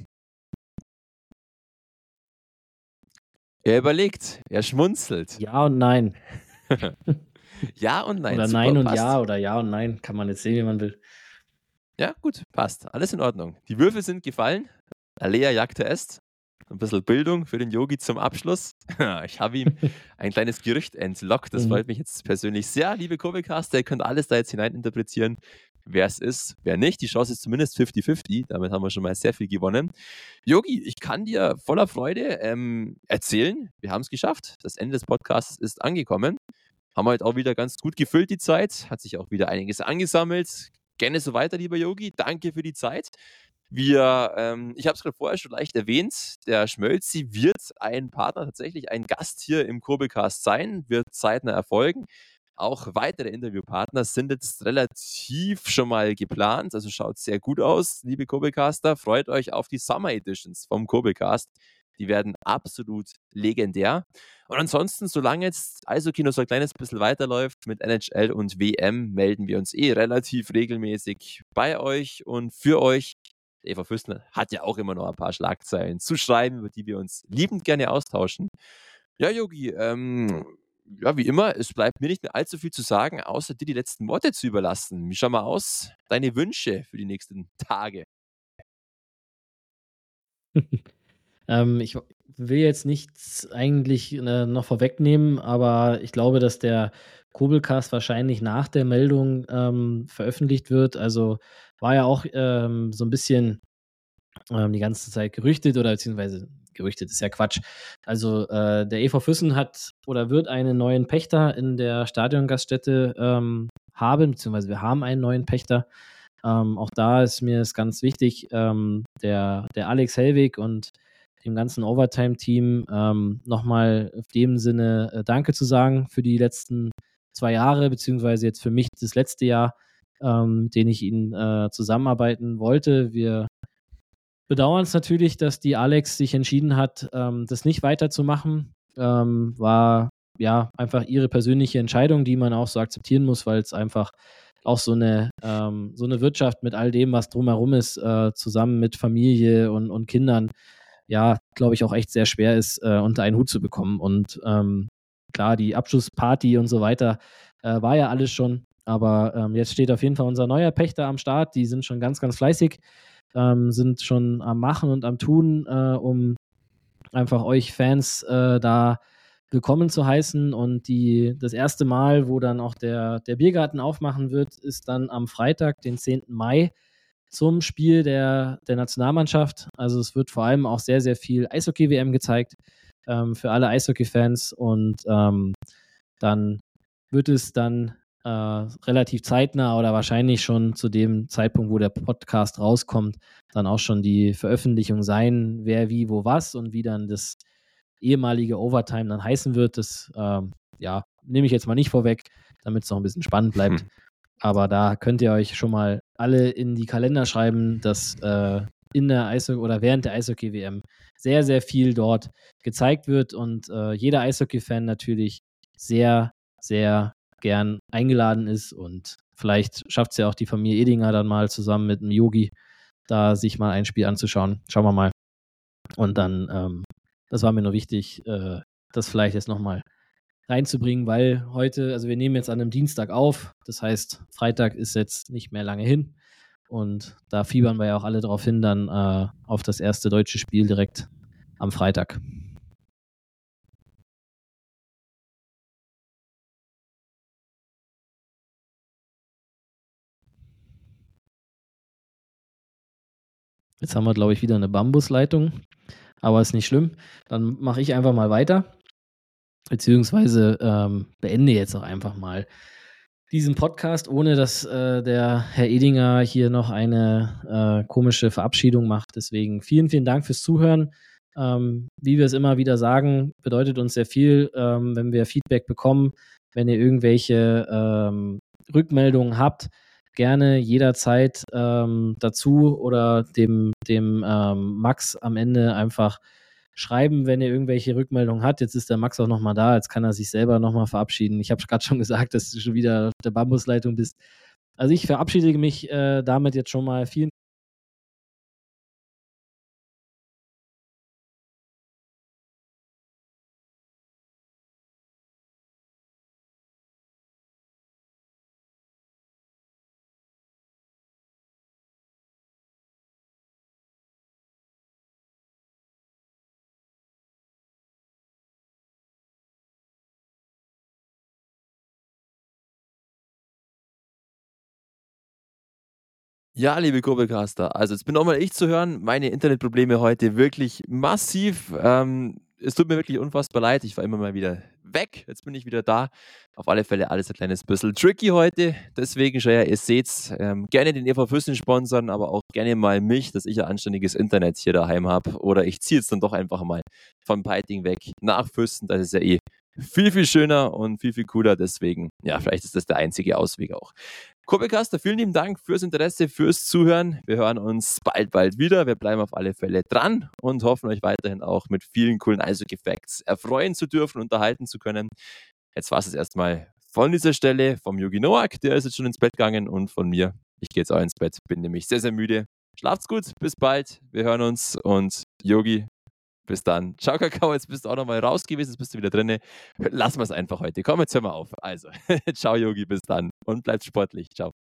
Er überlegt, er schmunzelt. Ja und nein. Ja und nein. Oder Super, nein und passt. ja oder ja und nein. Kann man jetzt sehen, wie man will. Ja, gut, passt. Alles in Ordnung. Die Würfel sind gefallen. Alea jagte est. Ein bisschen Bildung für den Yogi zum Abschluss. Ich habe ihm ein kleines Gerücht entlockt. Das Mhm. freut mich jetzt persönlich sehr. Liebe Kurbelcaster, ihr könnt alles da jetzt hineininterpretieren, wer es ist, wer nicht. Die Chance ist zumindest fünfzig fünfzig. Damit haben wir schon mal sehr viel gewonnen. Yogi, ich kann dir voller Freude ähm, erzählen, wir haben es geschafft. Das Ende des Podcasts ist angekommen. Haben heute auch wieder ganz gut gefüllt die Zeit. Hat sich auch wieder einiges angesammelt. Gerne so weiter, lieber Yogi. Danke für die Zeit. Wir, ähm, ich habe es gerade vorher schon leicht erwähnt, der Schmölzi wird ein Partner, tatsächlich ein Gast hier im Kurbelcast sein, wird zeitnah erfolgen. Auch weitere Interviewpartner sind jetzt relativ schon mal geplant, also schaut sehr gut aus, liebe Kurbelcaster. Freut euch auf die Summer Editions vom Kurbelcast. Die werden absolut legendär. Und ansonsten, solange jetzt Eishockey noch so ein kleines bisschen weiterläuft mit N H L und W M, melden wir uns eh relativ regelmäßig bei euch und für euch. Der E V Füssen hat ja auch immer noch ein paar Schlagzeilen zu schreiben, über die wir uns liebend gerne austauschen. Ja, Yogi, ähm, ja, wie immer, es bleibt mir nicht mehr allzu viel zu sagen, außer dir die letzten Worte zu überlassen. Wie schau mal aus, deine Wünsche für die nächsten Tage? ähm, ich will jetzt nichts eigentlich äh, noch vorwegnehmen, aber ich glaube, dass der Kurbelcast wahrscheinlich nach der Meldung ähm, veröffentlicht wird. Also war ja auch ähm, so ein bisschen ähm, die ganze Zeit gerüchtet oder beziehungsweise gerüchtet ist ja Quatsch. Also äh, der E V Füssen hat oder wird einen neuen Pächter in der Stadiongaststätte ähm, haben, beziehungsweise wir haben einen neuen Pächter. Ähm, auch da ist mir es ganz wichtig, ähm, der, der Alex Hellwig und dem ganzen Overtime-Team ähm, nochmal in dem Sinne äh, Danke zu sagen für die letzten zwei Jahre, beziehungsweise jetzt für mich das letzte Jahr, ähm, mit dem ich ihnen äh, zusammenarbeiten wollte. Wir bedauern es natürlich, dass die Alex sich entschieden hat, ähm, das nicht weiterzumachen. Ähm, war ja einfach ihre persönliche Entscheidung, die man auch so akzeptieren muss, weil es einfach auch so eine, ähm, so eine Wirtschaft mit all dem, was drumherum ist, äh, zusammen mit Familie und, und Kindern, ja, glaube ich, auch echt sehr schwer ist, äh, unter einen Hut zu bekommen. Und ähm, klar, die Abschlussparty und so weiter äh, war ja alles schon. Aber ähm, jetzt steht auf jeden Fall unser neuer Pächter am Start. Die sind schon ganz, ganz fleißig, ähm, sind schon am Machen und am Tun, äh, um einfach euch Fans äh, da willkommen zu heißen. Und die, das erste Mal, wo dann auch der, der Biergarten aufmachen wird, ist dann am Freitag, den zehnten Mai, zum Spiel der, der Nationalmannschaft. Also es wird vor allem auch sehr, sehr viel Eishockey-W M gezeigt ähm, für alle Eishockey-Fans. Und ähm, dann wird es dann äh, relativ zeitnah oder wahrscheinlich schon zu dem Zeitpunkt, wo der Podcast rauskommt, dann auch schon die Veröffentlichung sein, wer, wie, wo, was und wie dann das ehemalige Overtime dann heißen wird. Das ähm, ja, nehme ich jetzt mal nicht vorweg, damit es noch ein bisschen spannend bleibt. Hm. Aber da könnt ihr euch schon mal alle in die Kalender schreiben, dass äh, in der Eishockey oder während der Eishockey-W M sehr, sehr viel dort gezeigt wird und äh, jeder Eishockey-Fan natürlich sehr, sehr gern eingeladen ist und vielleicht schafft es ja auch die Familie Edinger dann mal zusammen mit dem Yogi da sich mal ein Spiel anzuschauen. Schauen wir mal. Und dann, ähm, das war mir nur wichtig, äh, das vielleicht jetzt nochmal reinzubringen, weil heute, also wir nehmen jetzt an einem Dienstag auf, das heißt, Freitag ist jetzt nicht mehr lange hin und da fiebern wir ja auch alle drauf hin, dann äh, auf das erste deutsche Spiel direkt am Freitag. Jetzt haben wir, glaube ich, wieder eine Bambusleitung, aber ist nicht schlimm. Dann mache ich einfach mal weiter, beziehungsweise ähm, beende jetzt auch einfach mal diesen Podcast, ohne dass äh, der Herr Edinger hier noch eine äh, komische Verabschiedung macht. Deswegen vielen, vielen Dank fürs Zuhören. Ähm, wie wir es immer wieder sagen, bedeutet uns sehr viel, ähm, wenn wir Feedback bekommen, wenn ihr irgendwelche ähm, Rückmeldungen habt, gerne jederzeit ähm, dazu oder dem, dem ähm, Max am Ende einfach schreiben, wenn ihr irgendwelche Rückmeldungen habt. Jetzt ist der Max auch nochmal da, jetzt kann er sich selber nochmal verabschieden. Ich habe gerade schon gesagt, dass du schon wieder auf der Bambusleitung bist. Also ich verabschiede mich äh, damit jetzt schon mal. Vielen Ja, liebe Kurbelcaster, also jetzt bin auch mal ich zu hören. Meine Internetprobleme heute wirklich massiv. Ähm, es tut mir wirklich unfassbar leid. Ich war immer mal wieder weg. Jetzt bin ich wieder da. Auf alle Fälle alles ein kleines bisschen tricky heute. Deswegen schon ja, ihr seht's, ähm, gerne den E V Füssen sponsern, aber auch gerne mal mich, dass ich ein anständiges Internet hier daheim habe. Oder ich ziehe jetzt dann doch einfach mal von Peiting weg nach Füssen. Das ist ja eh viel, viel schöner und viel, viel cooler. Deswegen, ja, vielleicht ist das der einzige Ausweg auch. Kurbelcaster, vielen lieben Dank fürs Interesse, fürs Zuhören. Wir hören uns bald, bald wieder. Wir bleiben auf alle Fälle dran und hoffen, euch weiterhin auch mit vielen coolen Eishockey-Facts erfreuen zu dürfen, unterhalten zu können. Jetzt war es erstmal von dieser Stelle vom Yogi Noak, der ist jetzt schon ins Bett gegangen, und von mir. Ich gehe jetzt auch ins Bett, bin nämlich sehr, sehr müde. Schlaft's gut, bis bald. Wir hören uns und Yogi, bis dann. Ciao, Kakao, jetzt bist du auch nochmal raus gewesen, jetzt bist du wieder drin. Lassen wir es einfach heute. Komm, jetzt hören wir auf. Also, ciao, Yogi, bis dann und bleibt sportlich. Ciao.